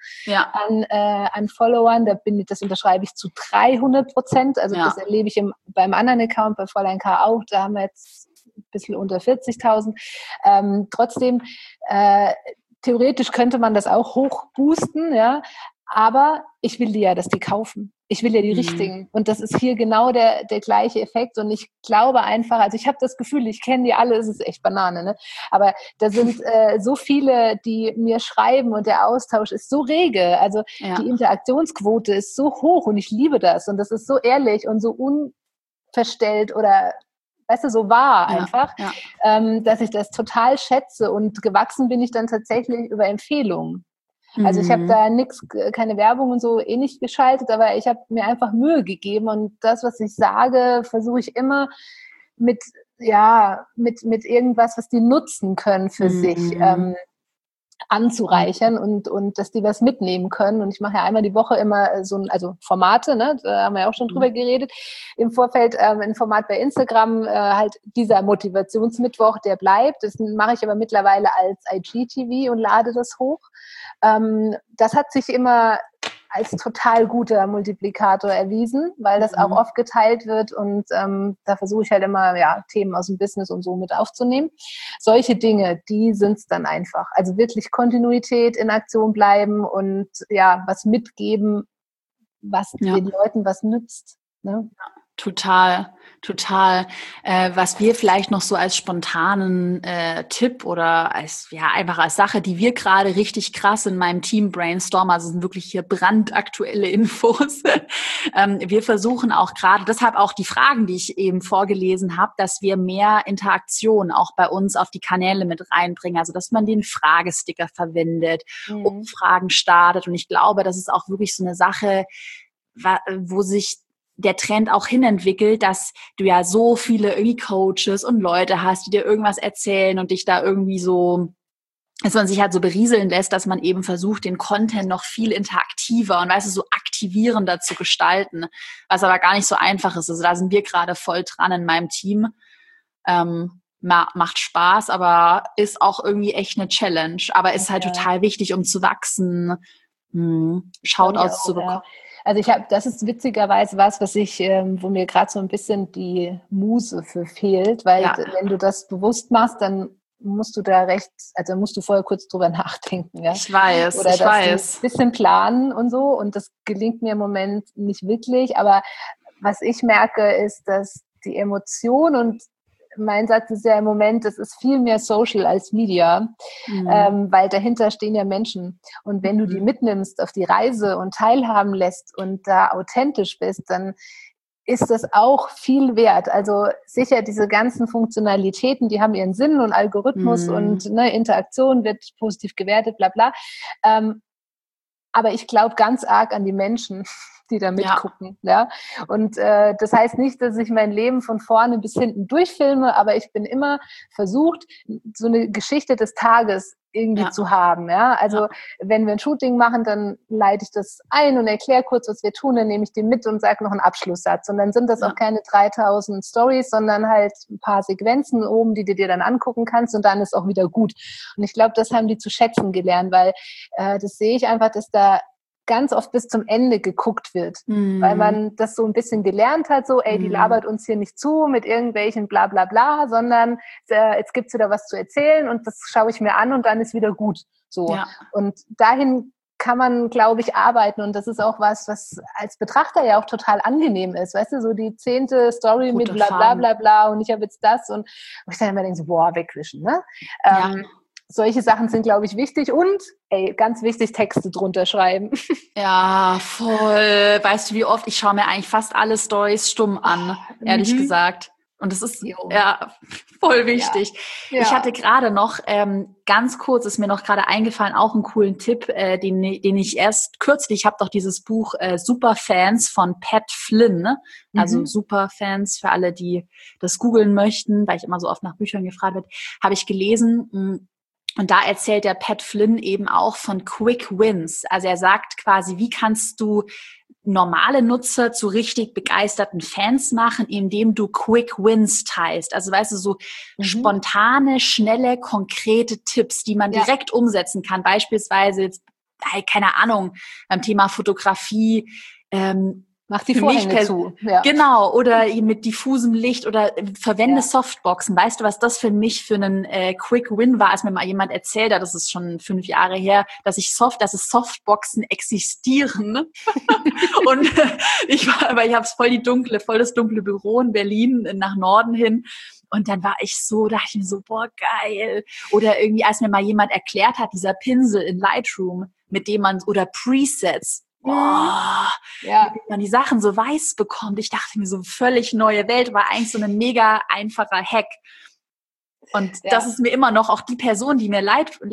an Followern. Das unterschreibe ich zu 300%. Also das erlebe ich beim anderen Account, bei Fräulein K. auch. Da haben wir jetzt ein bisschen unter 40.000. Trotzdem, theoretisch könnte man das auch hochboosten, ja. Aber ich will dass die kaufen. Ich will ja die richtigen. Und das ist hier genau der gleiche Effekt. Und ich glaube einfach, also ich habe das Gefühl, ich kenne die alle, es ist echt Banane, ne? Aber da sind so viele, die mir schreiben, und der Austausch ist so rege. Also die Interaktionsquote ist so hoch, und ich liebe das. Und das ist so ehrlich und so unverstellt oder weißt du, so wahr einfach, dass ich das total schätze. Und gewachsen bin ich dann tatsächlich über Empfehlungen. Also ich habe da keine Werbung und so nicht geschaltet, aber ich habe mir einfach Mühe gegeben, und das, was ich sage, versuche ich immer mit irgendwas, was die nutzen können für sich, anzureichern und dass die was mitnehmen können. Und ich mache ja einmal die Woche immer also Formate, ne? Da haben wir ja auch schon drüber geredet im Vorfeld, ein Format bei Instagram, halt dieser Motivationsmittwoch, der bleibt. Das mache ich aber mittlerweile als IGTV und lade das hoch. Das hat sich immer als total guter Multiplikator erwiesen, weil das auch oft geteilt wird, und da versuche ich halt immer Themen aus dem Business und so mit aufzunehmen. Solche Dinge, die sind's dann einfach. Also wirklich Kontinuität, in Aktion bleiben und was mitgeben, was den Leuten was nützt. Ne? Total. Total. Was wir vielleicht noch so als spontanen Tipp oder einfach als Sache, die wir gerade richtig krass in meinem Team brainstormen, also sind wirklich hier brandaktuelle Infos. Wir versuchen auch gerade, deshalb auch die Fragen, die ich eben vorgelesen habe, dass wir mehr Interaktion auch bei uns auf die Kanäle mit reinbringen. Also dass man den Fragesticker verwendet, Umfragen startet. Und ich glaube, das ist auch wirklich so eine Sache, wo sich der Trend auch hinentwickelt, dass du ja so viele irgendwie Coaches und Leute hast, die dir irgendwas erzählen und dich da irgendwie so, dass man sich halt so berieseln lässt, dass man eben versucht, den Content noch viel interaktiver und, weißt du, so aktivierender zu gestalten, was aber gar nicht so einfach ist. Also da sind wir gerade voll dran in meinem Team. Macht Spaß, aber ist auch irgendwie echt eine Challenge. Aber ist halt total wichtig, um zu wachsen, Shoutouts zu bekommen. Ja. Also das ist witzigerweise was ich, wo mir gerade so ein bisschen die Muse für fehlt, weil wenn du das bewusst machst, dann musst du musst du vorher kurz drüber nachdenken. Ja? Ich weiß. Du ein bisschen planen und so, und das gelingt mir im Moment nicht wirklich, aber was ich merke, ist, dass die Emotion, und mein Satz ist ja im Moment, das ist viel mehr Social als Media, weil dahinter stehen ja Menschen. Und wenn du die mitnimmst auf die Reise und teilhaben lässt und da authentisch bist, dann ist das auch viel wert. Also sicher, diese ganzen Funktionalitäten, die haben ihren Sinn und Algorithmus und Interaktion wird positiv gewertet, bla bla. Aber ich glaube ganz arg an die Menschen, die da mitgucken. Ja. Und das heißt nicht, dass ich mein Leben von vorne bis hinten durchfilme, aber ich bin immer versucht, so eine Geschichte des Tages irgendwie zu haben. Ja. Also wenn wir ein Shooting machen, dann leite ich das ein und erkläre kurz, was wir tun, dann nehme ich den mit und sage noch einen Abschlusssatz. Und dann sind das auch keine 3000 Stories, sondern halt ein paar Sequenzen oben, die du dir dann angucken kannst, und dann ist auch wieder gut. Und ich glaube, das haben die zu schätzen gelernt, weil das sehe ich einfach, dass da ganz oft bis zum Ende geguckt wird, weil man das so ein bisschen gelernt hat, so, die labert uns hier nicht zu mit irgendwelchen bla bla bla, sondern jetzt gibt's wieder was zu erzählen und das schaue ich mir an und dann ist wieder gut. So. Ja. Und dahin kann man, glaube ich, arbeiten, und das ist auch was als Betrachter ja auch total angenehm ist, weißt du, so die 10. Story mit bla bla bla bla und ich habe jetzt das, und ich dann immer denke so, boah, wegwischen, ne? Solche Sachen sind, glaube ich, wichtig, und ganz wichtig, Texte drunter schreiben. Ja, voll. Weißt du, wie oft? Ich schaue mir eigentlich fast alle Storys stumm an, ehrlich gesagt. Und das ist voll wichtig. Ja. Ich hatte gerade noch, ganz kurz, ist mir noch gerade eingefallen, auch einen coolen Tipp, den ich erst kürzlich, ich habe doch dieses Buch Superfans von Pat Flynn, ne? Also Superfans für alle, die das googeln möchten, weil ich immer so oft nach Büchern gefragt werde, habe ich gelesen. Und da erzählt der Pat Flynn eben auch von Quick Wins. Also er sagt quasi, wie kannst du normale Nutzer zu richtig begeisterten Fans machen, indem du Quick Wins teilst. Also weißt du, so spontane, schnelle, konkrete Tipps, die man direkt umsetzen kann. Beispielsweise jetzt, keine Ahnung, beim Thema Fotografie, mach die Vorhänge zu. Ja. Genau, oder mit diffusem Licht, oder verwende Softboxen. Weißt du, was das für mich für einen Quick Win war, als mir mal jemand erzählt hat, das ist schon 5 Jahre her, dass es Softboxen existieren. Und ich habe voll das dunkle Büro in Berlin nach Norden hin. Und dann dachte ich mir so, boah, geil. Oder irgendwie, als mir mal jemand erklärt hat, dieser Pinsel in Lightroom, mit dem man, oder Presets, mit dem man die Sachen so weiß bekommt. Ich dachte mir, so völlig neue Welt, war eigentlich so ein mega einfacher Hack. Und das ist mir immer noch, auch die Person, die mir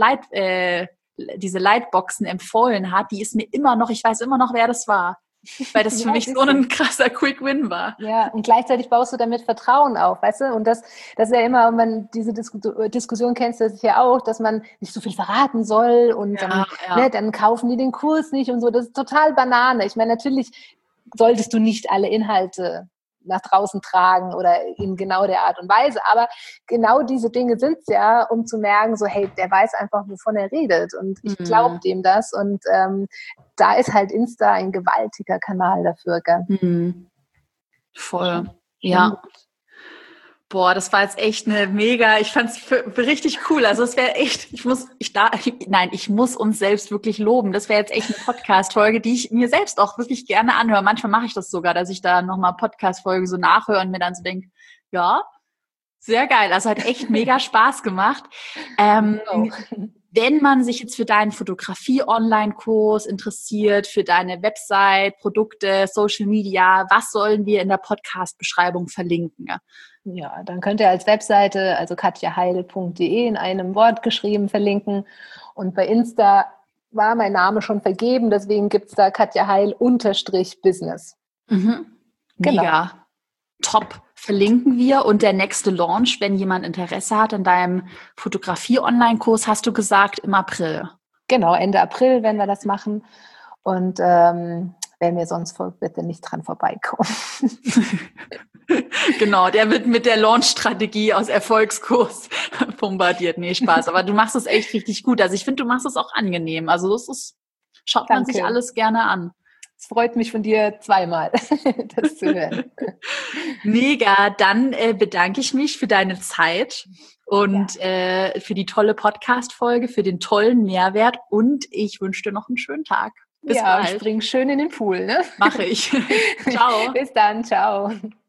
diese Lightboxen empfohlen hat, die ist mir immer noch, ich weiß immer noch, wer das war. Weil das für mich so ein krasser Quick Win war. Ja, und gleichzeitig baust du damit Vertrauen auf, weißt du? Und das ist ja immer, wenn diese Diskussion kennst du ja auch, dass man nicht so viel verraten soll und dann kaufen die den Kurs nicht und so. Das ist total Banane. Ich meine, natürlich solltest du nicht alle Inhalte nach draußen tragen oder in genau der Art und Weise. Aber genau diese Dinge sind es ja, um zu merken, so, hey, der weiß einfach, wovon er redet. Und ich glaube dem das. Und da ist halt Insta ein gewaltiger Kanal dafür. Gell? Voll. Ja. Boah, das war jetzt echt eine mega, ich fand's richtig cool. Also es wäre echt, ich muss uns selbst wirklich loben. Das wäre jetzt echt eine Podcast-Folge, die ich mir selbst auch wirklich gerne anhöre. Manchmal mache ich das sogar, dass ich da nochmal Podcast-Folge so nachhöre und mir dann so denke, ja, sehr geil. Also hat echt mega Spaß gemacht. Wenn man sich jetzt für deinen Fotografie-Online-Kurs interessiert, für deine Website, Produkte, Social Media, was sollen wir in der Podcast-Beschreibung verlinken? Ja, dann könnt ihr als Webseite, also katjaheil.de in einem Wort geschrieben, verlinken. Und bei Insta war mein Name schon vergeben, deswegen gibt es da katjaheil_business. Mhm. Mega. Genau. Top. Verlinken wir. Und der nächste Launch, wenn jemand Interesse hat an deinem Fotografie-Online-Kurs, hast du gesagt, im April. Genau, Ende April werden wir das machen. Und wer mir sonst folgt, bitte nicht dran vorbeikommen. Genau, der wird mit der Launch-Strategie aus Erfolgskurs bombardiert. Nee, Spaß. Aber du machst es echt richtig gut. Also ich finde, du machst es auch angenehm. Also schaut man sich alles gerne an. Es freut mich von dir zweimal, das zu hören. Mega, dann bedanke ich mich für deine Zeit und für die tolle Podcast-Folge, für den tollen Mehrwert und ich wünsche dir noch einen schönen Tag. Bis bald. Spring schön in den Pool, ne? Mache ich. Ciao. Bis dann, ciao.